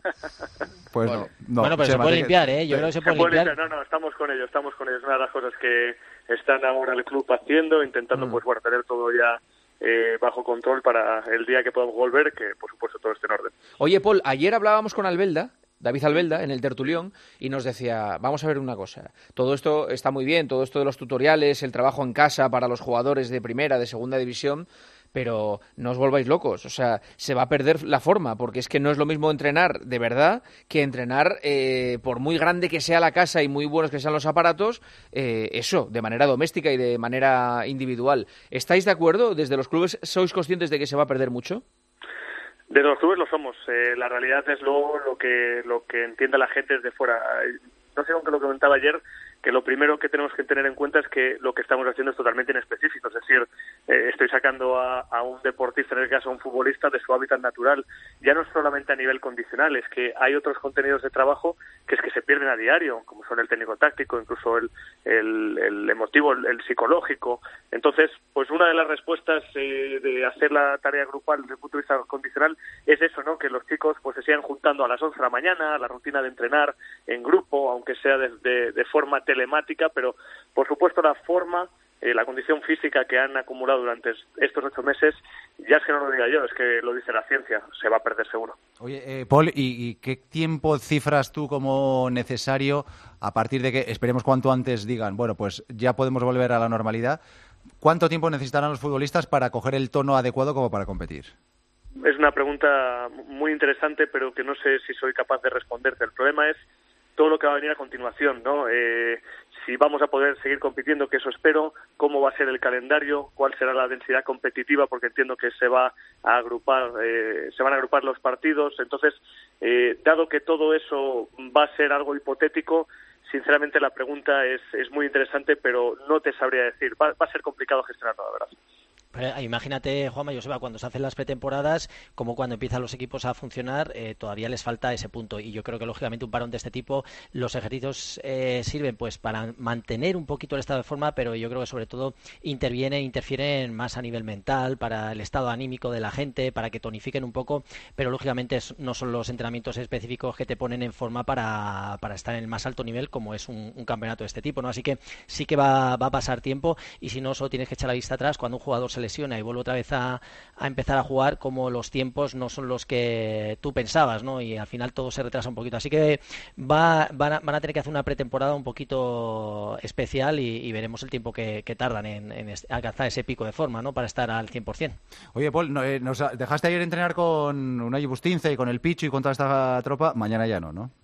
Pues Vale. no, no. Bueno, pero se Chema, puede tiene- limpiar, ¿eh? Yo creo que se Se puede puede limpiar. limpiar. No, no, estamos con ello, estamos con ello. Es una de las cosas que están ahora el club haciendo, intentando Mm. pues bueno, tener todo ya eh, bajo control para el día que podamos volver, que por supuesto todo esté en orden. Oye, Paul, ayer hablábamos con Albelda, David Albelda, en el tertulión, y nos decía, vamos a ver una cosa, todo esto está muy bien, todo esto de los tutoriales, el trabajo en casa para los jugadores de primera, de segunda división, pero no os volváis locos, o sea, se va a perder la forma, porque es que no es lo mismo entrenar de verdad que entrenar, eh, por muy grande que sea la casa y muy buenos que sean los aparatos, eh, eso, de manera doméstica y de manera individual. ¿Estáis de acuerdo? ¿Desde los clubes sois conscientes de que se va a perder mucho? Desde los clubes lo somos. Eh, la realidad es luego lo que lo que entiende la gente desde fuera. No sé, aunque lo comentaba ayer, que lo primero que tenemos que tener en cuenta es que lo que estamos haciendo es totalmente inespecífico. Es decir, eh, estoy sacando a, a un deportista, en el caso a un futbolista, de su hábitat natural. Ya no solamente a nivel condicional, es que hay otros contenidos de trabajo que es que se pierden a diario, como son el técnico táctico, incluso el, el, el emotivo, el, el psicológico. Entonces, pues una de las respuestas eh, de hacer la tarea grupal desde el punto de vista condicional es eso, ¿no? Que los chicos pues se sigan juntando a las once de la mañana, a la rutina de entrenar en grupo, aunque sea de, de, de forma telemática, pero por supuesto la forma, eh, la condición física que han acumulado durante estos ocho meses, ya es que no lo diga yo, es que lo dice la ciencia, se va a perder seguro. Oye, eh, Paul, ¿y, ¿y qué tiempo cifras tú como necesario a partir de que, esperemos cuanto antes digan, bueno, pues ya podemos volver a la normalidad? ¿Cuánto tiempo necesitarán los futbolistas para coger el tono adecuado como para competir? Es una pregunta muy interesante, pero que no sé si soy capaz de responderte. El problema es todo lo que va a venir a continuación, ¿no? Eh, si vamos a poder seguir compitiendo, que eso espero, cómo va a ser el calendario, cuál será la densidad competitiva, porque entiendo que se va a agrupar, eh, se van a agrupar los partidos. Entonces, eh, dado que todo eso va a ser algo hipotético, sinceramente la pregunta es, es muy interesante, pero no te sabría decir. Va, va a ser complicado gestionarlo, la verdad. Pero, imagínate, Juanma, Joseba, cuando se hacen las pretemporadas, como cuando empiezan los equipos a funcionar, eh, todavía les falta ese punto. Y yo creo que, lógicamente, un parón de este tipo, los ejercicios eh, sirven pues para mantener un poquito el estado de forma, pero yo creo que, sobre todo, intervienen, interfieren más a nivel mental, para el estado anímico de la gente, para que tonifiquen un poco, pero, lógicamente, no son los entrenamientos específicos que te ponen en forma para, para estar en el más alto nivel, como es un, un campeonato de este tipo, ¿no? Así que sí que va, va a pasar tiempo, y si no, solo tienes que echar la vista atrás cuando un jugador se lesiona y vuelve otra vez a, a empezar a jugar, como los tiempos no son los que tú pensabas, ¿no? Y al final todo se retrasa un poquito. Así que va, van, a, van a tener que hacer una pretemporada un poquito especial y, y veremos el tiempo que, que tardan en, en alcanzar ese pico de forma, ¿no? Para estar al cien por cien. Oye, Paul, no, eh, nos dejaste ayer entrenar con Unai Bustinza y con el Pichu y con toda esta tropa. Mañana ya no, ¿no?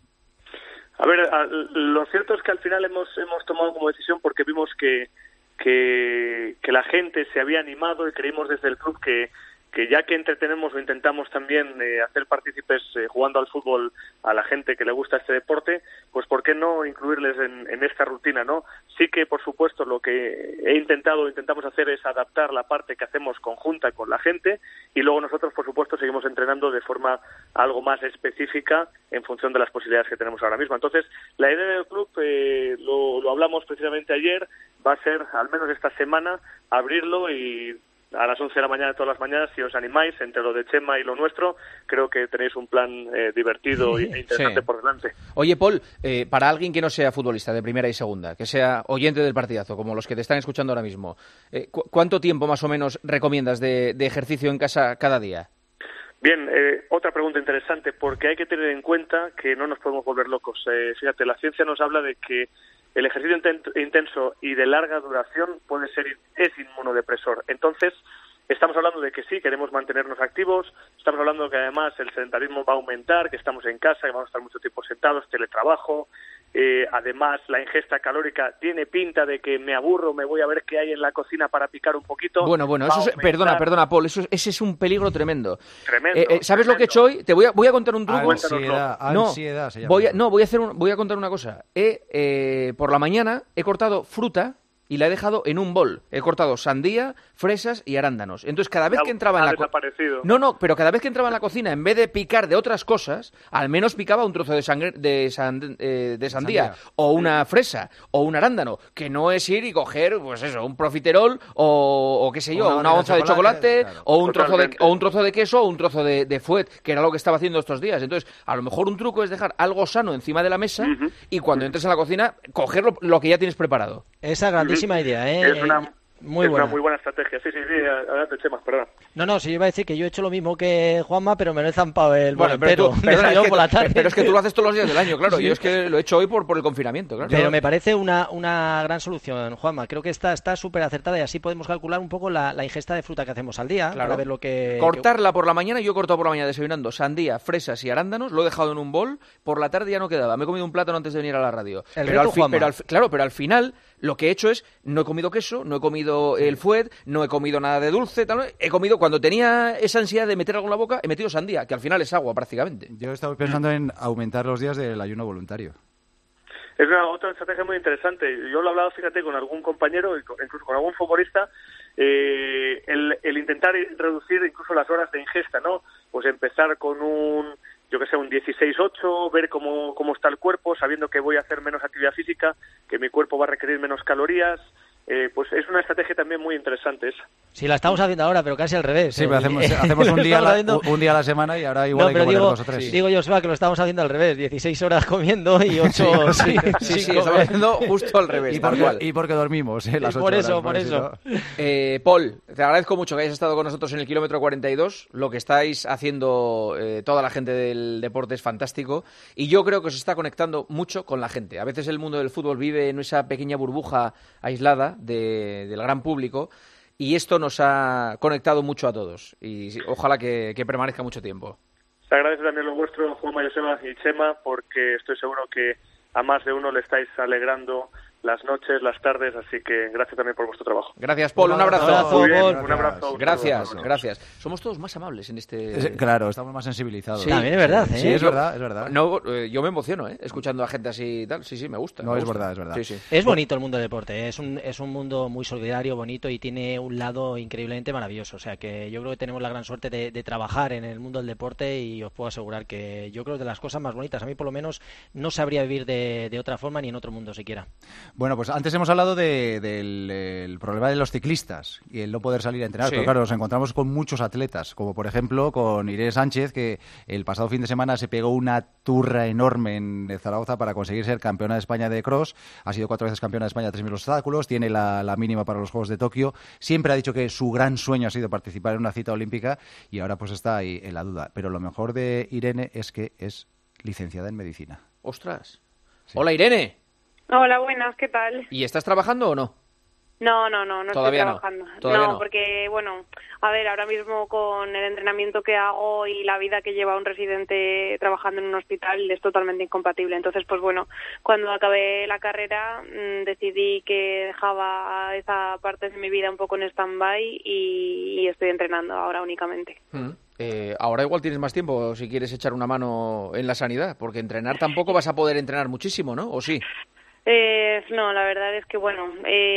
A ver, a, lo cierto es que al final hemos, hemos tomado como decisión porque vimos que Que, que la gente se había animado y creímos desde el club que, que ya que entretenemos o intentamos también eh, hacer partícipes eh, jugando al fútbol a la gente que le gusta este deporte, pues ¿por qué no incluirles en, en esta rutina, no? Sí que, por supuesto, lo que he intentado, intentamos hacer es adaptar la parte que hacemos conjunta con la gente y luego nosotros, por supuesto, seguimos entrenando de forma algo más específica en función de las posibilidades que tenemos ahora mismo. Entonces, la idea del club, eh, lo, lo hablamos precisamente ayer, va a ser, al menos esta semana, abrirlo y a las once de la mañana de todas las mañanas, si os animáis, entre lo de Chema y lo nuestro, creo que tenéis un plan eh, divertido e interesante Sí. por delante. Oye, Paul, eh, para alguien que no sea futbolista de primera y segunda, que sea oyente del partidazo, como los que te están escuchando ahora mismo, eh, ¿cu- ¿cuánto tiempo más o menos recomiendas de, de ejercicio en casa cada día? Bien, eh, otra pregunta interesante, porque hay que tener en cuenta que no nos podemos volver locos. Eh, fíjate, la ciencia nos habla de que el ejercicio intenso y de larga duración puede ser es inmunodepresor. Entonces, estamos hablando de que sí, queremos mantenernos activos, estamos hablando de que además el sedentarismo va a aumentar, que estamos en casa, que vamos a estar mucho tiempo sentados, teletrabajo. Eh, además, la ingesta calórica tiene pinta de que me aburro, me voy a ver qué hay en la cocina para picar un poquito. Bueno, bueno, eso es, perdona, perdona, Paul, eso es, ese es un peligro tremendo. Tremendo. Eh, eh, ¿Sabes tremendo. lo que he hecho hoy? Te voy a, voy a contar un truco. Ansiedad, no, ansiedad se llama. Voy a, no, voy a hacer un, voy a contar una cosa. He, eh, por la mañana he cortado fruta y la he dejado en un bol. He cortado sandía, fresas y arándanos. Entonces, cada vez que entraba en la cocina... No, no, pero cada vez que entraba en la cocina, en vez de picar de otras cosas, al menos picaba un trozo de, sangre, de, sand, eh, de sandía, sandía, o una fresa, o un arándano, que no es ir y coger, pues eso, un profiterol, o, o qué sé yo, una, una onza de chocolate, de chocolate claro. o, un trozo de, o un trozo de queso, o un trozo de, de fuet, que era lo que estaba haciendo estos días. Entonces, a lo mejor un truco es dejar algo sano encima de la mesa, uh-huh. y cuando entres a la cocina, coger lo, lo que ya tienes preparado. Esa grandísima idea, ¿eh? Es una, muy es buena. una muy buena estrategia. Sí, sí, sí. Adelante, Chema, perdón. No, no, sí, yo iba a decir que yo he hecho lo mismo que Juanma, pero me lo he zampado el bueno, pero, tú, perdona, es que, por la tarde. Pero es que tú lo haces todos los días del año, claro. Sí. Yo es que lo he hecho hoy por, por el confinamiento, claro. Pero me parece una, una gran solución, Juanma. Creo que está está súper acertada y así podemos calcular un poco la, la ingesta de fruta que hacemos al día. Claro. Para ver lo que... Cortarla por la mañana, yo he cortado por la mañana desayunando sandía, fresas y arándanos, lo he dejado en un bol, por la tarde ya no quedaba. Me he comido un plátano antes de venir a la radio. El pero, reto, al fi, Juanma. pero al, claro, pero al final lo que he hecho es, no he comido queso, no he comido el fuet, no he comido nada de dulce, tal, he comido, cuando tenía esa ansiedad de meter algo en la boca, he metido sandía, que al final es agua prácticamente. Yo he estado pensando en aumentar los días del ayuno voluntario. Es una otra estrategia muy interesante. Yo lo he hablado, fíjate, con algún compañero, incluso con algún futbolista, eh, el, el intentar reducir incluso las horas de ingesta, ¿no? Pues empezar con un... yo que sé, un dieciséis ocho, ver cómo, cómo está el cuerpo, sabiendo que voy a hacer menos actividad física, que mi cuerpo va a requerir menos calorías, eh, pues es una estrategia también muy interesante esa. Sí, la estamos haciendo ahora, pero casi al revés. Sí, ¿eh? pero hacemos, hacemos un, día la, un día a la semana y ahora igual no, hay que poner digo, dos o tres. Sí. Digo yo, Seba, que lo estamos haciendo al revés, dieciséis horas comiendo y ocho... sí, sí, sí, sí, estamos haciendo justo al revés. Y porque, y porque dormimos, ¿eh? Las ocho por eso, horas, por eso. Si no... eh, Paul, te agradezco mucho que hayas estado con nosotros en el kilómetro cuarenta y dos. Lo que estáis haciendo eh, toda la gente del deporte es fantástico y yo creo que os está conectando mucho con la gente. A veces el mundo del fútbol vive en esa pequeña burbuja aislada de, del gran público y esto nos ha conectado mucho a todos y sí, ojalá que, que permanezca mucho tiempo. Se agradece también lo vuestro, Juanma, Joseba y Chema, porque estoy seguro que a más de uno le estáis alegrando las noches, las tardes, así que gracias también por vuestro trabajo. Gracias, Paul, un abrazo. Un abrazo, Muy bien, Paul. un abrazo. Gracias, gracias. Somos todos más amables en este... Es, claro, estamos más sensibilizados. Sí, también es verdad, ¿eh? Sí, es verdad, es verdad. No, eh, yo me emociono, ¿eh? Escuchando a gente así y tal. Sí, sí, me gusta. No, me es gusta. verdad, es verdad. Sí, sí. Es bonito el mundo del deporte, ¿eh? es un es un mundo muy solidario, bonito y tiene un lado increíblemente maravilloso. O sea que yo creo que tenemos la gran suerte de, de trabajar en el mundo del deporte y os puedo asegurar que yo creo que de las cosas más bonitas, a mí por lo menos no sabría vivir de, de otra forma ni en otro mundo siquiera. Bueno, pues antes hemos hablado de, del el problema de los ciclistas y el no poder salir a entrenar, Sí. pero claro, nos encontramos con muchos atletas, como por ejemplo con Irene Sánchez, que el pasado fin de semana se pegó una turra enorme en Zaragoza para conseguir ser campeona de España de cross, ha sido cuatro veces campeona de España de tres mil obstáculos, tiene la, la mínima para los Juegos de Tokio, siempre ha dicho que su gran sueño ha sido participar en una cita olímpica y ahora pues está ahí en la duda, pero lo mejor de Irene es que es licenciada en medicina. Ostras. Sí. Hola, Irene. Hola, buenas, ¿qué tal? ¿Y estás trabajando o no? No, no, no, no Todavía estoy no. trabajando. Todavía no, no. porque, bueno, a ver, ahora mismo con el entrenamiento que hago y la vida que lleva un residente trabajando en un hospital es totalmente incompatible. Entonces, pues bueno, cuando acabé la carrera mmm, decidí que dejaba esa parte de mi vida un poco en stand-by y, y estoy entrenando ahora únicamente. Mm. Eh, ahora igual tienes más tiempo si quieres echar una mano en la sanidad, porque entrenar tampoco vas a poder entrenar muchísimo, ¿no? ¿O sí? Eh, no, la verdad es que, bueno,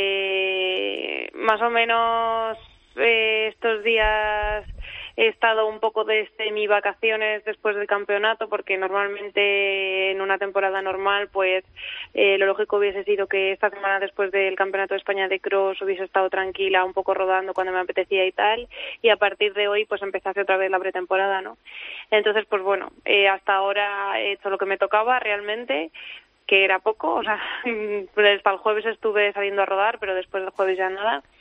eh, más o menos eh, estos días he estado un poco de semi-vacaciones después del campeonato, porque normalmente en una temporada normal, pues eh, lo lógico hubiese sido que esta semana después del Campeonato de España de Cross hubiese estado tranquila, un poco rodando cuando me apetecía y tal, y a partir de hoy pues empezase otra vez la pretemporada, ¿no? Entonces, pues bueno, eh, hasta ahora he hecho lo que me tocaba realmente, que era poco, o sea, hasta el jueves estuve saliendo a rodar, pero después del jueves ya nada.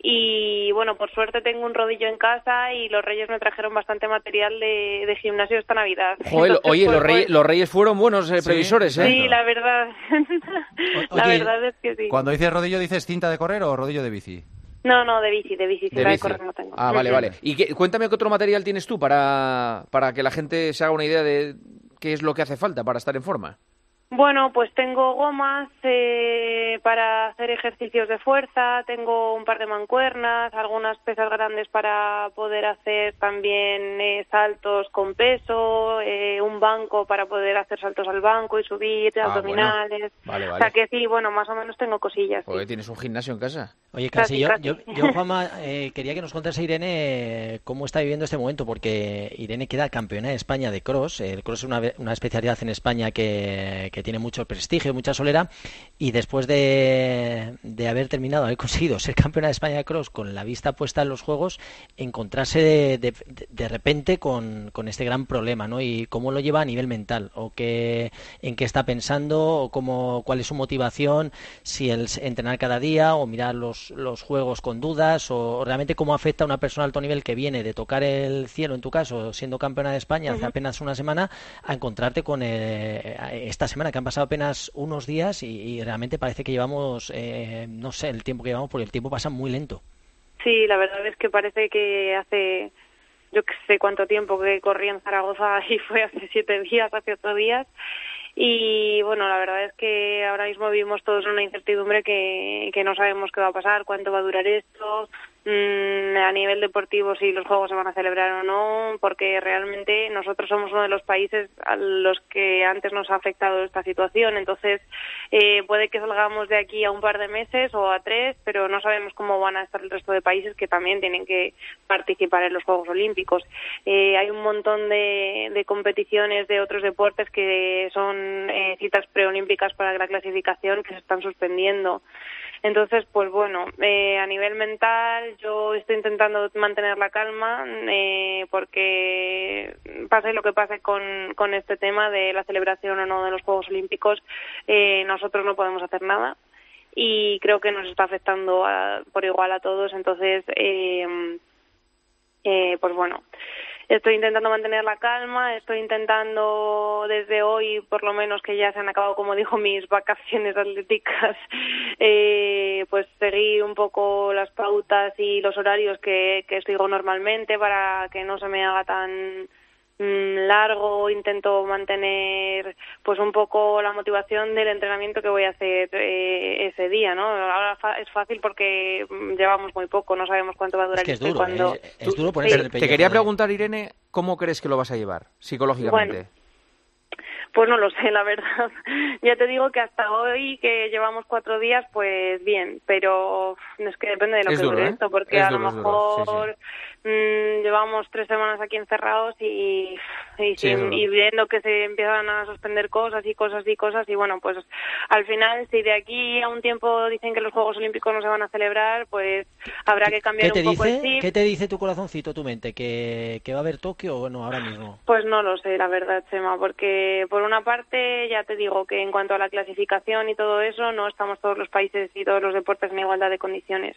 Y bueno, por suerte tengo un rodillo en casa y los Reyes me trajeron bastante material de, de gimnasio esta Navidad. Joder, Entonces, oye, pues, los, reyes, bueno. los Reyes fueron buenos eh, previsores, ¿eh? Sí, la verdad. la Oye, verdad es que sí. Cuando dices rodillo, ¿dices cinta de correr o rodillo de bici? No, no, de bici, de bici, De de bici. correr no tengo. Ah, vale, vale. Y que, cuéntame qué otro material tienes tú para, para que la gente se haga una idea de qué es lo que hace falta para estar en forma. Bueno, pues tengo gomas eh, para hacer ejercicios de fuerza, tengo un par de mancuernas, algunas pesas grandes para poder hacer también eh, saltos con peso, eh, un banco para poder hacer saltos al banco y subir, Ah, abdominales. bueno. Vale, vale. O sea que sí, bueno, más o menos tengo cosillas. sí. Joder, ¿tienes un gimnasio en casa? Oye, casi, Casi, yo, casi. yo, yo, Juanma, eh, quería que nos contase, Irene, eh, cómo está viviendo este momento, porque Irene queda campeona de España de cross. El cross es una, una especialidad en España que, que tiene mucho prestigio, mucha solera, y después de, de haber terminado, haber conseguido ser campeona de España de cross con la vista puesta en los Juegos, encontrarse de, de, de repente con, con este gran problema, ¿no? Y cómo lo lleva a nivel mental, o qué, en qué está pensando, o cómo, cuál es su motivación, si el entrenar cada día o mirar los los juegos con dudas, o realmente cómo afecta a una persona de alto nivel que viene de tocar el cielo, en tu caso, siendo campeona de España hace Ujú. apenas una semana, a encontrarte con eh, esta semana, que han pasado apenas unos días y, y realmente parece que llevamos, eh, no sé, el tiempo que llevamos, porque el tiempo pasa muy lento. Sí, la verdad es que parece que hace, yo que sé cuánto tiempo que corrí en Zaragoza y fue hace siete días, hace ocho días. Y bueno, la verdad es que ahora mismo vivimos todos en una incertidumbre que, que no sabemos qué va a pasar, cuánto va a durar esto, mmm, a nivel deportivo si los Juegos se van a celebrar o no, porque realmente nosotros somos uno de los países a los que antes nos ha afectado esta situación. Entonces eh, puede que salgamos de aquí a un par de meses o a tres, pero no sabemos cómo van a estar el resto de países que también tienen que participar en los Juegos Olímpicos. Eh, hay un montón de, de competiciones de otros deportes que son eh, citas preolímpicas para la clasificación que se están suspendiendo. Entonces, pues bueno, eh, a nivel mental yo estoy intentando mantener la calma eh, porque pase lo que pase con, con este tema de la celebración o no de los Juegos Olímpicos, eh, nosotros no podemos hacer nada y creo que nos está afectando a, por igual a todos. Entonces, eh, eh, pues bueno, estoy intentando mantener la calma, estoy intentando desde hoy, por lo menos que ya se han acabado, como dijo, mis vacaciones atléticas, eh, pues seguir un poco las pautas y los horarios que, que sigo normalmente para que no se me haga tan mmm, largo. Intento mantener pues un poco la motivación del entrenamiento que voy a hacer eh, ese día, ¿no? Ahora fa- es fácil porque llevamos muy poco, no sabemos cuánto va a durar Es que es esto y duro, cuándo... eh, es duro ponerse en el Te pellejo. quería de- preguntar, Irene, ¿cómo crees que lo vas a llevar psicológicamente? Bueno. Pues no lo sé, la verdad. Ya te digo que hasta hoy, que llevamos cuatro días, pues bien, pero es que depende de lo Es que duro, dure ¿eh? esto, porque Es a duro, lo es duro, sí, mejor mmm, llevamos tres semanas aquí encerrados y, y, Sí, es sin- duro. y viendo que se empiezan a suspender cosas y cosas y cosas, y bueno, pues al final, si de aquí a un tiempo dicen que los Juegos Olímpicos no se van a celebrar, pues habrá que cambiar ¿Qué te un poco el dice? chip. ¿Qué te dice tu corazoncito, tu mente? ¿Que, que va a haber Tokio o no ahora mismo? Pues no lo sé, la verdad, Chema, porque por una parte ya te digo que en cuanto a la clasificación y todo eso, no estamos todos los países y todos los deportes en igualdad de condiciones.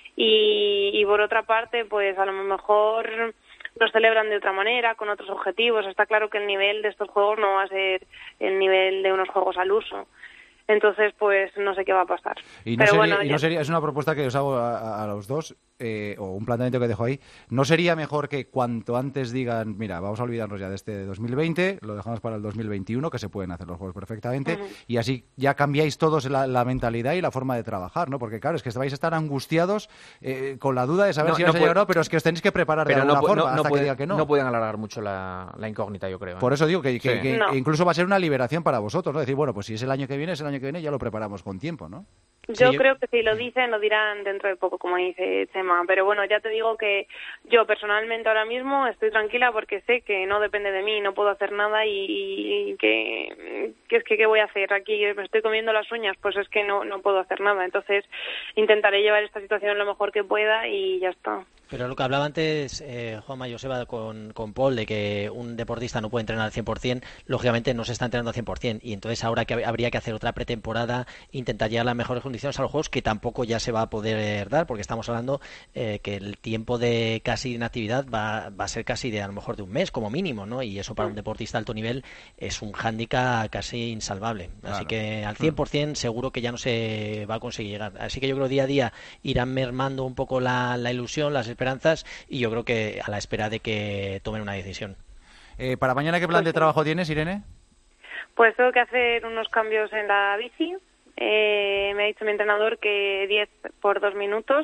Y, y por otra parte, pues a lo mejor los celebran de otra manera, con otros objetivos. Está claro que el nivel de estos juegos no va a ser el nivel de unos juegos al uso. Entonces, pues no sé qué va a pasar. Y no, Pero sería, bueno, y no ya- sería, es una propuesta que os hago a, a los dos, eh, o un planteamiento que dejo ahí. ¿No sería mejor que cuanto antes digan, mira, vamos a olvidarnos ya de este dos mil veinte, lo dejamos para el dos mil veintiuno, que se pueden hacer los juegos perfectamente, Ujú. y así ya cambiáis todos la, la mentalidad y la forma de trabajar, ¿no? Porque claro, es que vais a estar angustiados eh, con la duda de saber No, si no vais a llegar puede- o no, pero es que os tenéis que preparar de Pero no, alguna pu- forma no, no hasta puede- que diga que no. no pueden alargar mucho la, la incógnita, yo creo. ¿eh? Por eso digo que, que- Sí. que No. incluso va a ser una liberación para vosotros, ¿no? Decir, bueno, pues si es el año que viene, es el año que viene, ya lo preparamos con tiempo, ¿no? Yo Sí, creo que si lo dicen, lo dirán dentro de poco, como dice Chema. Pero bueno, ya te digo que yo personalmente ahora mismo estoy tranquila porque sé que no depende de mí, no puedo hacer nada y, y que, que es que ¿qué voy a hacer? Aquí me estoy comiendo las uñas, pues es que no, no puedo hacer nada. Entonces intentaré llevar esta situación lo mejor que pueda y ya está. Pero lo que hablaba antes eh, Juanma Joseba con, con Paul, de que un deportista no puede entrenar al cien por ciento, lógicamente no se está entrenando al cien por ciento, y entonces ahora que habría que hacer otra pretemporada, intentar llegar a las mejores condiciones a los Juegos, que tampoco ya se va a poder dar, porque estamos hablando eh, que el tiempo de casi inactividad va, va a ser casi de a lo mejor de un mes como mínimo, ¿no? Y eso para un deportista de alto nivel es un hándicap casi insalvable. Claro. Así que al cien por ciento seguro que ya no se va a conseguir llegar. Así que yo creo que día a día irán mermando un poco la, la ilusión, las esperanzas, y yo creo que a la espera de que tomen una decisión. Eh, ¿Para mañana qué plan de trabajo tienes, Irene? Pues tengo que hacer unos cambios en la bici. Eh, me ha dicho mi entrenador que diez por dos minutos,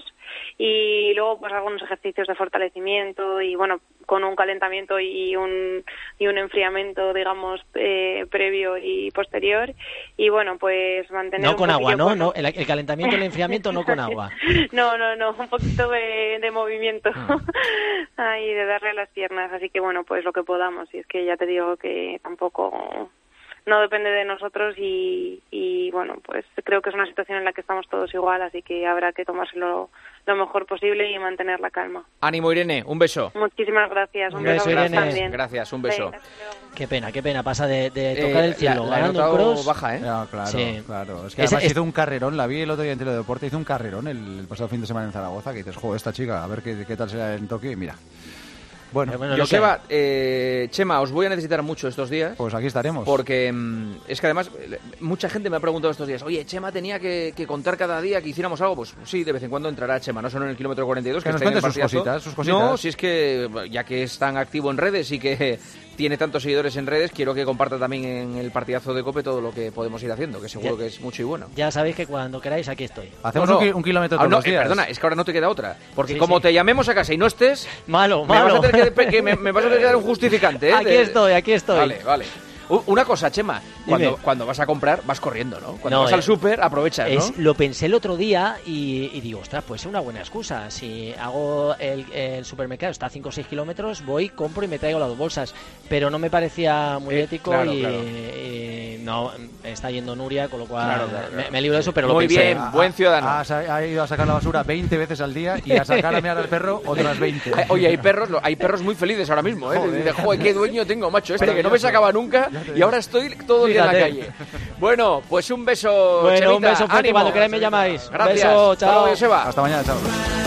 y luego pues algunos ejercicios de fortalecimiento y bueno, con un calentamiento y un y un enfriamiento, digamos, eh, previo y posterior, y bueno, pues mantener no con un agua, ¿no? bueno. no el, el calentamiento y el enfriamiento no con agua. No, no, no, un poquito de, de movimiento ah. ahí, de darle a las piernas, así que bueno, pues lo que podamos, y es que ya te digo que tampoco no depende de nosotros, y, y bueno, pues creo que es una situación en la que estamos todos igual, así que habrá que tomárselo lo mejor posible y mantener la calma. Ánimo, Irene, un beso. Muchísimas gracias, un, un beso, beso Irene. También. Gracias, un beso. Venga, qué pena, qué pena, pasa de, de tocar eh, el cielo, la, la ganando un cross. baja, ¿eh? No, claro, sí. claro. Es que es, además es... hizo un carrerón, la vi el otro día en Teledeporte, hizo un carrerón el, el pasado fin de semana en Zaragoza, que dices, jo, esta chica, a ver qué, qué tal será en Tokio, y mira. Bueno, bueno Joseba, que... eh, Chema, os voy a necesitar mucho estos días. Pues aquí estaremos. Porque mmm, es que además mucha gente me ha preguntado estos días, oye, Chema tenía que, que contar cada día que hiciéramos algo. Pues sí, de vez en cuando entrará Chema, no solo en el kilómetro cuarenta y dos, que, que nos está en el cuente sus cositas, sus cositas. No, si es que ya que es tan activo en redes y que tiene tantos seguidores en redes, quiero que comparta también en el partidazo de COPE todo lo que podemos ir haciendo, que seguro ya, que es mucho y bueno. Ya sabéis que cuando queráis aquí estoy. Hacemos no, no. Un, un kilómetro todos ah, no, los días. Eh, perdona, es que ahora no te queda otra. Porque sí, como sí. te llamemos a casa y no estés... Malo, me malo. Vas a tener que, que me, me vas a tener que dar un justificante, ¿eh? Aquí de... estoy, aquí estoy. Vale, vale. Una cosa, Chema, cuando, cuando vas a comprar vas corriendo, ¿no? Cuando no, vas eh, al súper aprovechas, ¿no? Es, lo pensé el otro día y, y digo, ostras, pues es una buena excusa. Si hago el, el supermercado, está a cinco o seis kilómetros, voy, compro y me traigo las dos bolsas. Pero no me parecía muy eh, ético claro, y, claro. y no, está yendo Nuria, con lo cual claro, claro, claro. Me, me libro de eso, pero muy lo pensé. bien, buen ciudadano. Ha, ha, ha ido a sacar la basura veinte veces al día y a sacar a mear al perro otras veinte. Oye, hay perros, hay perros muy felices ahora mismo, ¿eh? Joder, joder qué dueño tengo, macho, este que no me sacaba nunca y ahora estoy todo el día en la calle. Bueno, pues un beso, Bueno, Chemita, un beso fuerte, ánimo. cuando queráis me llamáis. Gracias. Un beso, chao. Hasta, luego, Hasta mañana, chao.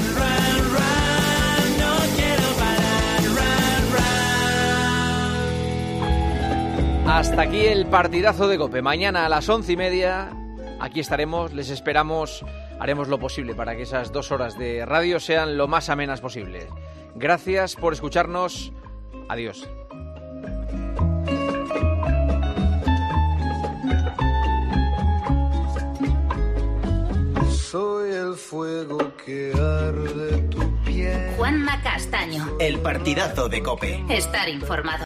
Hasta aquí el partidazo de COPE. Mañana a las once y media, aquí estaremos, les esperamos, haremos lo posible para que esas dos horas de radio sean lo más amenas posible. Gracias por escucharnos. Adiós. Soy el fuego que arde tu piel. Juanma Castaño. El partidazo de COPE. Estar informado.